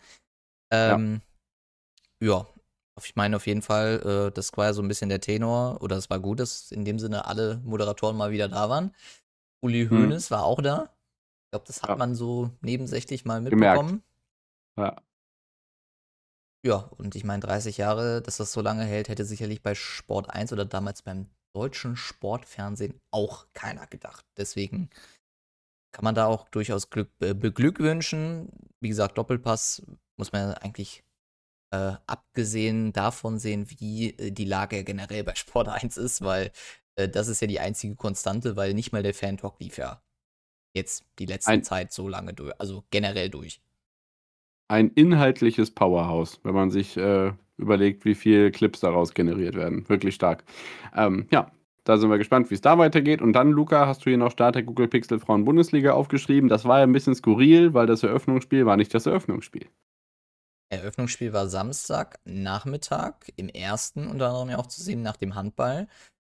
Ja, ich meine auf jeden Fall, das war ja so ein bisschen der Tenor, oder es war gut, dass in dem Sinne alle Moderatoren mal wieder da waren. Uli Hoeneß war auch da. Ich glaube, das hat man so nebensächlich mal mitbekommen. Ja. Ja, und ich meine, 30 Jahre, dass das so lange hält, hätte sicherlich bei Sport 1 oder damals beim deutschen Sportfernsehen auch keiner gedacht. Deswegen kann man da auch durchaus beglückwünschen. Wie gesagt, Doppelpass muss man ja eigentlich abgesehen davon sehen, wie die Lage generell bei Sport 1 ist, weil das ist ja die einzige Konstante, weil nicht mal der Fan-Talk lief ja jetzt die letzte Zeit so lange durch, also generell durch. ein inhaltliches Powerhouse, wenn man sich überlegt, wie viele Clips daraus generiert werden. Wirklich stark. Ja, da sind wir gespannt, wie es da weitergeht. Und dann, Luca, hast du hier noch Start der Google Pixel Frauen-Bundesliga aufgeschrieben. Das war ja ein bisschen skurril, weil das Eröffnungsspiel war nicht das Eröffnungsspiel. Eröffnungsspiel war Samstagnachmittag im ersten, unter anderem ja auch zu sehen nach dem Handball.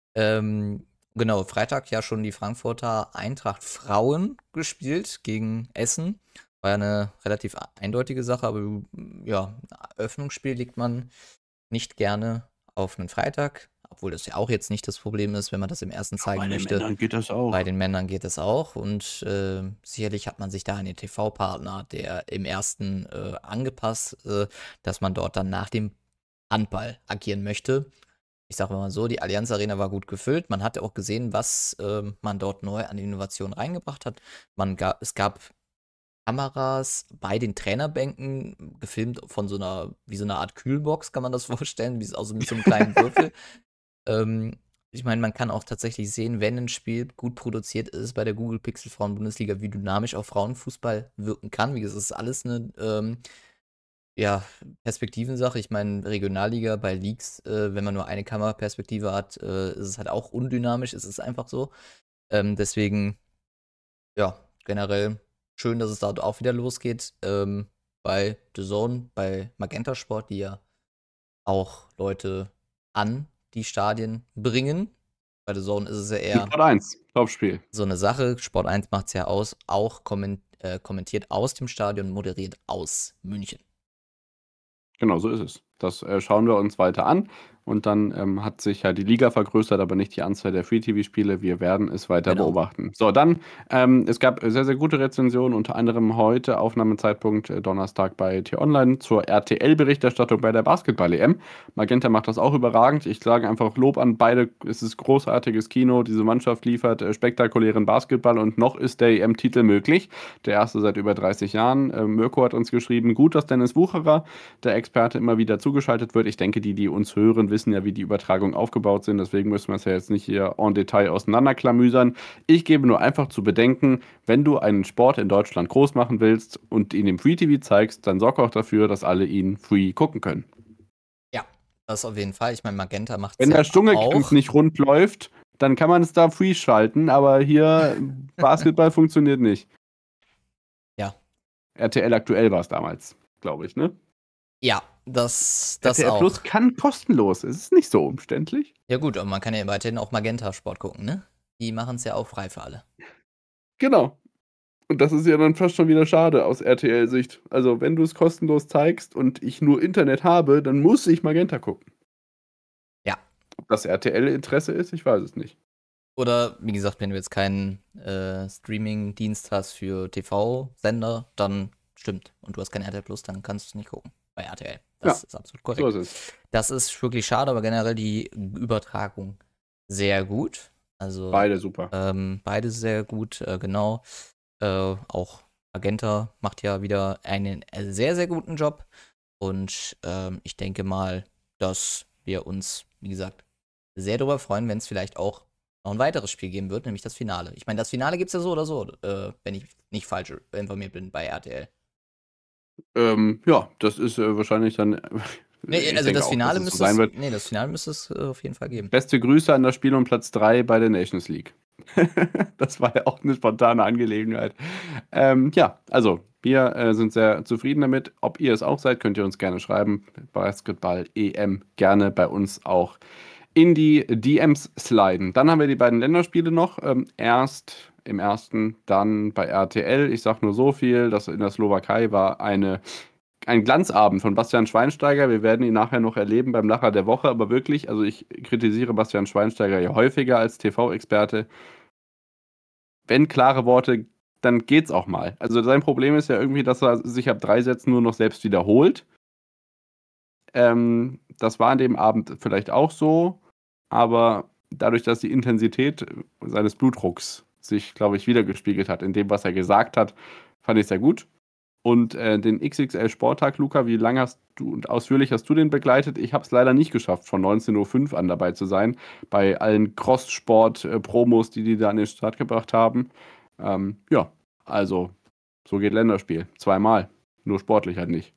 Genau, Freitag ja schon die Frankfurter Eintracht Frauen gespielt gegen Essen. War ja eine relativ eindeutige Sache, aber ja, Eröffnungsspiel legt man nicht gerne auf einen Freitag, obwohl das ja auch jetzt nicht das Problem ist, wenn man das im ersten zeigen möchte. Bei den Männern geht das auch. Bei den Männern geht es auch und sicherlich hat man sich da einen TV-Partner, der im ersten angepasst, dass man dort dann nach dem Handball agieren möchte. Ich sage mal so, die Allianz Arena war gut gefüllt. Man hatte auch gesehen, was man dort neu an Innovationen reingebracht hat. Es gab Kameras bei den Trainerbänken, gefilmt von wie so einer Art Kühlbox, kann man das vorstellen, wie also mit so einem kleinen Würfel. Ich meine, man kann auch tatsächlich sehen, wenn ein Spiel gut produziert ist bei der Google Pixel Frauen-Bundesliga, wie dynamisch auch Frauenfußball wirken kann. Wie gesagt, es ist alles eine ja, Perspektivensache. Ich meine, Regionalliga bei Leagues, wenn man nur eine Kameraperspektive hat, ist es halt auch undynamisch. Es ist einfach so. Deswegen, ja, generell schön, dass es dort auch wieder losgeht. Bei The Zone, bei Magenta Sport, die ja auch Leute an die Stadien bringen. Bei The Zone ist es ja eher Sport 1, Topspiel. so eine Sache. Sport 1 macht es ja auch kommentiert aus dem Stadion, moderiert aus München. Genau, so ist es. Das schauen wir uns weiter an. Und dann hat sich ja die Liga vergrößert, aber nicht die Anzahl der Free-TV-Spiele. Wir werden es weiter Genau. beobachten. So, dann, es gab sehr, sehr gute Rezensionen, unter anderem heute, Aufnahmezeitpunkt Donnerstag bei T-Online, zur RTL-Berichterstattung bei der Basketball-EM. Magenta macht das auch überragend. Ich sage einfach Lob an beide. Es ist großartiges Kino. Diese Mannschaft liefert spektakulären Basketball und noch ist der EM-Titel möglich. Der erste seit über 30 Jahren. Mirko hat uns geschrieben, gut, dass Dennis Wucherer, der Experte, immer wieder zugeschaltet wird. Ich denke, die uns hören, wissen ja, wie die Übertragungen aufgebaut sind. Deswegen müssen wir es ja jetzt nicht hier en Detail auseinanderklamüsern. Ich gebe nur einfach zu bedenken, wenn du einen Sport in Deutschland groß machen willst und ihn im Free TV zeigst, dann sorg auch dafür, dass alle ihn free gucken können. Ja, das auf jeden Fall. Ich meine, Magenta macht es Wenn ja der Dschungelcamp auch. nicht rund läuft, dann kann man es da free schalten, aber hier Basketball funktioniert nicht. Ja. RTL aktuell war es damals, glaube ich, ne? Ja, das RTL auch. Plus kann kostenlos. Es ist nicht so umständlich. Ja gut, aber man kann ja weiterhin auch Magenta Sport gucken, ne? Die machen es ja auch frei für alle. Genau. Und das ist ja dann fast schon wieder schade aus RTL-Sicht. Also, wenn du es kostenlos zeigst und ich nur Internet habe, dann muss ich Magenta gucken. Ja. Ob das RTL-Interesse ist, ich weiß es nicht. Oder, wie gesagt, wenn du jetzt keinen Streaming-Dienst hast für TV-Sender, dann stimmt. Und du hast kein RTL Plus, dann kannst du es nicht gucken. Bei RTL. Das ist absolut korrekt. So ist es. Das ist wirklich schade, aber generell die Übertragung sehr gut. Also Beide super. Beide sehr gut, genau. Auch Magenta macht ja wieder einen sehr, sehr guten Job. Und ich denke mal, dass wir uns, wie gesagt, sehr darüber freuen, wenn es vielleicht auch noch ein weiteres Spiel geben wird, nämlich das Finale. Ich meine, das Finale gibt es ja so oder so, wenn ich nicht falsch informiert bin bei RTL. Ja, das ist wahrscheinlich dann. Nee, also das Finale müsste es. Nee, das Finale müsste es auf jeden Fall geben. Beste Grüße an das Spiel um Platz 3 bei der Nations League. Das war ja auch eine spontane Angelegenheit. Ja, also wir sind sehr zufrieden damit. Ob ihr es auch seid, könnt ihr uns gerne schreiben. Basketball EM gerne bei uns auch in die DMs sliden. Dann haben wir die beiden Länderspiele noch. Erst im ersten, dann bei RTL. Ich sage nur so viel, dass in der Slowakei war ein Glanzabend von Bastian Schweinsteiger. Wir werden ihn nachher noch erleben beim Lacher der Woche, aber wirklich, also ich kritisiere Bastian Schweinsteiger ja häufiger als TV-Experte. Wenn klare Worte, dann geht's auch mal. Also sein Problem ist ja irgendwie, dass er sich ab 3 Sätzen nur noch selbst wiederholt. Das war an dem Abend vielleicht auch so, aber dadurch, dass die Intensität seines Blutdrucks sich, glaube ich, wiedergespiegelt hat in dem, was er gesagt hat, fand ich sehr gut. Und den XXL Sporttag, Luca, wie lange hast du und ausführlich hast du den begleitet? Ich habe es leider nicht geschafft, von 19:05 Uhr an dabei zu sein, bei allen Cross-Sport-Promos, die da an den Start gebracht haben. Ja, also so geht Länderspiel. Zweimal. Nur sportlich halt nicht.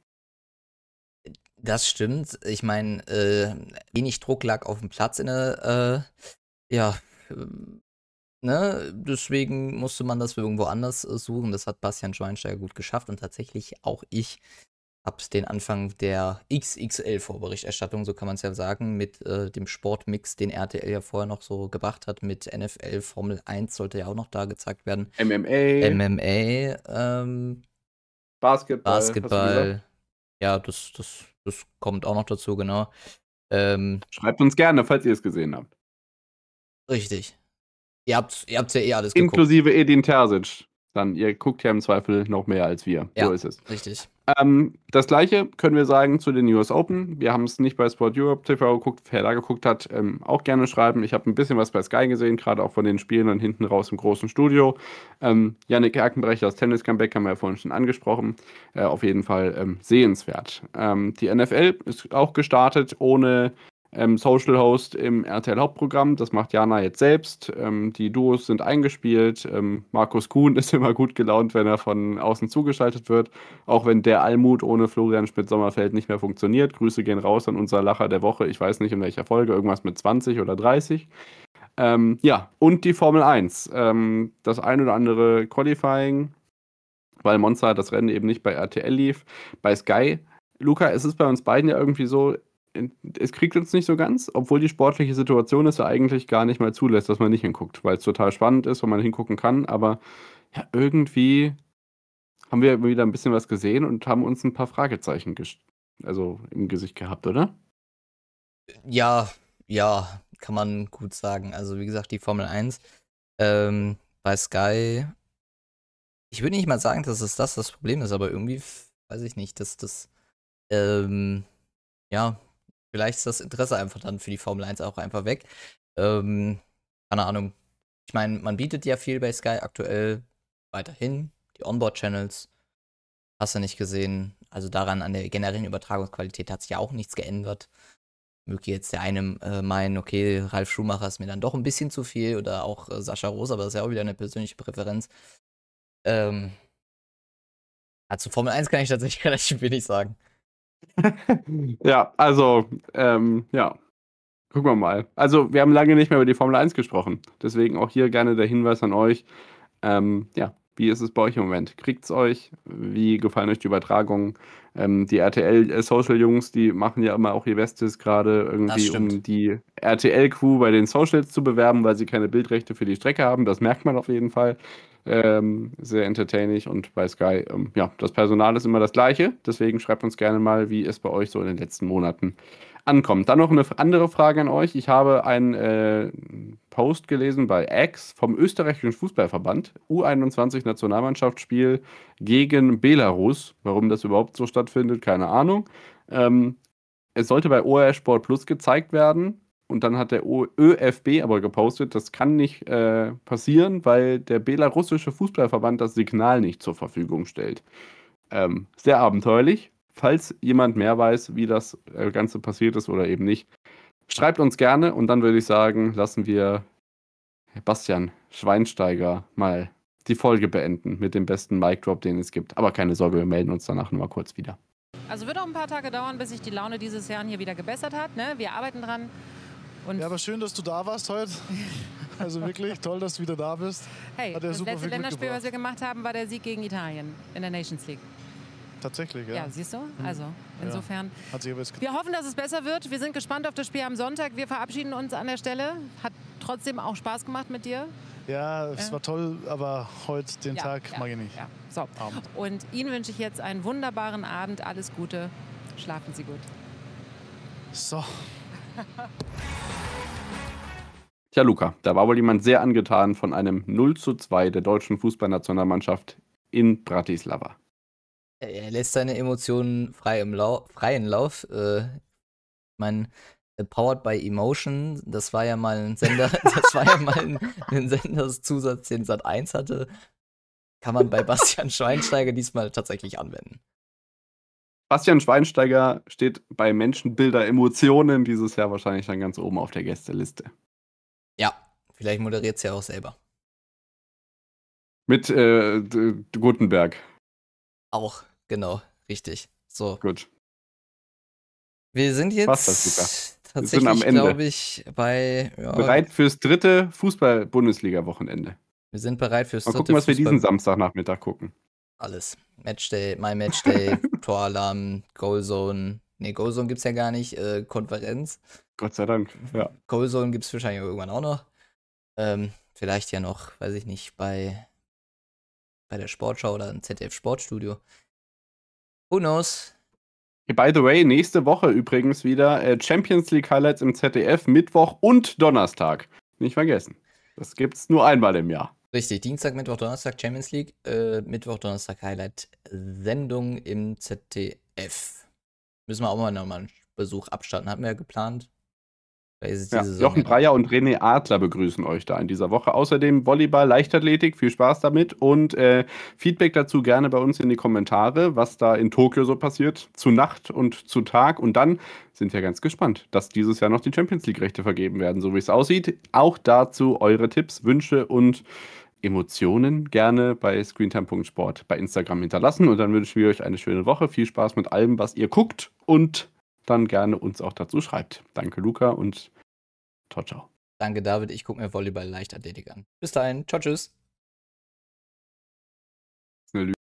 Das stimmt. Ich meine, wenig Druck lag auf dem Platz in der, ja, ne? Deswegen musste man das irgendwo anders suchen. Das hat Bastian Schweinsteiger gut geschafft und tatsächlich auch ich habe den Anfang der XXL-Vorberichterstattung, so kann man es ja sagen, mit dem Sportmix, den RTL ja vorher noch so gebracht hat, mit NFL, Formel 1 sollte ja auch noch da gezeigt werden. MMA, MMA, Basketball, hast du gesagt? Basketball, ja, das kommt auch noch dazu, genau. Ähm, Schreibt uns gerne, falls ihr es gesehen habt. richtig. Ihr habt's ja eh alles geguckt. Inklusive Edin Terzic. Dann, ihr guckt ja im Zweifel noch mehr als wir. So Ja, ist es. richtig. Das gleiche können wir sagen zu den US Open. Wir haben es nicht bei Sport Europe TV geguckt, wer da geguckt hat, auch gerne schreiben. Ich habe ein bisschen was bei Sky gesehen, gerade auch von den Spielen und hinten raus im großen Studio. Yannick Erkenbrecher, das Tennis-Comeback, haben wir ja vorhin schon angesprochen. Auf jeden Fall sehenswert. Die NFL ist auch gestartet ohne Social Host im RTL-Hauptprogramm. Das macht Jana jetzt selbst. Die Duos sind eingespielt. Markus Kuhn ist immer gut gelaunt, wenn er von außen zugeschaltet wird. Auch wenn der Almut ohne Florian Schmidt-Sommerfeld nicht mehr funktioniert. Grüße gehen raus an unser Lacher der Woche. Ich weiß nicht, in welcher Folge. Irgendwas mit 20 oder 30. Ja, und die Formel 1. Das ein oder andere Qualifying, weil Monza das Rennen eben nicht bei RTL lief. Bei Sky. Luca, es ist bei uns beiden ja irgendwie so, es kriegt uns nicht so ganz, obwohl die sportliche Situation es ja eigentlich gar nicht mal zulässt, dass man nicht hinguckt, weil es total spannend ist, wenn man hingucken kann, aber ja, irgendwie haben wir wieder ein bisschen was gesehen und haben uns ein paar Fragezeichen also im Gesicht gehabt, oder? Ja, ja, kann man gut sagen. Also, wie gesagt, die Formel 1 bei Sky, ich würde nicht mal sagen, dass es das Problem ist, aber irgendwie, weiß ich nicht, dass das, ähm, ja, vielleicht ist das Interesse einfach dann für die Formel 1 auch einfach weg. Ähm, keine Ahnung. Ich meine, man bietet ja viel bei Sky aktuell weiterhin. Die Onboard-Channels, hast du nicht gesehen. Also daran an der generellen Übertragungsqualität hat sich ja auch nichts geändert. Möge jetzt der eine meinen, okay, Ralf Schumacher ist mir dann doch ein bisschen zu viel oder auch Sascha Roos, aber das ist ja auch wieder eine persönliche Präferenz. Ähm, zu Formel 1 kann ich tatsächlich relativ wenig sagen. Ja, also, ja, gucken wir mal. Also, wir haben lange nicht mehr über die Formel 1 gesprochen. Deswegen auch hier gerne der Hinweis an euch. Ja, wie ist es bei euch im Moment? Kriegt's euch? Wie gefallen euch die Übertragungen? Die RTL-Social-Jungs, die machen ja immer auch ihr Bestes gerade Das irgendwie, stimmt. um die RTL-Crew bei den Socials zu bewerben, weil sie keine Bildrechte für die Strecke haben. Das merkt man auf jeden Fall. Sehr entertaining und bei Sky, ja, das Personal ist immer das gleiche. Deswegen schreibt uns gerne mal, wie es bei euch so in den letzten Monaten ankommt. Dann noch eine andere Frage an euch. Ich habe einen Post gelesen bei X vom österreichischen Fußballverband. U21-Nationalmannschaftsspiel gegen Belarus. Warum das überhaupt so stattfindet, keine Ahnung. Ähm, Es sollte bei ORF Sport Plus gezeigt werden. Und dann hat der ÖFB aber gepostet, das kann nicht passieren, weil der belarussische Fußballverband das Signal nicht zur Verfügung stellt. Sehr abenteuerlich. Falls jemand mehr weiß, wie das Ganze passiert ist oder eben nicht, schreibt uns gerne und dann würde ich sagen, lassen wir Bastian Schweinsteiger mal die Folge beenden mit dem besten Mic Drop, den es gibt. Aber keine Sorge, wir melden uns danach nochmal kurz wieder. Also wird auch ein paar Tage dauern, bis sich die Laune dieses Jahr hier wieder gebessert hat. Ne? Wir arbeiten dran. Und ja, aber schön, dass du da warst heute. Also wirklich toll, dass du wieder da bist. Hey, Hat ja das super letzte viel Länderspiel, mitgebracht. was wir gemacht haben, war der Sieg gegen Italien in der Nations League. Tatsächlich, ja. Ja, siehst du? Also insofern. Hat sich aber jetzt Wir hoffen, dass es besser wird. Wir sind gespannt auf das Spiel am Sonntag. Wir verabschieden uns an der Stelle. Hat trotzdem auch Spaß gemacht mit dir. ja, es war toll, aber heute den Ja, Tag ja, mag ich nicht. Ja. So. Abend. Und Ihnen wünsche ich jetzt einen wunderbaren Abend. Alles Gute. Schlafen Sie gut. So. Tja, Luca, da war wohl jemand sehr angetan von einem 0:2 der deutschen Fußballnationalmannschaft in Bratislava. Er lässt seine Emotionen freien Lauf. Ich meine, Powered by Emotion, das war ja mal ein Sender, das war ja mal ein Senderzusatz, den Sat.1 hatte. Kann man bei Bastian Schweinsteiger diesmal tatsächlich anwenden. Bastian Schweinsteiger steht bei Menschenbilder Emotionen dieses Jahr wahrscheinlich dann ganz oben auf der Gästeliste. Ja, vielleicht moderiert es ja auch selber. Mit Gutenberg. Auch, genau, Richtig. So. Gut. Wir sind Was das, Luca? jetzt Wir sind am tatsächlich, Ende. glaube ich, bei. Ja, Bereit fürs dritte Fußball-Bundesliga-Wochenende. wir sind bereit fürs Mal dritte gucken, was wir diesen Fußball. Samstagnachmittag gucken. Alles. Matchday, My Matchday, Toralarm, Goalzone. Nee, Goalzone gibt's ja gar nicht. Konferenz. Gott sei Dank. Ja. Goalzone gibt's wahrscheinlich irgendwann auch noch. Vielleicht ja noch, weiß ich nicht, bei der Sportschau oder im ZDF Sportstudio. Who knows? By the way, nächste Woche übrigens wieder Champions League Highlights im ZDF, Mittwoch und Donnerstag. Nicht vergessen. Das gibt's nur einmal im Jahr. Richtig, Dienstag, Mittwoch, Donnerstag Champions League, Mittwoch, Donnerstag Highlight-Sendung im ZDF. Müssen wir auch mal nochmal einen Besuch abstatten, hatten wir ja geplant. Weil es Ja, diese Saison Jochen Breyer und René Adler begrüßen euch da in dieser Woche. Außerdem Volleyball, Leichtathletik, viel Spaß damit und Feedback dazu gerne bei uns in die Kommentare, was da in Tokio so passiert, zu Nacht und zu Tag. Und dann sind wir ganz gespannt, dass dieses Jahr noch die Champions League-Rechte vergeben werden, so wie es aussieht. Auch dazu eure Tipps, Wünsche und Emotionen gerne bei screentime.sport bei Instagram hinterlassen. Und dann wünschen wir euch eine schöne Woche. Viel Spaß mit allem, was ihr guckt und dann gerne uns auch dazu schreibt. Danke, Luca, und ciao, ciao. Danke, David. Ich gucke mir Volleyball Leichtathletik an. Bis dahin. Ciao, tschüss.